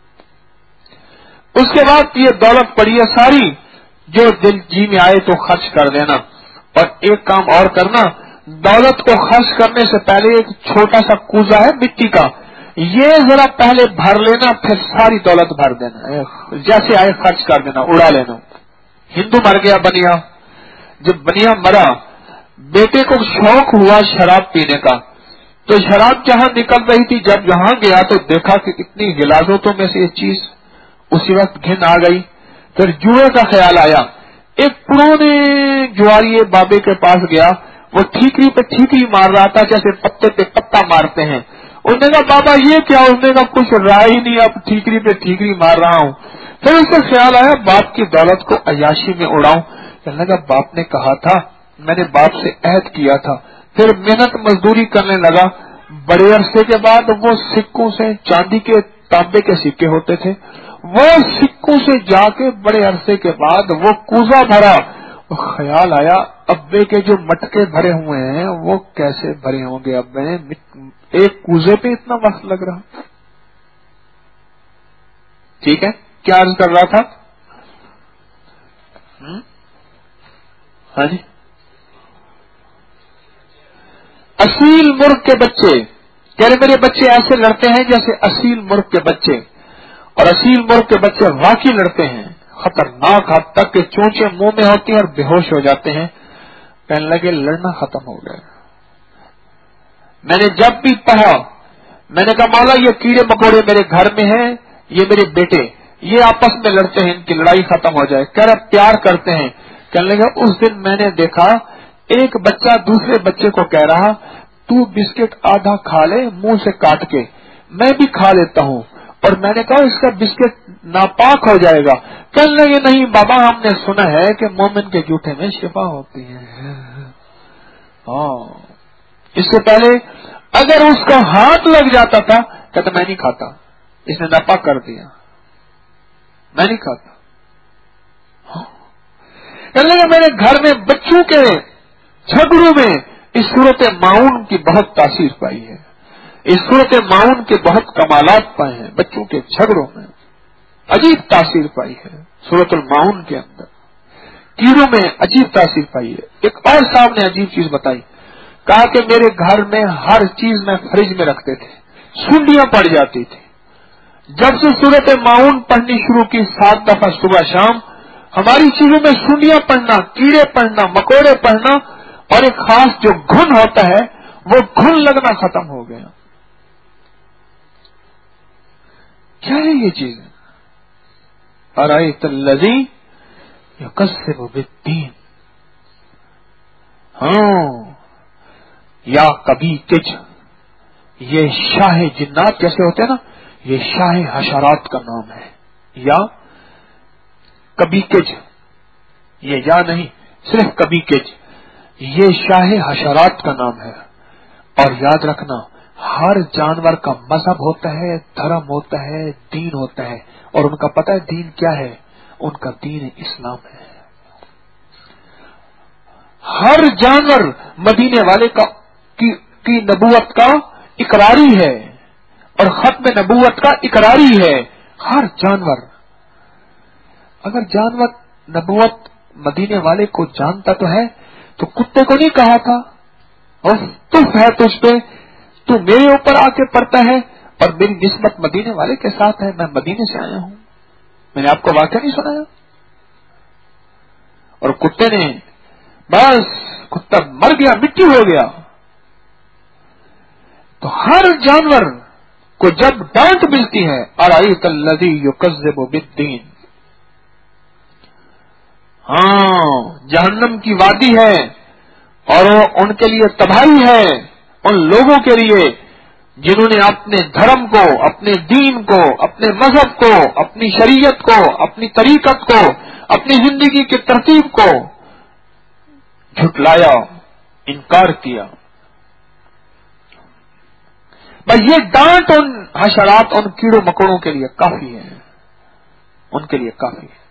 उसके बाद ये दौलत पड़ी है सारी, जो दिल जी में आए तो खर्च कर देना, और एक काम और करना, दौलत को खर्च करने से पहले एक छोटा सा कूजा है मिट्टी का, ये जरा पहले भर लेना, फिर सारी दौलत भर देना, जैसे आए खर्च कर देना, उड़ा लेना। हिंदू मर गया बनिया, जब बनिया मरा, बेटे को शौक हुआ शराब पीने का, तो शराब जहां निकल रही थी, जब जहां गया तो देखा कि इतनी गिलाजतों में से ये चीज, उसी वक्त घिन आ गई। फिर जुए का ख्याल आया, एक पुराने जुआरी बाबे के पास गया, वो ठीकरी पे ठीकरी मार रहा था जैसे पत्ते पे पत्ता मारते हैं। उसने कहा बाबा ये क्या? उसने कहा कुछ राय ही नहीं, अब ठीकरी पे ठीकरी मार रहा हूँ। फिर उससे ख्याल आया बाप की दौलत को अयाशी में उड़ाऊं। कहने लगा बाप ने कहा था, मैंने बाप से अहद किया था। फिर मेहनत मजदूरी करने लगा। बड़े अरसे के बाद वो सिक्कों से, चांदी के तांबे के सिक्के होते थे, वो सिक्कों से जाके बड़े अरसे के बाद वो कूजा भरा। ख्याल आया अब्बे के जो मटके भरे हुए हैं वो कैसे भरे होंगे अब्बे ने, एक कूजे पे इतना वक्त लग रहा। ठीक है, क्या अर्ज कर रहा था? हुँ? हाँ जी, असील मुर्ग के बच्चे कह रहे मेरे बच्चे ऐसे लड़ते हैं जैसे असील मुर्ग के बच्चे, और असील मुर्ग के बच्चे वाकई लड़ते हैं, خطرناک حد تک کہ چونچے منہ میں ہوتی ہیں اور بے ہوش ہو جاتے ہیں. کہنے لگے لڑنا ختم ہو گیا. میں نے جب بھی پڑھا میں نے کہا مولا یہ کیڑے مکوڑے میرے گھر میں ہیں, یہ میرے بیٹے یہ آپس میں لڑتے ہیں, ان کی لڑائی ختم ہو جائے. کہہ رہا پیار کرتے ہیں. کہنے لگا اس دن میں نے دیکھا ایک بچہ دوسرے بچے کو کہہ رہا تو بسکٹ آدھا کھا لے منہ سے کاٹ کے, میں بھی کھا لیتا ہوں. اور میں نے کہا اس کا بسکٹ ناپاک ہو جائے گا. کہنے لگے نہیں بابا ہم نے سنا ہے کہ مومن کے جوٹے میں شفا ہوتی ہے. ہاں اس سے پہلے اگر اس کا ہاتھ لگ جاتا تھا کہتا میں نہیں کھاتا, اس نے ناپاک کر دیا, میں نہیں کھاتا. کہنے لگے میں نے گھر میں بچوں کے جھگڑوں میں اس صورت معاون کی بہت تاثیر پائی ہے, اس صورت معاون کے بہت کمالات پائے ہیں. بچوں کے جھگڑوں میں عجیب تاثیر پائی ہے صورت المعاون کے اندر, کیڑوں میں عجیب تاثیر پائی ہے. ایک اور صاحب نے عجیب چیز بتائی, کہا کہ میرے گھر میں ہر چیز میں فریج میں رکھتے تھے, سنڈیاں پڑ جاتی تھی. جب سے صورت معاون پڑھنی شروع کی سات دفعہ صبح شام, ہماری چیزوں میں سنڈیاں پڑنا, کیڑے پڑنا, مکوڑے پڑنا اور ایک خاص جو گھن ہوتا ہے وہ گھن لگنا ختم ہو گیا. کیا ہے یہ چیز؟ ارایت الذی یکذب بالدین. ہاں یا کبھی کچھ, یہ شاہ جنات جیسے ہوتے ہیں نا, یہ شاہ حشرات کا نام ہے. یا کبھی کچھ, یہ یا نہیں صرف کبھی کچھ, یہ شاہ حشرات کا نام ہے. اور یاد رکھنا ہر جانور کا مذہب ہوتا ہے, دھرم ہوتا ہے, دین ہوتا ہے. اور ان کا پتہ ہے دین کیا ہے؟ ان کا دین اسلام ہے. ہر جانور مدینے والے کا کی, کی نبوت کا اقراری ہے اور ختم نبوت کا اقراری ہے. ہر جانور, اگر جانور نبوت مدینے والے کو جانتا تو ہے تو کتے کو نہیں کہا تھا اور تف ہے تجھ پہ, تو میرے اوپر آ کے پڑتا ہے اور میری نسبت مدینے والے کے ساتھ ہے, میں مدینے سے آیا ہوں. میں نے آپ کو واقعہ نہیں سنایا؟ اور کتے نے بس کتا مر گیا, مٹی ہو گیا. تو ہر جانور کو جب ڈانٹ ملتی ہے ارایت الذی یکذب بالدین, ہاں جہنم کی وادی ہے اور ان کے لیے تباہی ہے ان لوگوں کے لیے جنہوں نے اپنے دھرم کو, اپنے دین کو, اپنے مذہب کو, اپنی شریعت کو, اپنی طریقت کو, اپنی زندگی کی ترتیب کو جھٹلایا, انکار کیا. بس یہ ڈانٹ ان حشرات, ان کیڑوں مکوڑوں کے لیے کافی ہے, ان کے لیے کافی ہے.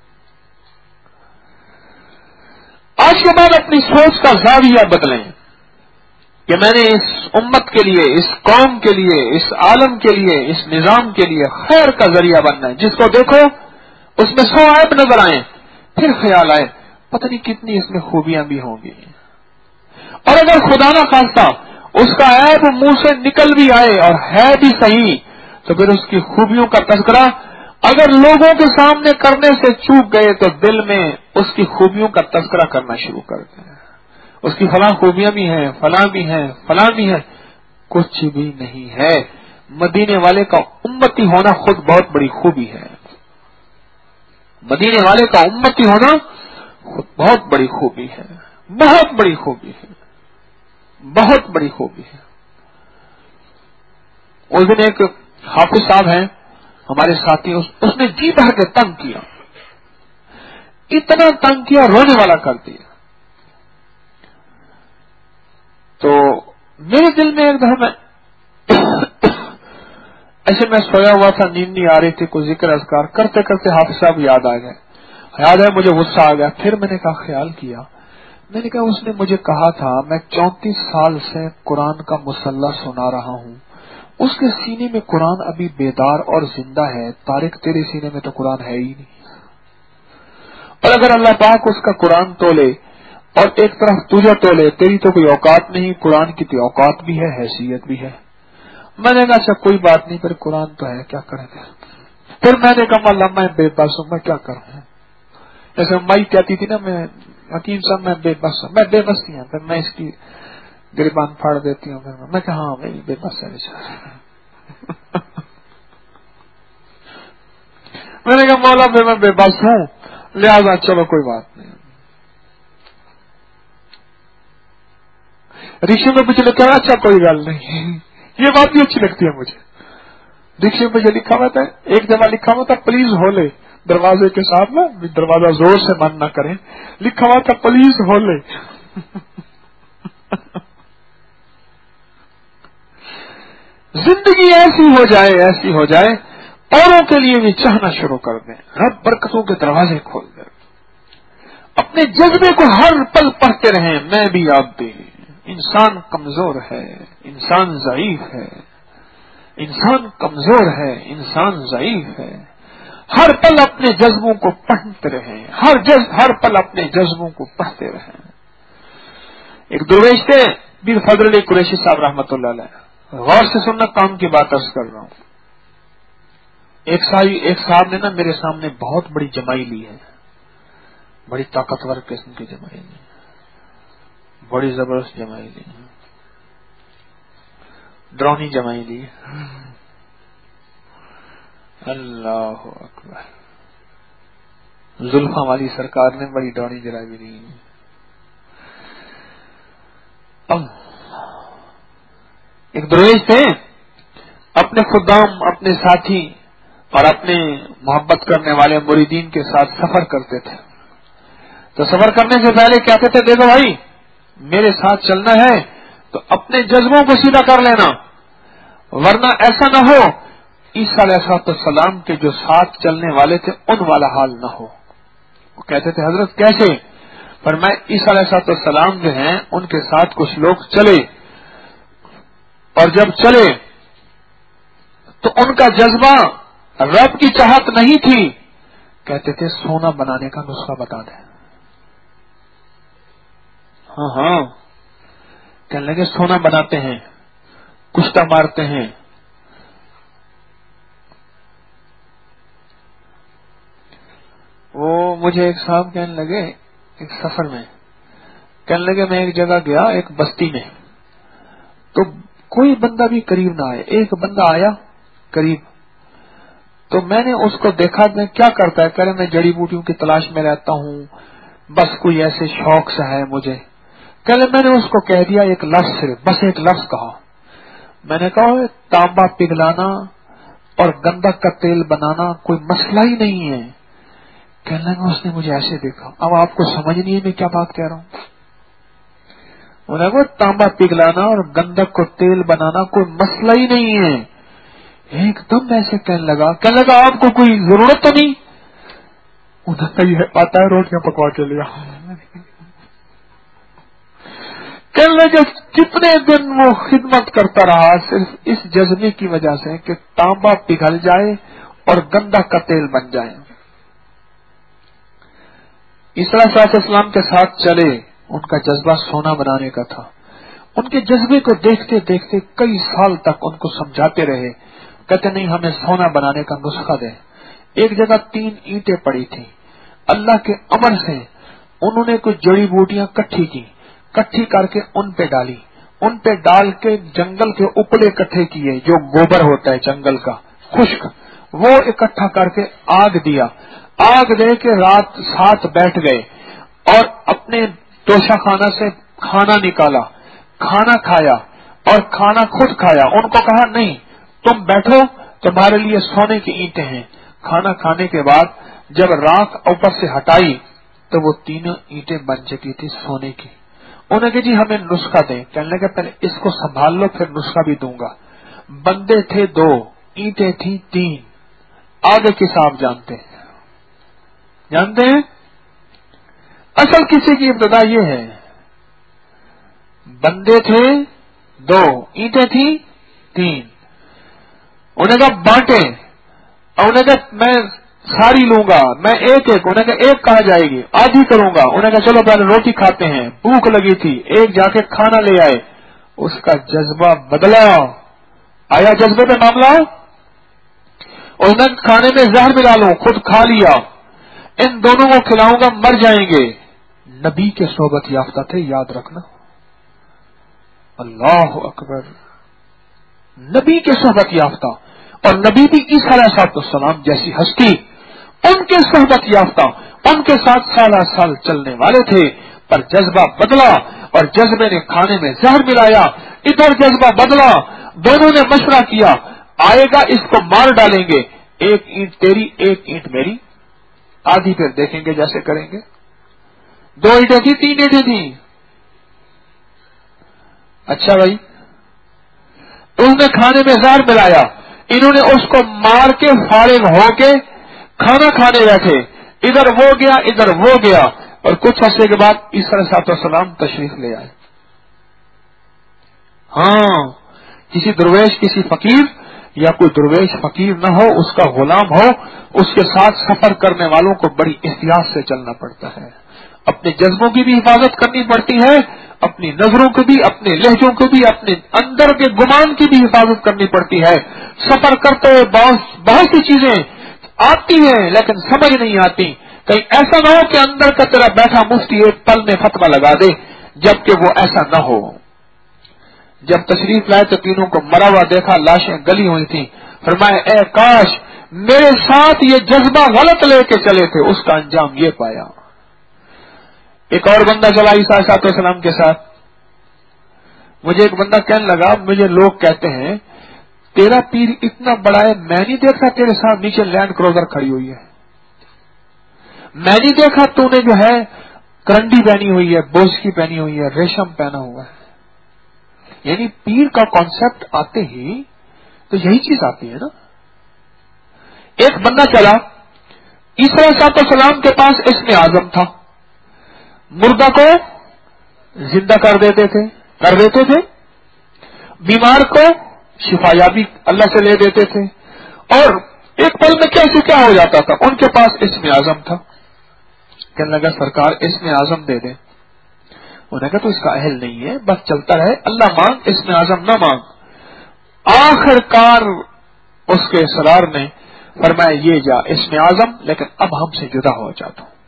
آج کے بعد اپنی سوچ کا زاویہ بدلیں کہ میں نے اس امت کے لیے, اس قوم کے لیے, اس عالم کے لیے, اس نظام کے لیے خیر کا ذریعہ بننا ہے. جس کو دیکھو اس میں سو عیب نظر آئے, پھر خیال آئے پتہ نہیں کتنی اس میں خوبیاں بھی ہوں گی. اور اگر خدا نہ خواستہ اس کا عیب منہ سے نکل بھی آئے اور ہے بھی صحیح, تو پھر اس کی خوبیوں کا تذکرہ اگر لوگوں کے سامنے کرنے سے چوک گئے تو دل میں اس کی خوبیوں کا تذکرہ کرنا شروع کر دیں. اس کی فلاں خوبیاں بھی ہیں, فلاں بھی ہیں, فلاں بھی ہیں. کچھ بھی نہیں ہے. مدینے والے کا امتی ہونا خود بہت بڑی خوبی ہے. مدینے والے کا امتی ہونا خود بہت بڑی خوبی ہے, بہت بڑی خوبی ہے, بہت بڑی خوبی ہے. اس دن ایک حافظ صاحب ہیں ہمارے ساتھی, اس, اس نے جی بھر کے تنگ کیا, اتنا تنگ کیا رونے والا کر دیا. تو میرے دل میں ایک دفعہ میں ایسے میں سویا ہوا تھا, نیند نہیں آ رہی تھی, کوئی ذکر اذکار کرتے کرتے حافظ صاحب یاد آ گئے. یاد ہے مجھے غصہ آ گیا. پھر میں نے کہا, خیال کیا, میں نے کہا اس نے مجھے کہا تھا میں چونتیس سال سے قرآن کا مسلح سنا رہا ہوں, اس کے سینے میں قرآن ابھی بیدار اور زندہ ہے. طارق تیرے سینے میں تو قرآن ہے ہی نہیں. اور اگر اللہ پاک اس کا قرآن تولے اور ایک طرف تجھے تولے, تیری تو کوئی اوقات نہیں, قرآن کی تو اوقات بھی ہے, حیثیت بھی ہے. میں نے کہا اچھا کوئی بات نہیں, پھر قرآن تو ہے, کیا کریں گے. پھر میں نے کہا اللہ میں بے بس ہوں, میں کیا کروں. جیسے مائی کہتی تھی نا میں حکیم صاحب میں بے بس ہوں، میں بے بس ہی ہوں، پھر میں اس کی گریبان پھاڑ دیتی ہوں، پھر میں کہا ہاں میری بے بس ہے بیچارہ۔ میں نے کہا مولا پھر میں بے بس ہوں، لہذا چلو کوئی بات نہیں۔ رکشے میں مجھے لکھا ہے اچھا کوئی گل نہیں، یہ بات بھی اچھی لگتی ہے مجھے۔ رکشے میں جو لکھا ہوا تھا، ایک جگہ لکھا ہوا تھا پلیز ہولے، دروازے کے ساتھ نا دروازہ زور سے بند نہ کریں، لکھا ہوا تھا پلیز ہولے۔ زندگی ایسی ہو جائے ایسی ہو جائے اوروں کے لیے بھی چاہنا شروع کر دیں، رب برکتوں کے دروازے کھول دیں، اپنے جذبے کو ہر پل پڑھتے رہیں میں بھی آپ بھی۔ انسان کمزور ہے، انسان ضعیف ہے، انسان کمزور ہے، انسان ضعیف ہے، ہر پل اپنے جذبوں کو پڑھتے رہیں، ہر جز ہر پل اپنے جذبوں کو پڑھتے رہیں۔ ایک درویش تھے پیر فضل علی قریشی صاحب رحمۃ اللہ علیہ، غور سے سننا کام کی بات عرض کر رہا ہوں۔ ایک سائی ایک صاحب نے نا میرے سامنے بہت بڑی جمائی لی ہے، بڑی طاقتور قسم کی جمائی لی، بڑی زبردست جمائی لی، ڈرونی جمائی لی۔ اللہ اکبر، زلفاں والی سرکار نے بڑی ڈرونی جرائی لی۔ اب ایک درویش تھے، اپنے خدام، اپنے ساتھی اور اپنے محبت کرنے والے مریدین کے ساتھ سفر کرتے تھے، تو سفر کرنے سے پہلے کہتے تھے دیکھو بھائی میرے ساتھ چلنا ہے تو اپنے جذبوں کو سیدھا کر لینا، ورنہ ایسا نہ ہو عیسیٰ علیہ السلام کے جو ساتھ چلنے والے تھے ان والا حال نہ ہو۔ وہ کہتے تھے حضرت کیسے؟ فرمایا عیسیٰ علیہ السلام جو ہیں ان کے ساتھ کچھ لوگ چلے، اور جب چلے تو ان کا جذبہ رب کی چاہت نہیں تھی، کہتے تھے سونا بنانے کا نسخہ بتا دیں۔ ہاں ہاں کہنے لگے سونا بناتے ہیں، کشتہ مارتے ہیں۔ وہ مجھے ایک صاحب کہنے لگے ایک سفر میں، کہنے لگے میں ایک جگہ گیا ایک بستی میں، تو کوئی بندہ بھی قریب نہ آئے، ایک بندہ آیا قریب تو میں نے اس کو دیکھا میں کیا کرتا ہے، کہہ رہے میں جڑی بوٹیوں کی تلاش میں رہتا ہوں، بس کوئی ایسے شوق سا ہے مجھے۔ کہہ رہے میں نے اس کو کہہ دیا ایک لفظ، صرف بس ایک لفظ کہا، میں نے کہا تانبا پگھلانا اور گندک کا تیل بنانا کوئی مسئلہ ہی نہیں ہے۔ کہنے لگا اس نے مجھے ایسے دیکھا، اب آپ کو سمجھ نہیں ہے میں کیا بات کہہ رہا ہوں۔ انہوں نے کہا تانبا پگھلانا اور گندک کو تیل بنانا کوئی مسئلہ ہی نہیں ہے۔ ایک دم ایسے کہنے لگا کہنے لگا آپ کو کوئی ضرورت تو نہیں؟ انہیں یہ آتا ہے روٹیاں پکوا کے لیا۔ کہنے لگے کتنے دن وہ خدمت کرتا رہا صرف اس جذبے کی وجہ سے کہ تانبا پگھل جائے اور گندک کا تیل بن جائے۔ عیسیٰ علیہ السلام کے ساتھ چلے، ان کا جذبہ سونا بنانے کا تھا، ان کے جذبے کو دیکھتے دیکھتے کئی سال تک ان کو سمجھاتے رہے، کہتے نہیں ہمیں سونا بنانے کا نسخہ دیں۔ ایک جگہ تین اینٹیں پڑی تھی، اللہ کے امر سے انہوں نے کچھ جڑی بوٹیاں کٹھی کی، کٹھی کر کے ان پہ ڈالی، ان پہ ڈال کے جنگل کے اپلے اکٹھے کیے، جو گوبر ہوتا ہے جنگل کا خشک، وہ اکٹھا کر کے آگ دیا، آگ دے کے رات ساتھ بیٹھ گئے اور اپنے توشہ خانہ سے کھانا نکالا، کھانا کھایا اور کھانا خود کھایا۔ ان کو کہا نہیں تم بیٹھو تمہارے لیے سونے کی اینٹیں ہیں۔ کھانا کھانے کے بعد جب راکھ اوپر سے ہٹائی تو وہ تینوں اینٹیں بن چکی تھی سونے کی۔ انہوں نے کہا جی ہمیں نسخہ دیں، کہنے لگے پہلے اس کو سنبھال لو پھر نسخہ بھی دوں گا۔ بندے تھے دو، اینٹیں تھیں تین، آگے کی صاحب جانتے ہیں جانتے ہیں اصل کسی کی ابتدا یہ ہے، بندے تھے دو، اینٹیں تھیں تین، انہوں نے کہا بانٹے، انہوں نے کہا میں ساری لوں گا، میں ایک ایک، انہوں نے کہا ایک کہاں جائے گی، آدھی کروں گا۔ انہوں نے کہا چلو پہلے روٹی کھاتے ہیں، بھوک لگی تھی، ایک جا کے کھانا لے آئے، اس کا جذبہ بدلا، آیا جذبے پہ معاملہ، انہوں نے کھانے میں زہر ملا لوں، خود کھا لیا، ان دونوں کو کھلاؤں گا مر جائیں گے. نبی کے صحبت یافتہ تھے, یاد رکھنا. اللہ اکبر. نبی کے صحبت یافتہ, اور نبی بھی عیسیٰ علیہ السلام جیسی ہستی, ان کے صحبت یافتہ, ان کے ساتھ سالہ سال چلنے والے تھے. پر جذبہ بدلا اور جذبے نے کھانے میں زہر ملایا. ادھر جذبہ بدلا, دونوں نے مشورہ کیا, آئے گا اس کو مار ڈالیں گے, ایک اینٹ تیری ایک اینٹ میری, آدھی پھر دیکھیں گے جیسے کریں گے. دو اینٹیں تھی, تین اینٹیں تھیں. اچھا بھائی, انہوں نے کھانے میں زہر ملایا, انہوں نے اس کو مار کے فارغ ہو کے کھانا کھانے بیٹھے. ادھر وہ گیا ادھر وہ گیا, اور کچھ عرصے کے بعد عیسیٰ علیہ السلام تشریف لے آئے. ہاں, کسی درویش کسی فقیر یا کوئی درویش فقیر نہ ہو, اس کا غلام ہو, اس کے ساتھ سفر کرنے والوں کو بڑی احتیاط سے چلنا پڑتا ہے. اپنے جذبوں کی بھی حفاظت کرنی پڑتی ہے, اپنی نظروں کی بھی, اپنے لہجوں کی بھی, اپنے اندر کے گمان کی بھی حفاظت کرنی پڑتی ہے. سفر کرتے ہوئے بہت سی چیزیں آتی ہیں لیکن سمجھ نہیں آتی. کہیں ایسا نہ ہو کہ اندر کا تیرا بیٹھا مفتی ایک پل میں فتویٰ لگا دے, جبکہ وہ ایسا نہ ہو. جب تشریف لائے تو تینوں کو مرا ہوا دیکھا, لاشیں گلی ہوئی تھیں. فرمایا اے کاش میرے ساتھ یہ جذبہ غلط لے کے چلے تھے, اس کا انجام یہ پایا. ایک اور بندہ چلا عیسیٰ علیہ السلام کے ساتھ. مجھے ایک بندہ کہنے لگا, مجھے لوگ کہتے ہیں تیرا پیر اتنا بڑا ہے, میں نہیں دیکھا تیرے ساتھ نیچے لینڈ کروزر کھڑی ہوئی ہے, میں نہیں دیکھا تو نے جو ہے کرنڈی پہنی ہوئی ہے, بوز کی پہنی ہوئی ہے, ریشم پہنا ہوا ہے. یعنی پیر کا کانسیپٹ آتے ہی تو یہی چیز آتی ہے نا. ایک بندہ چلا, عیسیٰ علیہ السلام کے پاس اسم اعظم تھا, مردہ کو زندہ کر دیتے تھے کر دیتے تھے بیمار کو شفا یابی اللہ سے لے دیتے تھے, اور ایک پل میں کیسے کیا ہو جاتا تھا. ان کے پاس اسم اعظم تھا. کہنے لگا سرکار اسم اعظم دے دیں. انہوں نے کہا تو اس کا اہل نہیں ہے, بس چلتا رہے, اللہ مانگ اسم اعظم نہ مانگ. آخر کار اس کے سرار نے فرمایا یہ جا اسم اعظم, لیکن اب ہم سے جدا ہو جاتا ہوں.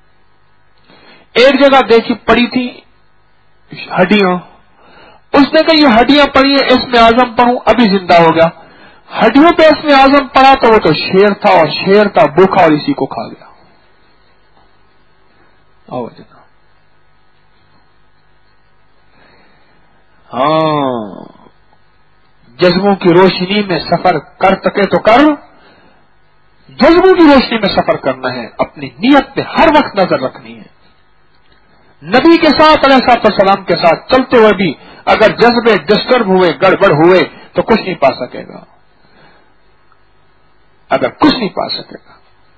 ایک جگہ دیکھی پڑی تھی ہڈیاں, اس نے کہا یہ ہڈیاں پڑی ہیں, اسم اعظم پڑھوں ابھی زندہ ہو گیا. ہڈیوں پہ اسم اعظم پڑا تو وہ تو شیر تھا, اور شیر تھا بھوکا اور اسی کو کھا گیا. آؤ جنا. ہاں, جذبوں کی روشنی میں سفر کر سکے تو کر, جذبوں کی روشنی میں سفر کرنا ہے, اپنی نیت پہ ہر وقت نظر رکھنی ہے. نبی کے ساتھ علیہ السلام کے ساتھ چلتے ہوئے بھی اگر جذبے ڈسٹرب ہوئے, گڑبڑ ہوئے, تو کچھ نہیں پا سکے گا, اگر کچھ نہیں پا سکے گا.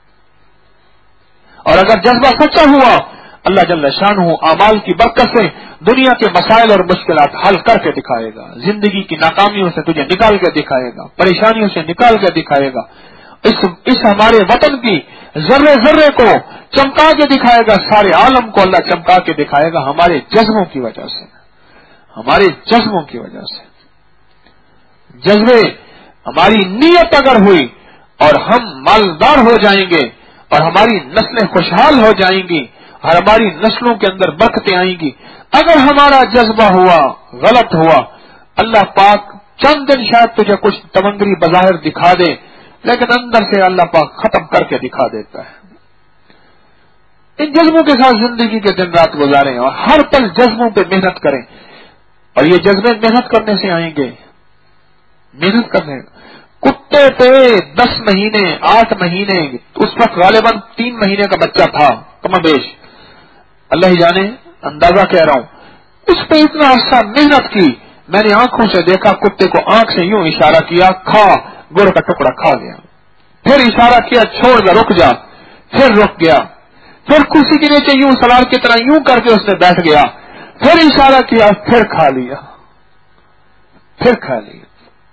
اور اگر جذبہ سچا ہوا, اللہ جل شانہ اعمال کی برکت سے دنیا کے مسائل اور مشکلات حل کر کے دکھائے گا, زندگی کی ناکامیوں سے تجھے نکال کے دکھائے گا, پریشانیوں سے نکال کے دکھائے گا. اس اس ہمارے وطن کی ذرے ذرے کو چمکا کے دکھائے گا, سارے عالم کو اللہ چمکا کے دکھائے گا, ہمارے جذبوں کی وجہ سے, ہمارے جذبوں کی وجہ سے. جذبے, ہماری نیت اگر ہوئی اور ہم مالدار ہو جائیں گے, اور ہماری نسلیں خوشحال ہو جائیں گی, اور ہماری نسلوں کے اندر برکتیں آئیں گی. اگر ہمارا جذبہ ہوا غلط ہوا, اللہ پاک چند دن شاید تجھے کچھ تمنگری بظاہر دکھا دے, لیکن اندر سے اللہ پاک ختم کر کے دکھا دیتا ہے. ان جذبوں کے ساتھ زندگی کے دن رات گزاریں, اور ہر پل جذبوں پہ محنت کریں. اور یہ جذبے محنت کرنے سے آئیں گے, محنت کرنے. کتے پہ دس مہینے آٹھ مہینے اس وقت غالباً تین مہینے کا بچہ تھا کم بیش, اللہ ہی جانے, اندازہ کہہ رہا ہوں, اس پہ اتنا عرصہ محنت کی. میں نے آنکھوں سے دیکھا, کتے کو آنکھ سے یوں اشارہ کیا, کھا, گڑ کا ٹکڑا کھا گیا. پھر اشارہ کیا, چھوڑ جا, رک جا, پھر رک گیا. پھر کرسی کے نیچے یوں سلار کی طرح یوں کر کے اس نے بیٹھ گیا. پھر اشارہ کیا, پھر کھا لیا, پھر کھا لیا.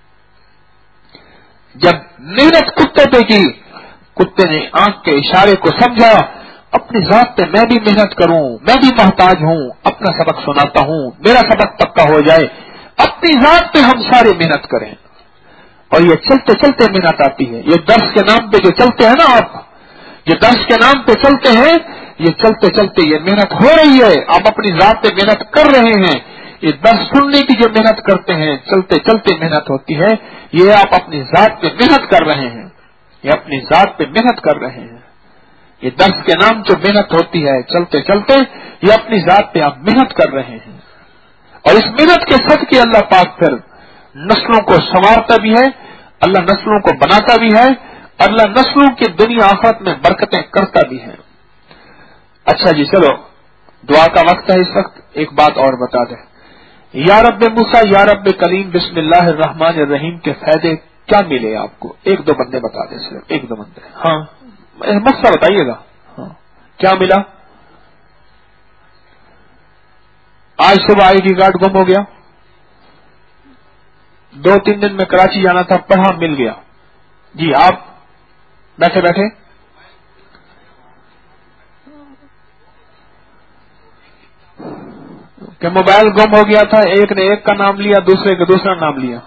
جب محنت کتے پہ کی, کتے نے آنکھ کے اشارے کو سمجھا, اپنی ذات پہ میں بھی محنت کروں, میں بھی محتاج ہوں, اپنا سبق سناتا ہوں, میرا سبق پکا ہو جائے. اپنی ذات پہ ہم سارے محنت کریں, اور یہ چلتے چلتے محنت آتی ہے. یہ درس کے نام پہ جو چلتے ہیں نا آپ, یہ درس کے نام پہ چلتے ہیں، یہ چلتے چلتے یہ محنت ہو رہی ہے، آپ اپنی ذات پہ محنت کر رہے ہیں، یہ درس سننے کی جو محنت کرتے ہیں چلتے چلتے محنت ہوتی ہے، یہ آپ اپنی ذات پہ محنت کر رہے ہیں، یہ اپنی ذات پہ محنت کر رہے ہیں۔ یہ درس کے نام جو محنت ہوتی ہے چلتے چلتے یہ اپنی ذات پہ آپ محنت کر رہے ہیں، اور اس محنت کے صدقے اللہ پاک پھر نسلوں کو سنوارتا بھی ہے، اللہ نسلوں کو بناتا بھی ہے، اللہ نسلوں کی دنیا آخرت میں برکتیں کرتا بھی ہے۔ اچھا جی چلو دعا کا وقت ہے، اس وقت ایک بات اور بتا دیں، یا رب موسیٰ یا رب کلیم بسم اللہ الرحمن الرحیم کے فائدے کیا ملے آپ کو؟ ایک دو بندے بتا دیں، صرف ایک دو بندے، ہاں مسئلہ بتائیے گا، ہاں کیا ملا؟ آج صبح آئی ڈی کارڈ گم ہو گیا، دو تین دن میں کراچی جانا تھا، پڑھا مل گیا۔ جی آپ بیٹھے بیٹھے کہ موبائل گم ہو گیا تھا، ایک نے ایک کا نام لیا، دوسرے کا دوسرا نام لیا،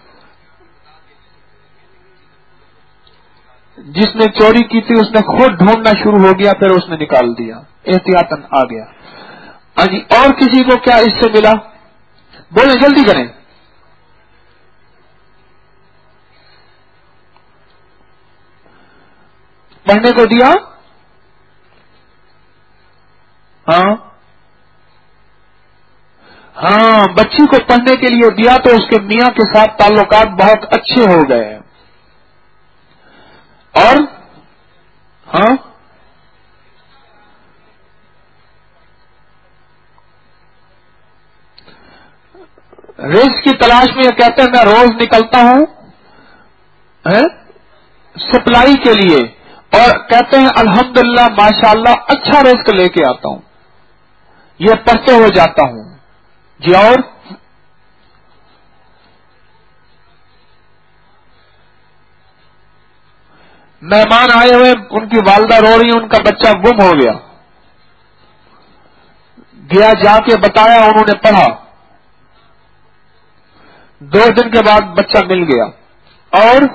جس نے چوری کی تھی اس نے خود ڈھونڈنا شروع ہو گیا، پھر اس نے نکال دیا، احتیاطاً آ گیا۔ ہاں جی اور کسی کو کیا اس سے ملا؟ بولیں جلدی کریں۔ پڑھنے کو دیا؟ ہاں ہاں بچی کو پڑھنے کے لیے دیا تو اس کے میاں کے ساتھ تعلقات بہت اچھے ہو گئے، اور ہاں رزق کی تلاش میں یہ کہتے ہیں میں روز نکلتا ہوں سپلائی کے لیے، اور کہتے ہیں الحمدللہ ماشاءاللہ اچھا رزق لے کے آتا ہوں، یہ پڑھتے ہوئے جاتا ہوں۔ جی اور مہمان آئے ہوئے، ان کی والدہ رو رہی، ان کا بچہ گم ہو گیا، گیا جا کے بتایا، انہوں نے پڑھا، دو دن کے بعد بچہ مل گیا، اور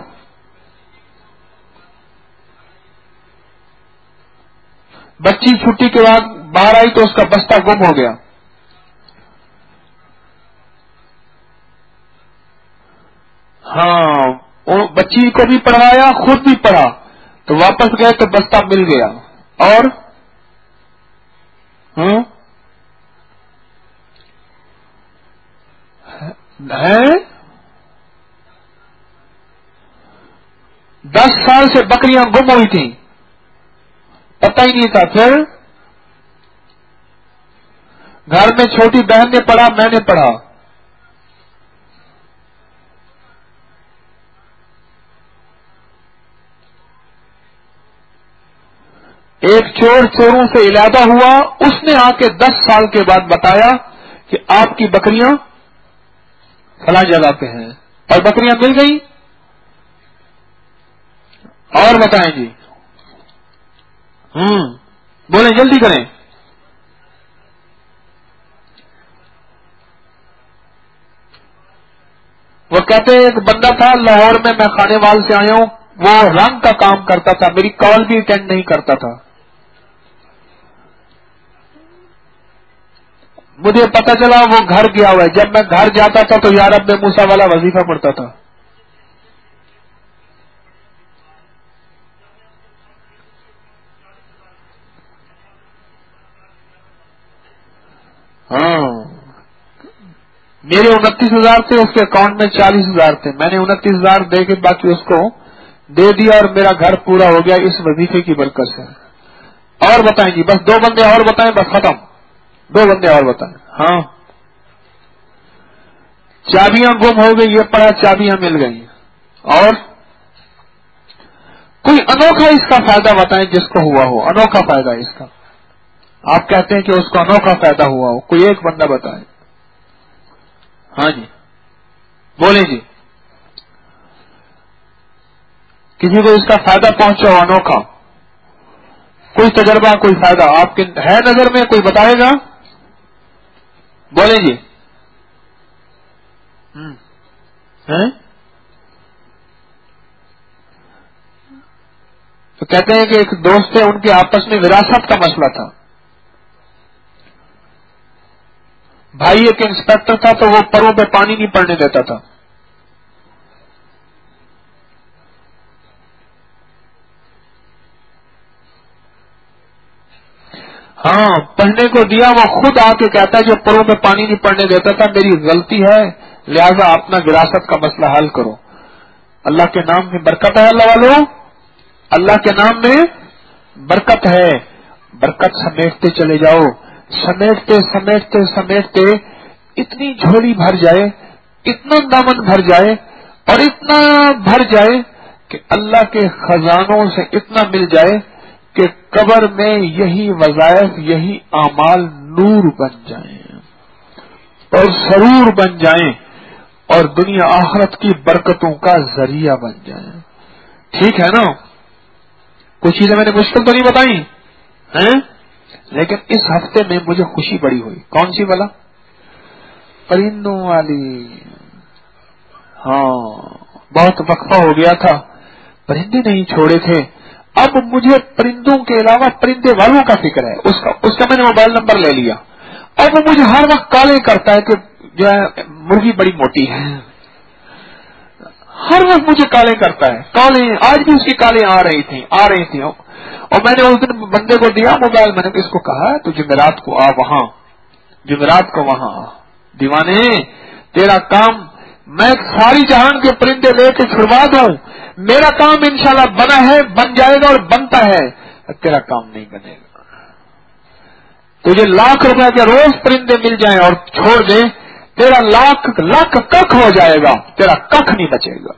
بچی چھٹی کے بعد باہر آئی تو اس کا بستہ گم ہو گیا۔ ہاں وہ بچی کو بھی پڑھایا، خود بھی پڑھا، تو واپس گئے تو بستہ مل گیا، اور ہاں ہے دس سال سے بکریاں گم ہوئی تھیں، پتہ ہی نہیں تھا، پھر گھر میں چھوٹی بہن نے پڑھا، میں نے پڑھا، ایک چور چوروں سے علیحدہ ہوا، اس نے آ کے دس سال کے بعد بتایا کہ آپ کی بکریاں فلاں جگہ پہ ہیں، اور بکریاں مل گئی۔ اور بتائیں جی، ہوں بولیں جلدی کریں۔ وہ کہتے ہیں ایک بندہ تھا لاہور میں، میں خانے وال سے آیا ہوں، وہ رنگ کا کام کرتا تھا، میری کال بھی اٹینڈ نہیں کرتا تھا، مجھے پتا چلا وہ گھر گیا ہوا ہے، جب میں گھر جاتا تھا تو یا رب موسیٰ والا وظیفہ پڑھتا تھا۔ ہاں میرے انتیس ہزار تھے، اس کے اکاؤنٹ میں چالیس ہزار تھے، میں نے انتیس ہزار دے کے باقی اس کو دے دیا، اور میرا گھر پورا ہو گیا اس وظیفے کی برکت سے۔ اور بتائیں جی، بس دو بندے اور بتائیں، بس ختم، دو بندے اور بتائیں۔ ہاں چابیاں گم ہو گئی، یہ پڑا چابیاں مل گئی، اور کوئی انوکھا اس کا فائدہ بتائیں جس کو ہوا ہو، انوکھا فائدہ اس کا، آپ کہتے ہیں کہ اس کو انوکھا فائدہ ہوا ہو، کوئی ایک بندہ بتائیں۔ ہاں جی بولیں جی، کسی کو اس کا فائدہ پہنچا ہو انوکھا، کوئی تجربہ، کوئی فائدہ آپ کے ہے نظر میں، کوئی بتائے گا؟ بولیں جی۔ ہوں ہیں؟ تو کہتے ہیں کہ ایک دوست تھے، ان کے آپس میں وراثت کا مسئلہ تھا. بھائی ایک انسپیکٹر تھا تو وہ پروں پہ پانی نہیں پڑنے دیتا تھا. ہاں پڑھنے کو دیا، وہ خود آ کے کہتا ہے جو پروں پہ پانی نہیں پڑنے دیتا تھا میری غلطی ہے، لہذا اپنا وراثت کا مسئلہ حل کرو. اللہ کے نام میں برکت ہے. اللہ والوں، اللہ کے نام میں برکت ہے. برکت سمیٹتے چلے جاؤ، سمیٹتے سمیٹتے سمیٹتے اتنی جھولی بھر جائے، اتنا دامن بھر جائے اور اتنا بھر جائے کہ اللہ کے خزانوں سے اتنا مل جائے کہ قبر میں یہی وظائف، یہی اعمال نور بن جائیں اور سرور بن جائیں اور دنیا آخرت کی برکتوں کا ذریعہ بن جائیں. ٹھیک ہے نا؟ کچھ چیزیں میں نے مشکل تو نہیں بتائی ہیں، لیکن اس ہفتے میں مجھے خوشی بڑی ہوئی. کون سی والا؟ پرندوں والی. ہاں بہت وقفہ ہو گیا تھا، پرندے نہیں چھوڑے تھے. اب مجھے پرندوں کے علاوہ پرندے والوں کا فکر ہے. اس کا اس کا میں نے موبائل نمبر لے لیا. اب وہ مجھے ہر وقت کالے کرتا ہے کہ جو ہے مرغی بڑی موٹی ہے، ہر وقت مجھے کالے کرتا ہے. کالے آج بھی اس کی کالیں آ رہی تھیں آ رہی تھیں اور میں نے اس دن بندے کو دیا موبائل. میں نے اس کو کہا تو جمعرات کو آ وہاں، جمعرات کو وہاں آ. دیوانے تیرا کام میں ساری جہان کے پرندے لے کے چھڑوا دوں، میرا کام انشاءاللہ بنا ہے، بن جائے گا اور بنتا ہے. تیرا کام نہیں بنے گا. تجھے لاکھ روپے کے روز پرندے مل جائیں اور چھوڑ دیں، تیرا لاکھ لاکھ ککھ ہو جائے گا، تیرا ککھ نہیں بچے گا.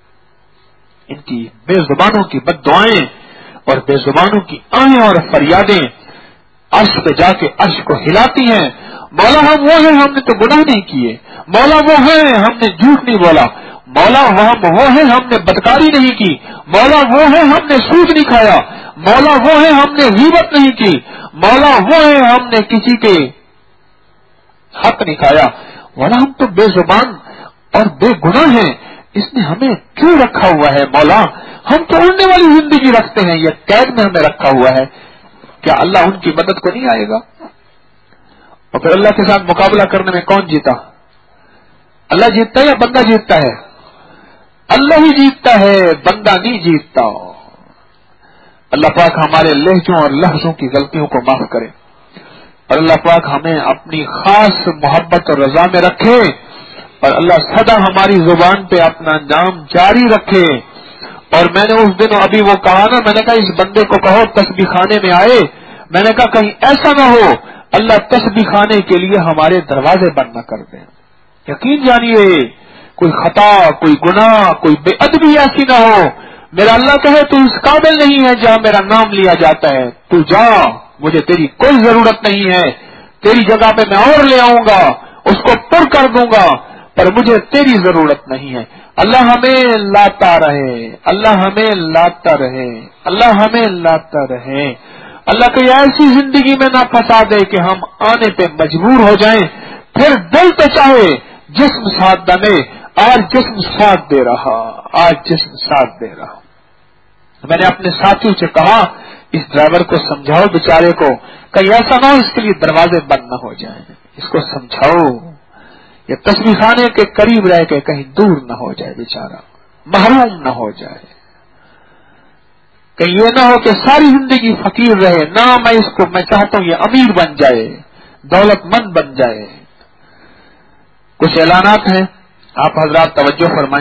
ان کی بے زبانوں کی بد دعائیں اور بے زبانوں کی آہیں اور فریادیں عرش پہ جا کے عرش کو ہلاتی ہیں. مولا ہم وہ ہیں، ہم نے تو گناہ نہیں کیے. مولا وہ ہیں، ہم نے جھوٹ نہیں بولا. مولا ہم وہ ہیں، ہم نے بدکاری نہیں کی. مولا وہ ہیں، ہم نے سود نہیں کھایا. مولا وہ ہیں، ہم نے غیبت نہیں کی. مولا وہ ہیں، ہم نے کسی کے حق نہیں کھایا. مولا ہم تو بے زبان اور بے گناہ ہیں، اس نے ہمیں کیوں رکھا ہوا ہے؟ مولا ہم تو اڑنے والی زندگی رکھتے ہیں، یہ قید میں ہمیں رکھا ہوا ہے. کیا اللہ ان کی مدد کو نہیں آئے گا؟ اور پھر اللہ کے ساتھ مقابلہ کرنے میں کون جیتا؟ اللہ جیتتا ہے یا بندہ جیتتا ہے؟ اللہ ہی جیتتا ہے، بندہ نہیں جیتتا. اللہ پاک ہمارے لہجوں اور لفظوں کی غلطیوں کو معاف کرے اور اللہ پاک ہمیں اپنی خاص محبت اور رضا میں رکھے اور اللہ سدا ہماری زبان پہ اپنا نام جاری رکھے. اور میں نے اس دن ابھی وہ کہا نا، میں نے کہا اس بندے کو کہو تسبیح خانے میں آئے. میں نے کہا کہیں ایسا نہ ہو اللہ تسبیح خانے کے لیے ہمارے دروازے بند نہ کر دیں. یقین جانیے کوئی خطا، کوئی گناہ، کوئی بے ادبی ایسی نہ ہو میرا اللہ کہے تو اس قابل نہیں ہے جہاں میرا نام لیا جاتا ہے، تو جا، مجھے تیری کوئی ضرورت نہیں ہے، تیری جگہ پہ میں اور لے آؤں گا، اس کو پر کر دوں گا، پر مجھے تیری ضرورت نہیں ہے. اللہ ہمیں لاتا رہے، اللہ ہمیں لاتا رہے، اللہ ہمیں لاتا رہے. اللہ کوئی ایسی زندگی میں نہ پھنسا دے کہ ہم آنے پہ مجبور ہو جائیں. پھر دل تو چاہے جسم ساتھ دے، آج جسم ساتھ دے رہا، آج جسم ساتھ دے رہا. میں نے اپنے ساتھیوں سے کہا اس ڈرائیور کو سمجھاؤ بیچارے کو، کہیں ایسا نہ ہو اس کے لیے دروازے بند نہ ہو جائیں. اس کو سمجھاؤ یہ تسبیح خانے کے قریب رہ کے کہیں دور نہ ہو جائے، بیچارہ محروم نہ ہو جائے. کہیں یہ نہ ہو کہ ساری زندگی فقیر رہے. نہ میں اس کو میں چاہتا ہوں یہ امیر بن جائے، دولت مند بن جائے. کچھ اعلانات ہیں، آپ حضرات توجہ فرمائیں.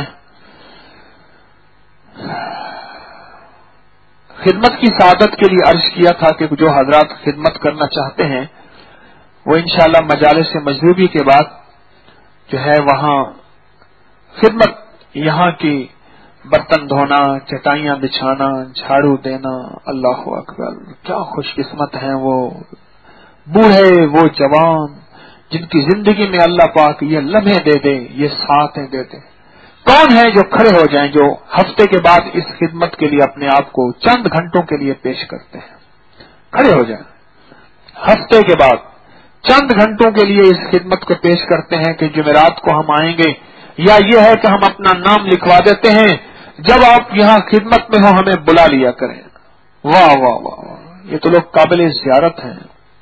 خدمت کی سعادت کے لیے عرض کیا تھا کہ جو حضرات خدمت کرنا چاہتے ہیں وہ انشاءاللہ مجالس مجذوبی کے بعد جو ہے وہاں خدمت، یہاں کی برتن دھونا، چٹائیاں بچھانا، جھاڑو دینا. اللہ اکبر، کیا خوش قسمت ہیں وہ بوڑھے، وہ جوان جن کی زندگی میں اللہ پاک یہ لمحے دے دے، یہ ساتھیں دے دے. کون ہے جو کھڑے ہو جائیں، جو ہفتے کے بعد اس خدمت کے لیے اپنے آپ کو چند گھنٹوں کے لیے پیش کرتے ہیں؟ کھڑے ہو جائیں. ہفتے کے بعد چند گھنٹوں کے لیے اس خدمت کو پیش کرتے ہیں کہ جمعرات کو ہم آئیں گے، یا یہ ہے کہ ہم اپنا نام لکھوا دیتے ہیں، جب آپ یہاں خدمت میں ہو ہمیں بلا لیا کریں. واہ واہ واہ، یہ تو لوگ قابل زیارت ہیں،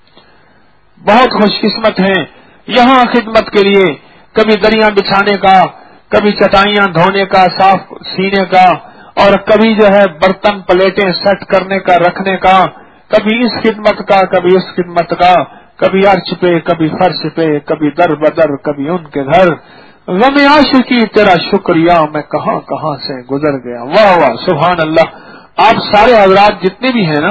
بہت خوش قسمت ہیں یہاں خدمت کے لیے، کبھی دریاں بچھانے کا، کبھی چٹائیاں دھونے کا، صاف سینے کا، اور کبھی جو ہے برتن پلیٹیں سیٹ کرنے کا، رکھنے کا، کبھی اس خدمت کا، کبھی اس خدمت کا، کبھی عرش پہ، کبھی فرش پہ، کبھی در بدر، کبھی ان کے گھر، غم عاشقی تیرا شکریہ میں کہاں کہاں سے گزر گیا۔ واہ واہ سبحان اللہ۔ آپ سارے حضرات جتنے بھی ہیں نا،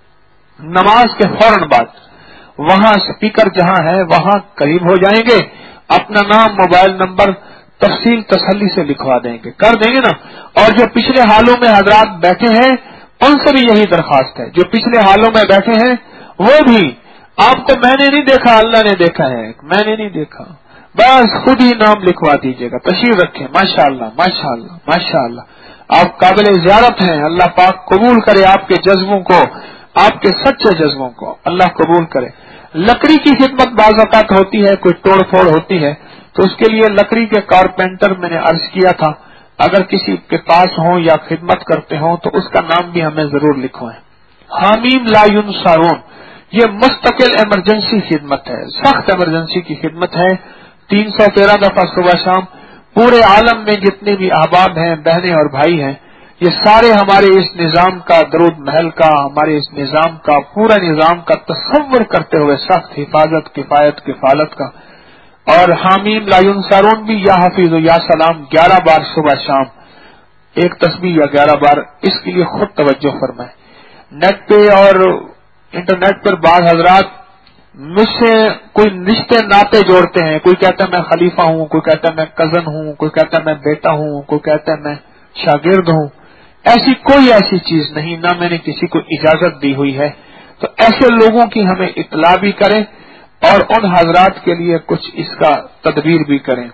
نماز کے فوراً بعد وہاں اسپیکر جہاں ہے وہاں قریب ہو جائیں گے، اپنا نام، موبائل نمبر تفصیل تسلی سے لکھوا دیں گے، کر دیں گے نا۔ اور جو پچھلے حالوں میں حضرات بیٹھے ہیں ان سے بھی یہی درخواست ہے، جو پچھلے حالوں میں بیٹھے ہیں وہ بھی، آپ کو میں نے نہیں دیکھا، اللہ نے دیکھا ہے، میں نے نہیں دیکھا، بس خود ہی نام لکھوا دیجیے گا، تشریف رکھیں۔ ماشاء اللہ ماشاء اللہ ماشاء اللہ، آپ قابل زیارت ہیں، اللہ پاک قبول کرے آپ کے جذبوں کو، آپ کے سچے جذبوں کو اللہ قبول کرے۔ لکڑی کی خدمت بعض اوقات ہوتی ہے، کوئی توڑ پھوڑ ہوتی ہے، تو اس کے لیے لکڑی کے کارپینٹر میں نے عرض کیا تھا اگر کسی کے پاس ہوں یا خدمت کرتے ہوں تو اس کا نام بھی ہمیں ضرور لکھوائیں۔ حامیم لا ینصرون، یہ مستقل ایمرجنسی خدمت ہے، سخت ایمرجنسی کی خدمت ہے، تین سو تیرہ دفعہ صبح شام۔ پورے عالم میں جتنے بھی احباب ہیں، بہنیں اور بھائی ہیں، یہ سارے ہمارے اس نظام کا، درود محل کا، ہمارے اس نظام کا، پورا نظام کا تصور کرتے ہوئے سخت حفاظت، کفایت، کفالت کا۔ اور حامیم لا ینصرون بھی یا حفیظ و یا سلام گیارہ بار صبح شام، ایک تسبیح یا گیارہ بار، اس کے لیے خود توجہ فرمائیں۔ نیٹ پہ اور انٹرنیٹ پر بعض حضرات مجھ سے کوئی رشتے ناطے جوڑتے ہیں، کوئی کہتا ہے میں خلیفہ ہوں، کوئی کہتا ہے میں کزن ہوں، کوئی کہتا ہے میں بیٹا ہوں، کوئی کہتا ہے میں شاگرد ہوں۔ ایسی کوئی ایسی چیز نہیں، نہ میں نے کسی کو اجازت دی ہوئی ہے، تو ایسے لوگوں کی ہمیں اطلاع بھی کریں اور ان حضرات کے لیے کچھ اس کا تدبیر بھی کریں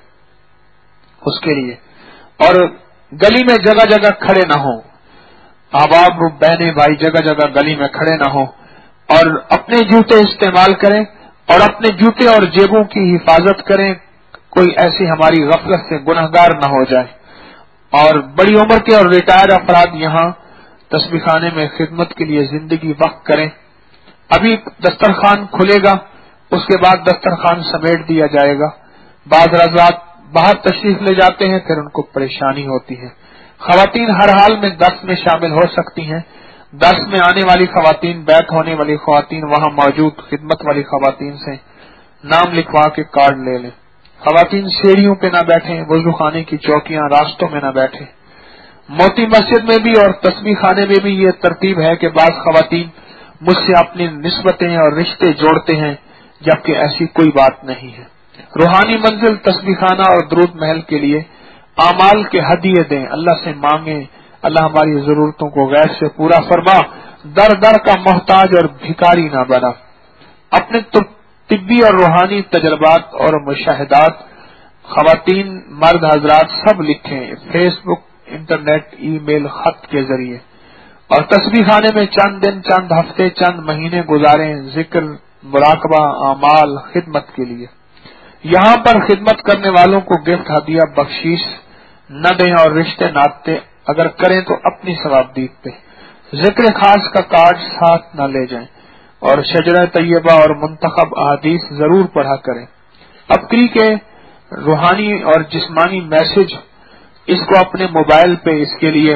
اس کے لیے، اور گلی میں جگہ جگہ کھڑے نہ ہوں، احباب بہنیں بھائی جگہ جگہ گلی میں کھڑے نہ ہوں، اور اپنے جوتے استعمال کریں اور اپنے جوتے اور جیبوں کی حفاظت کریں، کوئی ایسی ہماری غفلت سے گنہگار نہ ہو جائے۔ اور بڑی عمر کے اور ریٹائر افراد یہاں تسبیح خانے میں خدمت کے لیے زندگی وقف کریں۔ ابھی دسترخوان کھلے گا، اس کے بعد دسترخوان سمیٹ دیا جائے گا۔ بعض حضرات باہر تشریف لے جاتے ہیں، پھر ان کو پریشانی ہوتی ہے۔ خواتین ہر حال میں درس میں شامل ہو سکتی ہیں، درس میں آنے والی خواتین، بیت ہونے والی خواتین، وہاں موجود خدمت والی خواتین سے نام لکھوا کے کارڈ لے لیں۔ خواتین سیڑھیوں پہ نہ بیٹھیں، وضو خانے کی چوکیاں، راستوں میں نہ بیٹھیں۔ موتی مسجد میں بھی اور تسبیح خانے میں بھی یہ ترتیب ہے کہ بعض خواتین مجھ سے اپنی نسبتیں اور رشتے جوڑتے ہیں، جبکہ ایسی کوئی بات نہیں ہے۔ روحانی منزل تسبیح خانہ اور درود محل کے لیے اعمال کے ہدیے دیں، اللہ سے مانگیں، اللہ ہماری ضرورتوں کو غیر سے پورا فرما، در در کا محتاج اور بھکاری نہ بنا۔ اپنے طبی اور روحانی تجربات اور مشاہدات خواتین مرد حضرات سب لکھیں، فیس بک، انٹرنیٹ، ای میل، خط کے ذریعے، اور تسبیح خانے میں چند دن، چند ہفتے، چند مہینے گزاریں ذکر، مراقبہ، اعمال، خدمت کے لیے۔ یہاں پر خدمت کرنے والوں کو گفٹ، ہدیہ، بخشش نہ دیں، اور رشتے ناطے اگر کریں تو اپنی ثوابدید پہ۔ ذکر خاص کا کارڈ ساتھ نہ لے جائیں، اور شجرہ طیبہ اور منتخب احادیث ضرور پڑھا کریں۔ ابکری کے روحانی اور جسمانی میسج، اس کو اپنے موبائل پہ اس کے لیے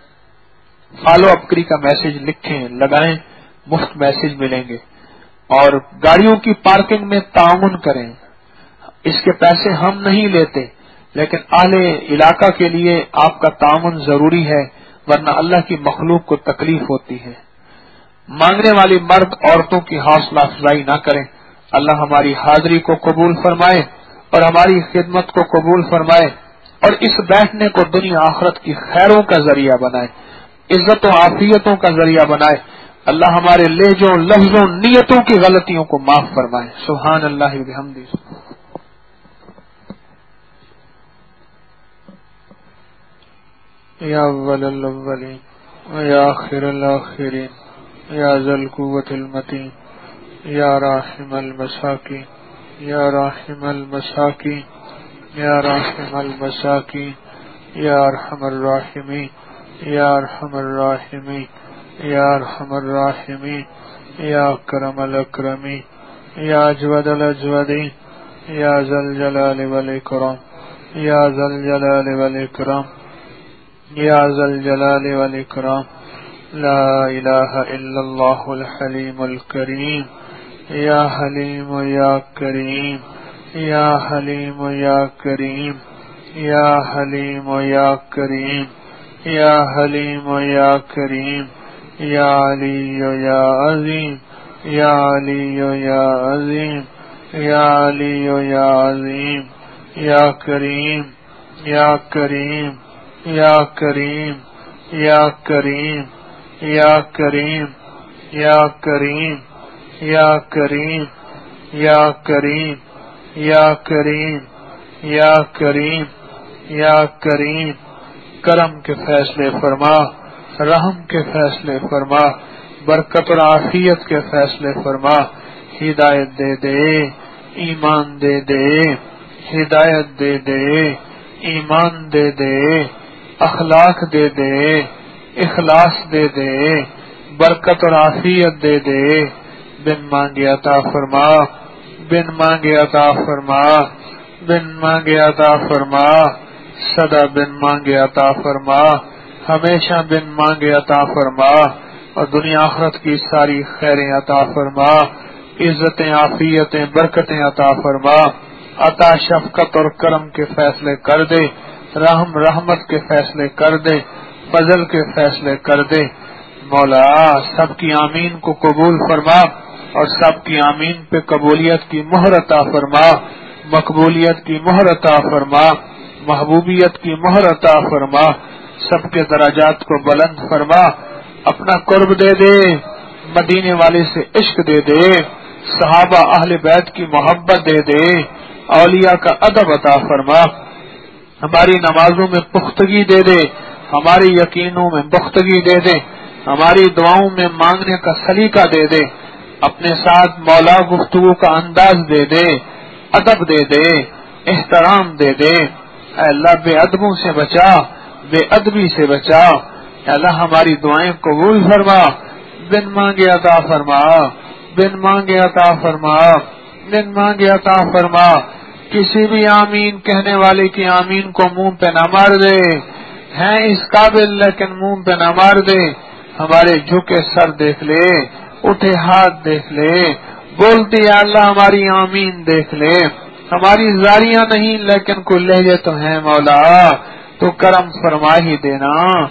فالو ابکری کا میسج لکھیں، لگائیں، مفت میسج ملیں گے۔ اور گاڑیوں کی پارکنگ میں تعاون کریں، اس کے پیسے ہم نہیں لیتے، لیکن اہل علاقہ کے لیے آپ کا تعاون ضروری ہے، ورنہ اللہ کی مخلوق کو تکلیف ہوتی ہے۔ مانگنے والی مرد عورتوں کی حوصلہ افزائی نہ کریں۔ اللہ ہماری حاضری کو قبول فرمائے اور ہماری خدمت کو قبول فرمائے، اور اس بیٹھنے کو دنیا آخرت کی خیروں کا ذریعہ بنائے، عزت و عافیتوں کا ذریعہ بنائے۔ اللہ ہمارے لہجوں، لفظوں، نیتوں کی غلطیوں کو معاف فرمائے۔ سبحان اللہ و بحمدہ۔ یا اول الاولین یا آخر الاخرین یا ذا القوة المتین یا راحم المساکین یا راحم المساکین یا راحم المساکین یا ارحم الراحمین یا ارحم الراحمین یا ارحم الراحمین، یا اکرم الاکرمین، یا اجود الاجودین، یا ذا الجلال والاکرام، یا ذا الجلال والاکرام، یا ذا الجلال والاکرام. لا الہ الا اللہ الحلیم الکریم، یا حلیم یا کریم، یا حلیم یا کریم، یا حلیم یا کریم، یا حلیم یا کریم، یا علی یا عظیم، یا علی یا عظیم، یا علی یا عظیم، یا کریم یا کریم، یا کریم یا کریم، یا کریم یا کریم، یا کریم یا کریم، یا کریم یا کریم، یا کریم. کرم کے فیصلے فرما، رحم کے فیصلے فرما، برکت اور عافیت کے فیصلے فرما. ہدایت دے دے، ایمان دے دے، ہدایت دے دے، ایمان دے دے، اخلاق دے دے، اخلاص دے دے، برکت اور عافیت دے دے. بن مانگے عطا فرما، بن مانگے عطا فرما، بن مانگے عطا فرما، سدا بن مانگے عطا فرما، ہمیشہ بن مانگے عطا فرما، اور دنیا آخرت کی ساری خیریں عطا فرما، عزتیں، عافیتیں، برکتیں عطا فرما. عطا، شفقت اور کرم کے فیصلے کر دے، رحم رحمت کے فیصلے کر دے، فضل کے فیصلے کر دے. مولا سب کی آمین کو قبول فرما، اور سب کی آمین پہ قبولیت کی مہر عطا فرما، مقبولیت کی مہر عطا فرما، محبوبیت کی مہر عطا فرما. سب کے درجات کو بلند فرما، اپنا قرب دے دے، مدینے والے سے عشق دے دے، صحابہ اہل بیت کی محبت دے دے، اولیاء کا ادب عطا فرما. ہماری نمازوں میں پختگی دے دے، ہماری یقینوں میں پختگی دے دے، ہماری دعاؤں میں مانگنے کا سلیقہ دے دے. اپنے ساتھ مولا گفتگو کا انداز دے دے، ادب دے دے، احترام دے دے. اے اللہ بے ادبوں سے بچا، بے ادبی سے بچا. اے اللہ ہماری دعائیں قبول فرما، بن مانگے عطا فرما، بن مانگے عطا فرما، بن مانگے عطا فرما. کسی بھی آمین کہنے والے کی آمین کو منہ پہ نہ مار دے، ہیں اس قابل لیکن منہ پہ نہ مار دے. ہمارے جھکے سر دیکھ لے، اٹھے ہاتھ دیکھ لے، بولتی ہے اللہ ہماری آمین دیکھ لے. ہماری زاریاں نہیں لیکن کوئی لہجے تو ہیں مولا، تو کرم فرما ہی دینا،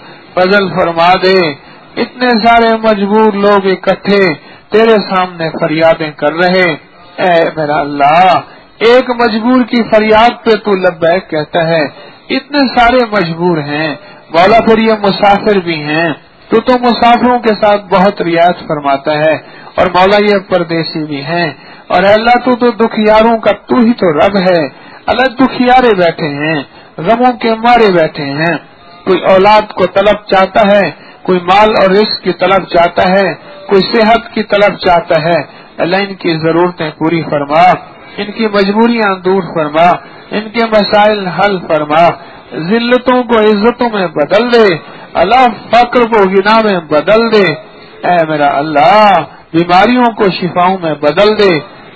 فضل فرما دے. اتنے سارے مجبور لوگ اکٹھے تیرے سامنے فریادیں کر رہے، اے میرا اللہ ایک مجبور کی فریاد پہ تو لبیک کہتا ہے. اتنے سارے مجبور ہیں مولا، پھر یہ مسافر بھی ہیں، تو تو مسافروں کے ساتھ بہت رعایت فرماتا ہے، اور مولا یہ پردیسی بھی ہیں. اور اللہ تو تو دکھیاروں کا تو ہی تو رب ہے. اللہ دکھیارے بیٹھے ہیں، غموں کے مارے بیٹھے ہیں. کوئی اولاد کو طلب چاہتا ہے، کوئی مال اور رزق کی طلب چاہتا ہے، کوئی صحت کی طلب چاہتا ہے. اللہ ان کی ضرورتیں پوری فرما، ان کی مجبوریاں دور فرما، ان کے مسائل حل فرما. ذلتوں کو عزتوں میں بدل دے، اللہ فقر کو غنا میں بدل دے. اے میرا اللہ بیماریوں کو شفاؤں میں بدل دے،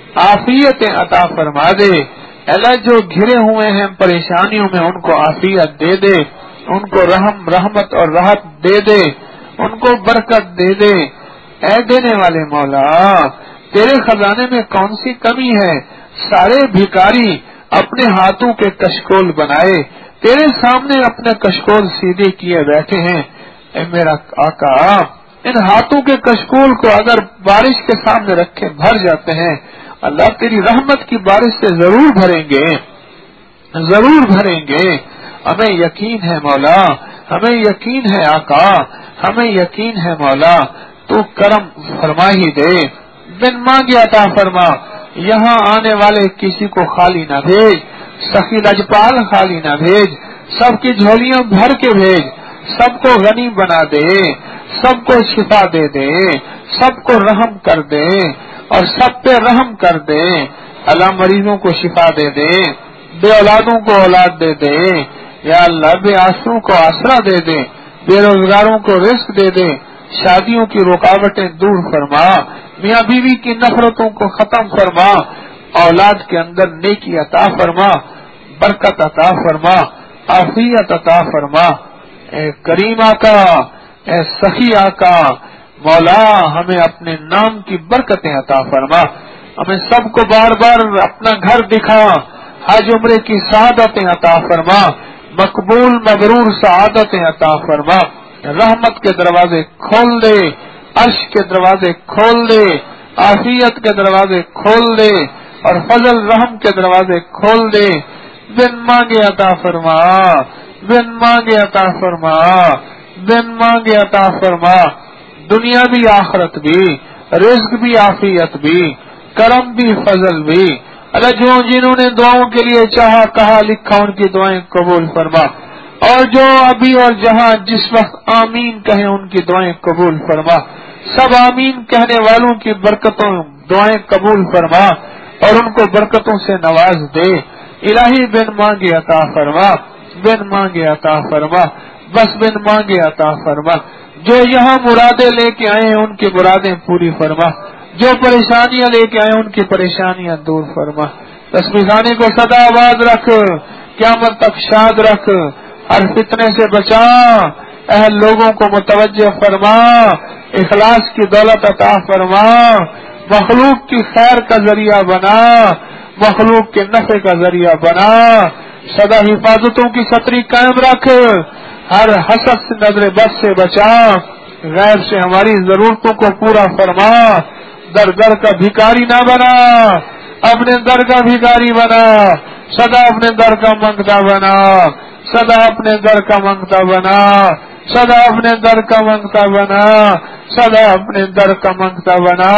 عافیتیں عطا فرما دے. اللہ جو گھرے ہوئے ہیں پریشانیوں میں ان کو عافیت دے دے، ان کو رحم رحمت اور راحت دے دے، ان کو برکت دے دے. اے دینے والے مولا تیرے خزانے میں کون سی کمی ہے؟ سارے بھکاری اپنے ہاتھوں کے کشکول بنائے تیرے سامنے اپنے کشکول سیدھے کیے بیٹھے ہیں. اے میرا آقا ان ہاتھوں کے کشکول کو اگر بارش کے سامنے رکھے بھر جاتے ہیں، اللہ تیری رحمت کی بارش سے ضرور بھریں گے، ضرور بھریں گے. ہمیں یقین ہے مولا، ہمیں یقین ہے آقا، ہمیں یقین ہے مولا. تو کرم فرما ہی دے، بن مانگے عطا فرما. یہاں آنے والے کسی کو خالی نہ بھیج، سخی لجپال خالی نہ بھیج، سب کی جھولیاں بھر کے بھیج. سب کو غنی بنا دے، سب کو شفا دے دے، سب کو رحم کر دے اور سب پہ رحم کر دے. اللہ مریضوں کو شفا دے دے، بے اولادوں کو اولاد دے دے. یا اللہ بے آسروں کو آسرا دے دے، بے روزگاروں کو رزق دے دے، شادیوں کی رکاوٹیں دور فرما، میاں بیوی کی نفرتوں کو ختم فرما، اولاد کے اندر نیکی عطا فرما، برکت عطا فرما، عافیت عطا فرما۔ اے کریم آقا، اے سخی آقا، مولا ہمیں اپنے نام کی برکتیں عطا فرما، ہمیں سب کو بار بار اپنا گھر دکھا، حج عمرے کی سعادتیں عطا فرما، مقبول مبرور سعادتیں عطا فرما، رحمت کے دروازے کھول دے، عرش کے دروازے کھول دے، عافیت کے دروازے کھول دے، اور فضل رحم کے دروازے کھول دے، بن مانگے عطا فرما، بن مانگے عطا فرما، بن مانگے عطا فرما، دنیا بھی آخرت بھی، رزق بھی عافیت بھی، کرم بھی فضل بھی۔ اللہ جو جنہوں نے دعاؤں کے لیے چاہا کہا لکھا ان کی دعائیں قبول فرما، اور جو ابھی اور جہاں جس وقت آمین کہیں ان کی دعائیں قبول فرما، سب آمین کہنے والوں کی برکتوں دعائیں قبول فرما اور ان کو برکتوں سے نواز دے۔ الہی بن مانگے عطا فرما، بن مانگے عطا فرما، بس بن مانگے عطا فرما۔ جو یہاں مرادیں لے کے آئے ہیں ان کی مرادیں پوری فرما، جو پریشانیاں لے کے آئے ان کی پریشانیاں دور فرما۔ تسبیح خانے کو سدا آباد رکھ، قیامت تک شاد رکھ، ہر فتنے سے بچا، اہل لوگوں کو متوجہ فرما، اخلاص کی دولت عطا فرما، مخلوق کی خیر کا ذریعہ بنا، مخلوق کے نفع کا ذریعہ بنا، سدا حفاظتوں کی چھتری قائم رکھ، ہر حسد سے نظر بد سے بچا، غیر سے ہماری ضرورتوں کو پورا فرما، در در کا بھکاری نہ بنا، اپنے در کا بھکاری بنا، سدا اپنے در کا منگتا بنا، سدا اپنے در کا منگتا بنا، سدا اپنے در کا منگتا بنا، سدا اپنے در کا منگتا بنا۔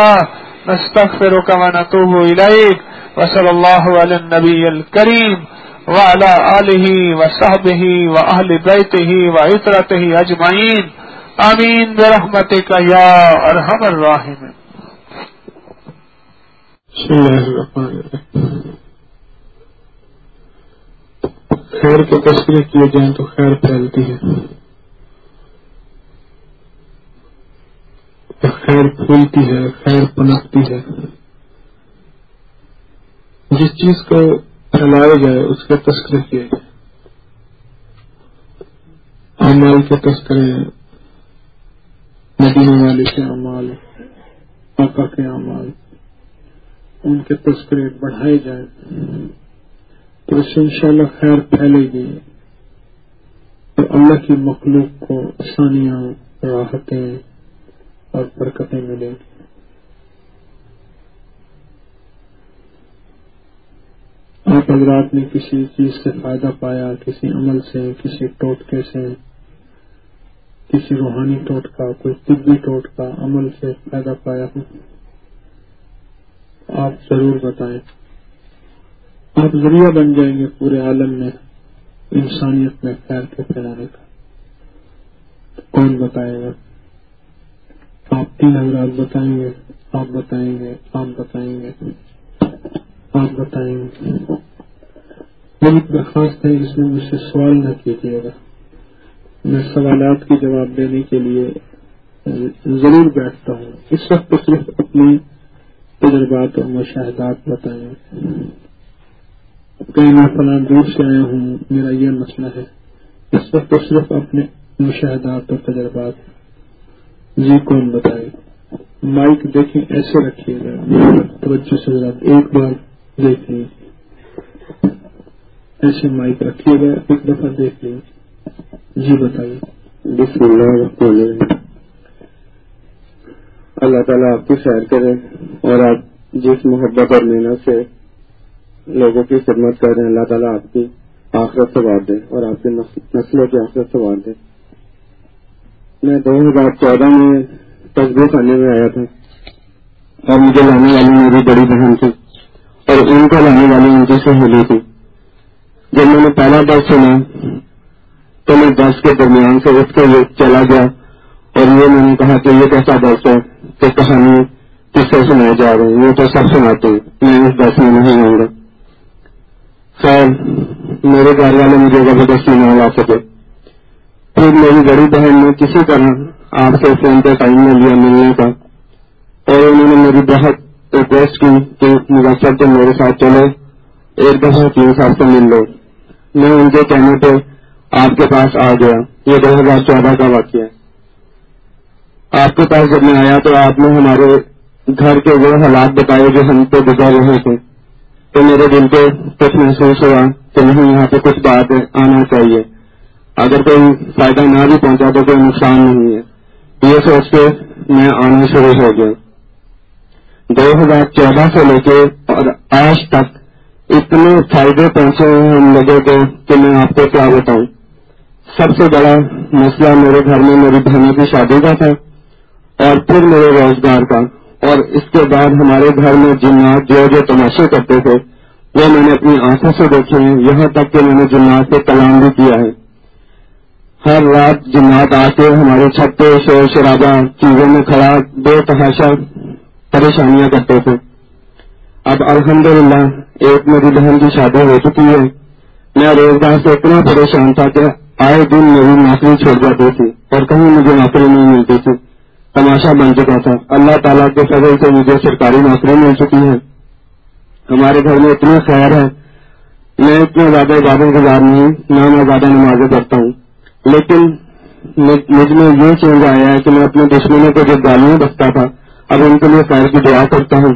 نستغفرک و نتوب الیک، وصلی اللہ علی النبی الکریم وعلی آلہ وصحبہ واہل بیتہ وعترتہ اجمعین، آمین برحمتک یا ارحم الراحمین۔ بسم اللہ الرحمن الرحیم۔ خیر کے تذکرے کیے جائیں تو خیر پھیلتی ہے، خیر پھولتی ہے، خیر پنپتی ہے۔ جس چیز کو پھیلایا جائے اس کے تذکرے کیے جائیں، اعمال کے تذکرے، مدینے والے کے اعمال، آقا کے اعمال، ان کے تذکرے بڑھائے جائیں تو اس سے انشاءاللہ خیر پھیلے گی اور اللہ کی مخلوق کو آسانیاں، راحتیں اور برکتیں ملیں گی۔ آپ حضرات نے کسی چیز سے فائدہ پایا، کسی عمل سے، کسی ٹوٹکے سے، کسی روحانی ٹوٹکا، کوئی طبی ٹوٹکا، عمل سے فائدہ پایا ہو، آپ ضرور بتائیں۔ آپ ذریعہ بن جائیں گے پورے عالم میں انسانیت میں خیر کے پھیلانے کا۔ تو کون بتائے گا؟ آپ تین حضرات بتائیں گے، آپ بتائیں گے، آپ بتائیں گے، آپ بتائیں گے۔ میری درخواست ہے اس میں مجھ سے سوال نہ کیجیے گا، میں سوالات کے جواب دینے کے لیے ضرور بیٹھتا ہوں۔ اس وقت تو صرف اپنی تجربات اور مشاہدات بتائیں، کہیں میں فلاں دور سے آیا ہوں، میرا یہ مسئلہ ہے، اس وقت تو صرف اپنے مشاہدات اور تجربات۔ جی کون بتائے؟ مائک دیکھیں، ایسے رکھیے گا، توجہ سے ذرا ایک بار دیکھ لیجیے، ایسے مائک رکھیے گا، ایک دفعہ دیکھ لیجیے۔ جی بتائیے۔ بسم اللہ الرحمن الرحیم۔ اللہ تعالیٰ آپ کی خیر کرے، اور آپ جس محبت اور محنت سے لوگوں کی خدمت کر رہے ہیں اللہ تعالیٰ آپ کی آخرت سنوار دے اور آپ کی نسلوں کی آخرت سنوار دے۔ میں دو ہزار چودہ میں تسبیح خانے میں آیا تھا اور مجھے لانے والی میری بڑی بہن تھی اور ان کو لانے والی ان کی سہیلی تھی۔ جب میں نے پہلا درس سنا تو میں درس کے درمیان سے اٹھ کے چلا گیا اور یہ میں نے کہا کہ یہ کیسا درس ہے کہ کہانی کس سے سنائے جا رہے ہیں، یہ تو سب سناتے ہیں، میں اس درس میں نہیں آؤں گا۔ خیر میرے گھر والے مجھے زبردستی نہ لا سکے، پھر میری بڑی بہن نے کسی طرح آپ سے فون پہ ٹائم لے لیا ملنے کا، اور انہوں نے میری بہت ریکویسٹ کی کہ مظفر تم میرے ساتھ چلو، ایک دفعہ تین صاحب سے مل لو۔ میں ان کے کہنے پہ آپ کے پاس آ گیا۔ یہ دو ہزار چودہ کا واقعہ ہے۔ آپ کے پاس جب میں آیا تو آپ نے ہمارے گھر کے وہ حالات بتائے جو ہم پہ گزر رہے تھے، تو میرے دل کو کچھ محسوس ہوا کہ نہیں، یہاں پہ کچھ بات آنا چاہیے، اگر کوئی فائدہ نہ بھی پہنچا تو کوئی نقصان نہیں ہے۔ یہ سوچ کے میں آنا شروع ہو گیا۔ دو ہزار چودہ سے لے کے اور آج تک اتنے فائدے پہنچے ہیں ہم لوگوں کو کہ میں آپ کو کیا بتاؤں۔ سب سے بڑا مسئلہ میرے گھر میں میری بہنوں کی شادی کا تھا، اور پھر میرے روزگار کا، اور اس کے بعد ہمارے گھر میں جنات جو جو تماشے کرتے تھے وہ میں نے اپنی آنکھوں سے دیکھے ہیں، یہاں تک کہ میں نے جنات سے کلام بھی کیا ہے۔ ہر رات جنات آ کے ہماری چھت پہ شور شرابہ چیزوں میں کھڑا بے تحاشا پریشانیاں کرتے تھے۔ اب الحمدللہ ایک میری بہن کی شادی ہو چکی ہے۔ میں روزگار سے اتنا پریشان تھا کہ آئے دن میری نوکری چھوڑ جاتی تھی اور کہیں مجھے نوکری نہیں ملتی تھی، تماشا بن چکا تھا۔ اللہ تعالیٰ کے فضل سے مجھے سرکاری نوکری مل چکی ہے۔ ہمارے گھر میں اتنی خیر ہے، میں اتنا زیادہ عبادت گزار نہیں، نہ میں زیادہ نمازیں پڑھتا ہوں، لیکن مجھ میں یہ چینج آیا ہے کہ میں اپنے دشمنوں کو جو گالیاں بکتا تھا اب ان کے لیے خیر کی دعا کرتا ہوں۔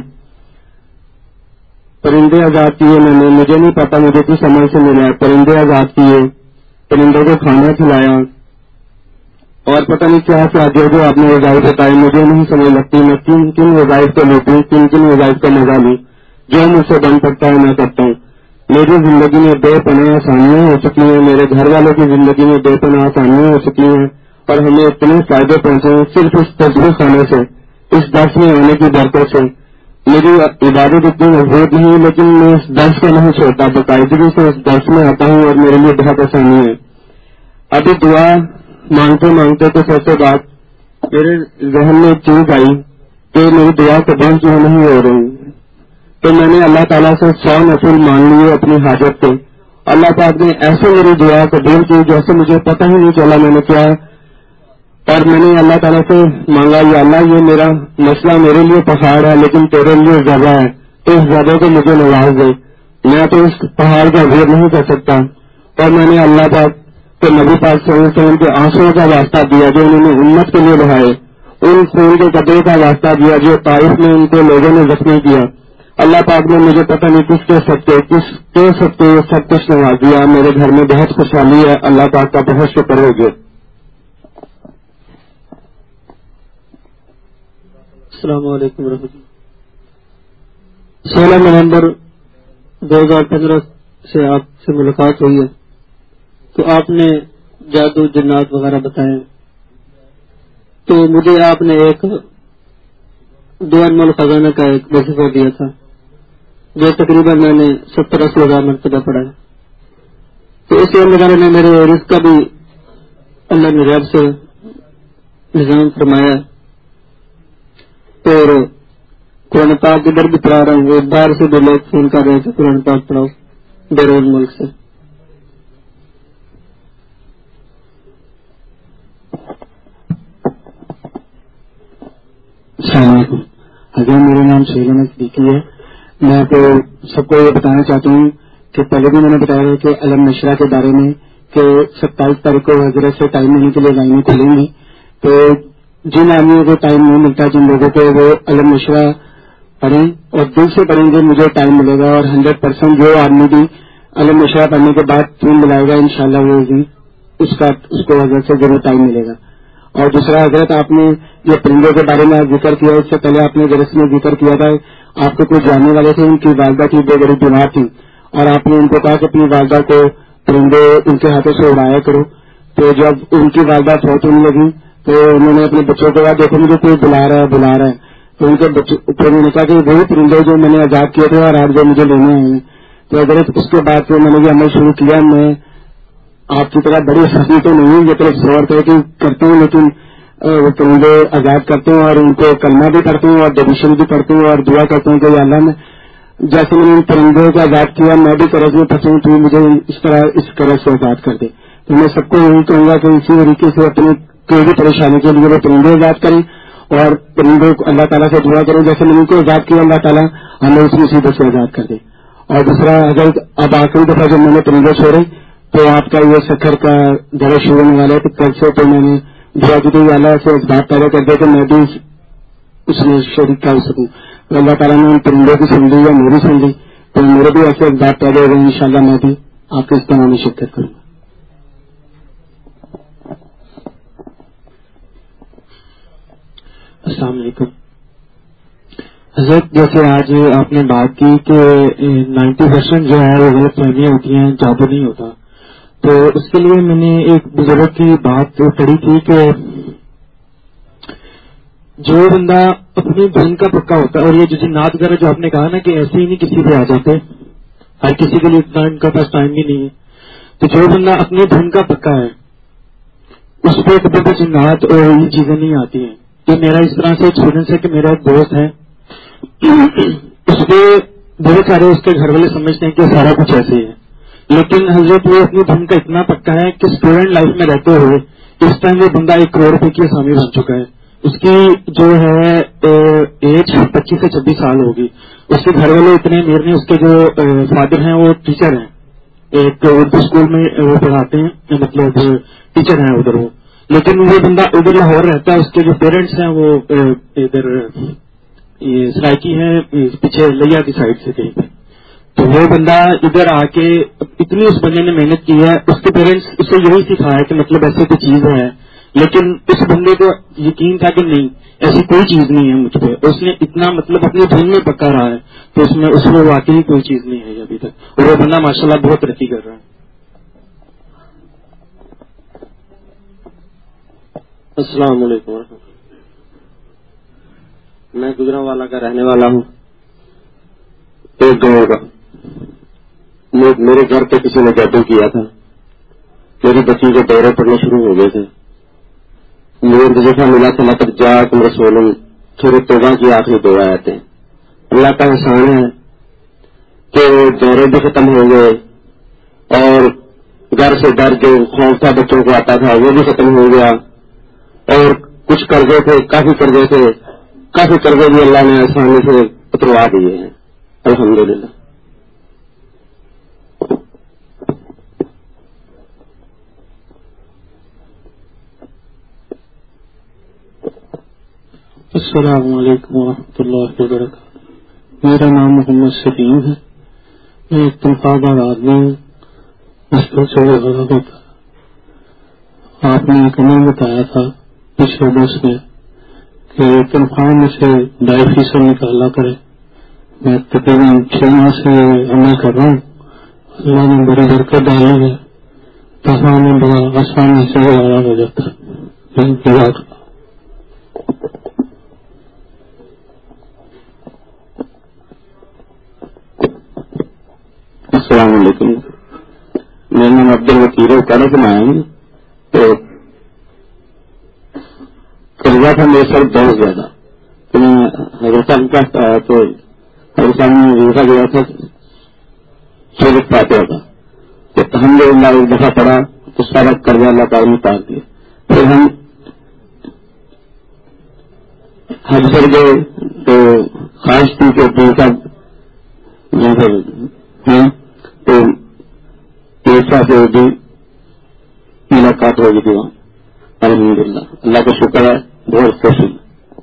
پرندے آزاد کیے میں نے، مجھے نہیں پتا مجھے کس عمل سے ملا ہے، پرندے آزاد کیے، پرندوں کو کھانا کھلایا، اور پتہ نہیں کیا کیا جو جو آپ نے وظائف بتائے مجھے نہیں سمجھ لگتی میں کن کن وظائف کو لیتی، کن کن وظائف کا مزہ لوں، جو مجھ سے بن سکتا ہے میں کرتا ہوں۔ میری زندگی میں بے پناہ آسانیاں ہو چکی ہیں، میرے گھر والوں کی زندگی میں بے پناہ آسانیاں ہو چکی ہیں، اور ہمیں اتنے فائدے پہنچے ہیں صرف اس تجربے خانے سے، اس درس میں آنے کی برکت سے۔ میری عبادت اتنی مضبوط نہیں، لیکن میں اس درس کو نہیں چھوڑتا، باقاعدگی سے اس درس میں آتا ہوں اور میرے لیے بہت آسانی ہے۔ ابھی دعا مانگتے مانگتے تو سب سے بات میرے ذہن میں ایک چیز آئی کہ میری دعا قبول کیوں نہیں ہو رہی، تو میں نے اللہ تعالیٰ سے سو نفل مان لیے اپنی حاجت پہ۔ اللہ پاک نے ایسے میری دعا قبول کی جیسے مجھے پتہ ہی نہیں چلا میں نے کیا، اور میں نے اللہ تعالیٰ سے مانگا، یا اللہ یہ میرا مسئلہ میرے لیے پہاڑ ہے لیکن تیرے لیے ذرہ ہے، تو اس ذرے کو مجھے نواز دے، میں تو اس پہاڑ کا عبور نہیں کر سکتا۔ اور میں نے اللہ پاک کے نبی پاک صلی اللہ علیہ وسلم کے آنسوؤں کا واسطہ دیا جو انہوں نے امت کے لیے بہائے، ان خون کے قطرے کا واسطہ دیا جو طائف میں ان کو لوگوں نے زخمی کیا۔ اللہ پاک نے مجھے پتہ نہیں کس کے سب کے کس کے سب کے سب کچھ نواز دیا۔ میرے گھر میں بہت خوشحالی ہے، اللہ پاک کا بہت شکر ہو گیا۔ السلام علیکم ورحمۃ اللہ۔ سولہ نومبر دو ہزار پندرہ سے آپ سے ملاقات ہوئی ہے، تو آپ نے جادو جنات وغیرہ بتائے، تو مجھے آپ نے ایک دو انمول خزانہ کا ایک وظیفہ دیا تھا جو تقریباً میں نے ستر اسی ہزار مرتبہ پڑھا ہے، تو اس وغیرہ نے میرے رزق کا بھی اللہ نے غیب سے نظام فرمایا، اور قرآن پاک ادھر بھی پڑھا رہا ہوں، وہ باہر سے بھی لوگ فون کر رہے تھے قرآن پاک پڑھاؤ بیرون ملک سے۔ السلام علیکم حضرت، میرا نام سہیل احمد صدیقی ہے۔ میں تو سب کو یہ بتانا چاہتا ہوں کہ پہلے بھی میں نے بتایا کہ علم نشرہ کے بارے میں کہ ستائیس تاریخ کو حضرت سے ٹائم لینے کے لیے لائنیں کھلیں گی، تو جن آدمیوں کو ٹائم نہیں ملتا، جن لوگوں کو وہ علم نشرہ پڑھیں اور دل سے پڑھیں گے مجھے ٹائم ملے گا، اور ہنڈریڈ پرسینٹ جو آدمی بھی علم نشرہ پڑھنے کے بعد فون ملائے گا انشاءاللہ وہ اس کا اس کو حضرت سے ضرور ٹائم ملے گا۔ اور دوسرا حضرت آپ نے جو پرندوں کے بارے میں ذکر کیا، اس سے پہلے آپ نے درس میں ذکر کیا تھا، آپ کو کچھ جاننے والے تھے، ان کی والدہ کی بے بڑی بیمار تھی اور آپ نے ان کو کہا کہ اپنی والدہ کو پرندے ان کے ہاتھوں سے اڑایا کرو، تو جب ان کی والدہ فوت ہونے لگی تو انہوں نے اپنے بچوں کو کہا دیکھو مجھے کوئی بلا رہا ہے بلا رہا ہے، تو ان کے بچوں انہوں نے کہا کہ وہی پرندے جو میں نے آزاد کیے تھے اور آج جو مجھے لینے آئے ہیں، تو حضرت اس کے بعد پھر میں نے یہ عمل شروع کیا۔ میں آپ کی طرح بڑی حسنی تو نہیں ہوں، یہ طرف زور کر کے کرتا ہوں، لیکن وہ پرندے آزاد کرتے ہوں اور ان کو کلمہ بھی پڑھتے ہوں اور ڈویشن بھی پڑھتے ہوں اور دعا کرتے ہوں کہ یا اللہ نے جیسے میں نے ان پرندوں کو آزاد کیا میں بھی قرض میں پھنسوں تو مجھے اس طرح اس قرض سے آزاد کر دے۔ تو میں سب کو یہی کہوں گا کہ اسی طریقے سے اپنے کوئی بھی پریشانی کے لیے وہ پرندے آزاد کریں اور پرندوں کو اللہ تعالیٰ سے دعا کریں جیسے میں ان کو آزاد کیا اللہ تعالیٰ ہمیں اس مصیبت سے آزاد کر دے. اور دوسرا اگر اب آخری دفعہ جب میں نے پرندے چھوڑے تو آپ کا یہ سکر کا درد شروع ہونے والا ہے تو کل سے تو میں نے دعا کی تھی اللہ سے بات پیدا کر دے کہ میں بھی اس میں شریک کر سکوں. تو اللہ تعالیٰ نے ان پرندوں کی سن لی یا میری سن لی تو میرے بھی ایسے بات پیدا ہو گئی ان شاء اللہ میں بھی آپ کے اجتماع میں شرکت کروں گا. السلام علیکم حضرت. جیسے آج آپ نے بات کی کہ نائنٹی پرسینٹ جو ہے وہ غلط فہمیاں ہوتی ہیں جادو نہیں ہوتا تو اس کے لیے میں نے ایک بزرگ کی بات پڑھی تھی کہ جو بندہ اپنی دھن کا پکا ہوتا ہے اور یہ جو جنات وغیرہ جو آپ نے کہا نا کہ ایسے ہی نہیں کسی پہ آ جاتے ہر کسی کے لیے اتنا ان کا پاس ٹائم بھی نہیں ہے تو جو بندہ اپنی دھن کا پکا ہے اس پہ کبھی بھی جنات اور یہ چیزیں نہیں آتی ہیں. تو میرا اس طرح سے ایکسپیرینس ہے کہ میرا ایک دوست ہے اس پہ بہت سارے اس کے گھر والے سمجھتے ہیں کہ سارا کچھ ایسے ہی ہے لیکن حضرت وہ اپنی دھن کا اتنا پکا ہے کہ اسٹوڈنٹ لائف میں رہتے ہوئے اس ٹائم وہ بندہ ایک کروڑ روپے کی اسامی بن چکا ہے. اس کی جو ہے ایج پچیس سے چھبیس سال ہوگی. اس کے گھر والے اتنے امیر نہیں. اس کے جو فادر ہیں وہ ٹیچر ہیں ایک اردو اسکول میں وہ پڑھاتے ہیں مطلب ٹیچر ہیں ادھر وہ لیکن وہ بندہ ادھر لاہور رہتا ہے. اس کے جو پیرنٹس ہیں وہ ادھر یہ سرائکی ہے پیچھے لیا کی سائڈ سے کہیں پہ. تو وہ بندہ ادھر آ کے اتنی اس بندے نے محنت کی ہے. اس کے پیرنٹس اسے یہی سکھایا کہ مطلب ایسے کوئی چیز ہے لیکن اس بندے کو یقین تھا کہ نہیں ایسی کوئی چیز نہیں ہے مجھ پہ. اس نے اتنا مطلب اپنی دھن میں پکا رہا ہے تو اس میں اس میں واقعی کوئی چیز نہیں ہے ابھی تک اور وہ بندہ ماشاءاللہ بہت ترقی کر رہا ہے. السلام علیکم ورحمۃ اللہ. میں گجرانوالا کا رہنے والا ہوں ایک گاؤں کا. میرے گھر پہ کسی نے جادو کیا تھا. میری بچی کے دورے پڑنے شروع ہو گئے تھے. مجھے جیسا ملا تھا لقد جاءکم رسول سورۃ توبہ کی آخری دو آیتیں. اللہ کا احسان ہے کہ دورے بھی ختم ہو گئے اور گھر سے ڈر جو خوف تھا بچوں کو آتا تھا وہ بھی ختم ہو گیا اور کچھ قرضے تھے کافی قرضے تھے کافی قرضے بھی اللہ نے آسانی سے اتروا دیے ہیں الحمدللہ. السلام علیکم ورحمۃ اللہ وبرکاتہ. میرا نام محمد سلیم ہے. میں ایک تنخواہ دار آدمی ہوں. مشکل سے وہ غلط ہوتا ہے. آپ نے ایک عمل بتایا تھا پچھلے برس میں کہ تنخواہ میں سے ڈھائی فیصد نکالا کرے. میں تقریباً چھ ماہ سے عمل کر رہا ہوں. اللہ نے بڑی برکت ڈالی ہے. تنخواہ میں بڑا آسانی سے گزارا ہو جاتا ہے. السلام علیکم. میرا نام عبد الوکیل ہے. کالے سے آئے ہیں تو قرضہ تھا میرے سر بہت زیادہ. تو میں حضرت صاحب کے پاس آیا تو حضرت صاحب نے وظیفہ دیا تھا سورۃ فاتحہ کا. تو الحمدللہ ایک دفعہ پڑھا تو سارا قرضہ اللہ تعالیٰ نے اتار دیا. پھر ہم حج پر گئے تو خواہش تھی کہ ابو صاحب یہاں پر ہیں تو ایک ساتھ بھی ملاقات ہوگی تھی وہاں. الحمدللہ اللہ کا شکر ہے بہت خوش ہوں.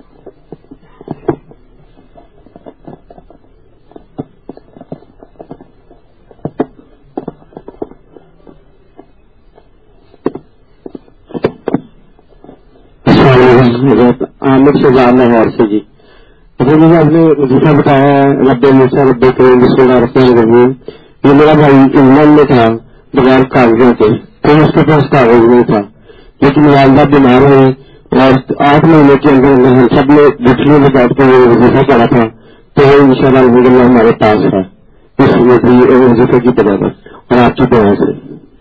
عامر سے جان لاہور سے جی. اچھا مجھے آپ نے وظیفہ بتایا ہے رب موسیٰ رب کریم بسم اللہ الرحمن الرحیم. یہ میرا بھائی انگلینڈ میں تھا بغیر کاغذوں کے پھر اس کے پاس کاغذ نہیں تھا لیکن والدہ بیمار ہوئی اور آٹھ مہینے کے اندر ہم سب نے گٹھنوں میں بیٹھ کر وظیفہ پڑھا تھا تو وہ ان شاء اللہ الحمد للہ ہمارے پاس ہے اس وظیفے کی بدولت اور آپ کی دعا سے.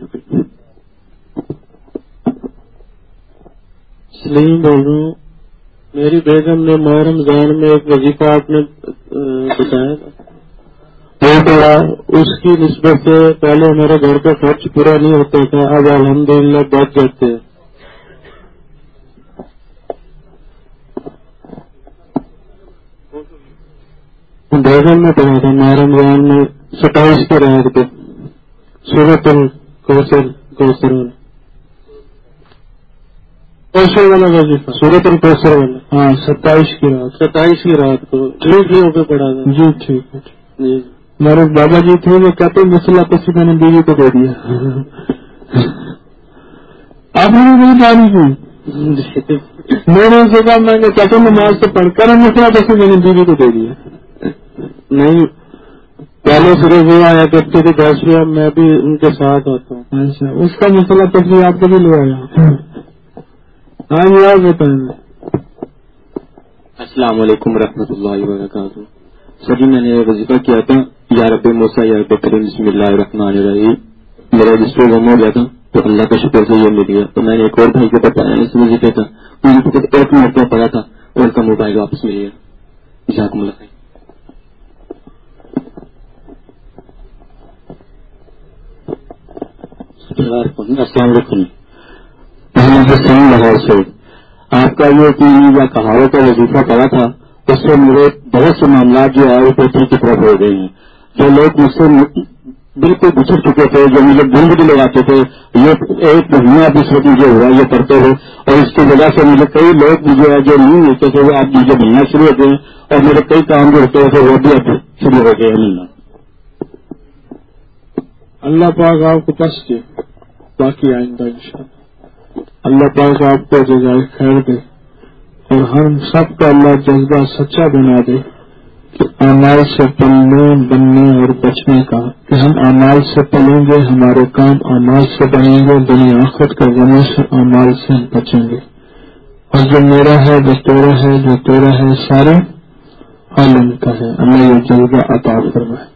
سلیم بول رہا ہوں. میری بیگم نے ماہ رمضان میں ایک وظیفہ آپ نے بتایا تھا وہ پڑا. اس کی نسبت سے پہلے میرے گھر کا خرچ پورا نہیں ہوتا تھا اب الحمدللہ بچ جاتے ہیں. بیگم میں پڑھا تھا ماہ رمضان میں ستائیس کے رات کو سورۃ الکوثر کوثر کوثر والا وظیفہ سورۃ الکوثر والا ہاں ستائیس کی رات ستائیس کی رات کو ٹھیک ہی ہو کے پڑھا تھا جی ٹھیک ہے جی ہمارے بابا جی تھے وہ کہتے مسئلہ کسی میں نے بیوی کو دے دیا آپ نے نہیں جانی کی میں نے اسے کہا میں نے کہتے نماز سے پڑھ کر مسئلہ کسی میں نے بیوی کو دے دیا نہیں پہلے صرف وہ آیا کرتے تھے دس روپیہ میں بھی ان کے ساتھ آتا ہوں اچھا اس کا مسئلہ تفریح آپ کو بھی لو آیا ہاں جی آپ بتائیں السلام علیکم ورحمۃ اللہ وبرکاتہ. سر جی میں نے وظیفہ کیا تھا یا رب موسیٰ یا رب کریم بسم اللہ الرحمن الرحیم. میرا ڈسپلے گم ہو گیا تھا تو اللہ کا شکر سے یہ مل گیا. تو میں نے ایک اور بھائی کو بتایا اس وظیفے کا مجھے ایک مرتبہ پڑا تھا اور کا موبائل واپس مل گیا. جزاکم اللہ خیر. السلام علیکم. محمد لاہور سے آپ کا یہ تین یا کہاوت کا وظیفہ پڑا تھا اس سے میرے بہت سے معاملات جو آئے پوتری کی طرف ہو گئے ہیں. جو لوگ مجھ سے بالکل بچھڑ چکے تھے جو مجھے گند بھی لگاتے تھے یہ ایک مہینہ اب اس وقت مجھے ہوا یہ کرتے ہوئے اور اس کی وجہ سے مجھے کئی لوگ مجھے جو نہیں ملتے تھے وہ آپ مجھے ملنا شروع ہو گئے اور میرے کئی کام جو ہوتے تھے وہ بھی اب شروع ہو گئے ملنا. اللہ پاک آپ کو پس دے باقی آئندہ انشاءاللہ اللہ پاک آپ کو جزائے خیر دے اور ہم سب کا اللہ جذبہ سچا بنا دے کہ اعمال سے پلنے بننے اور بچنے کا کہ ہم اعمال سے پلیں گے ہمارے کام اعمال سے بنیں گے دنیا آخرت کا غموں سے اعمال سے ہم بچیں گے اور جو میرا ہے وہ تیرا ہے جو تیرا ہے سارے عالم کا ہے. اللہ یہ جذبہ عطا فرمائے.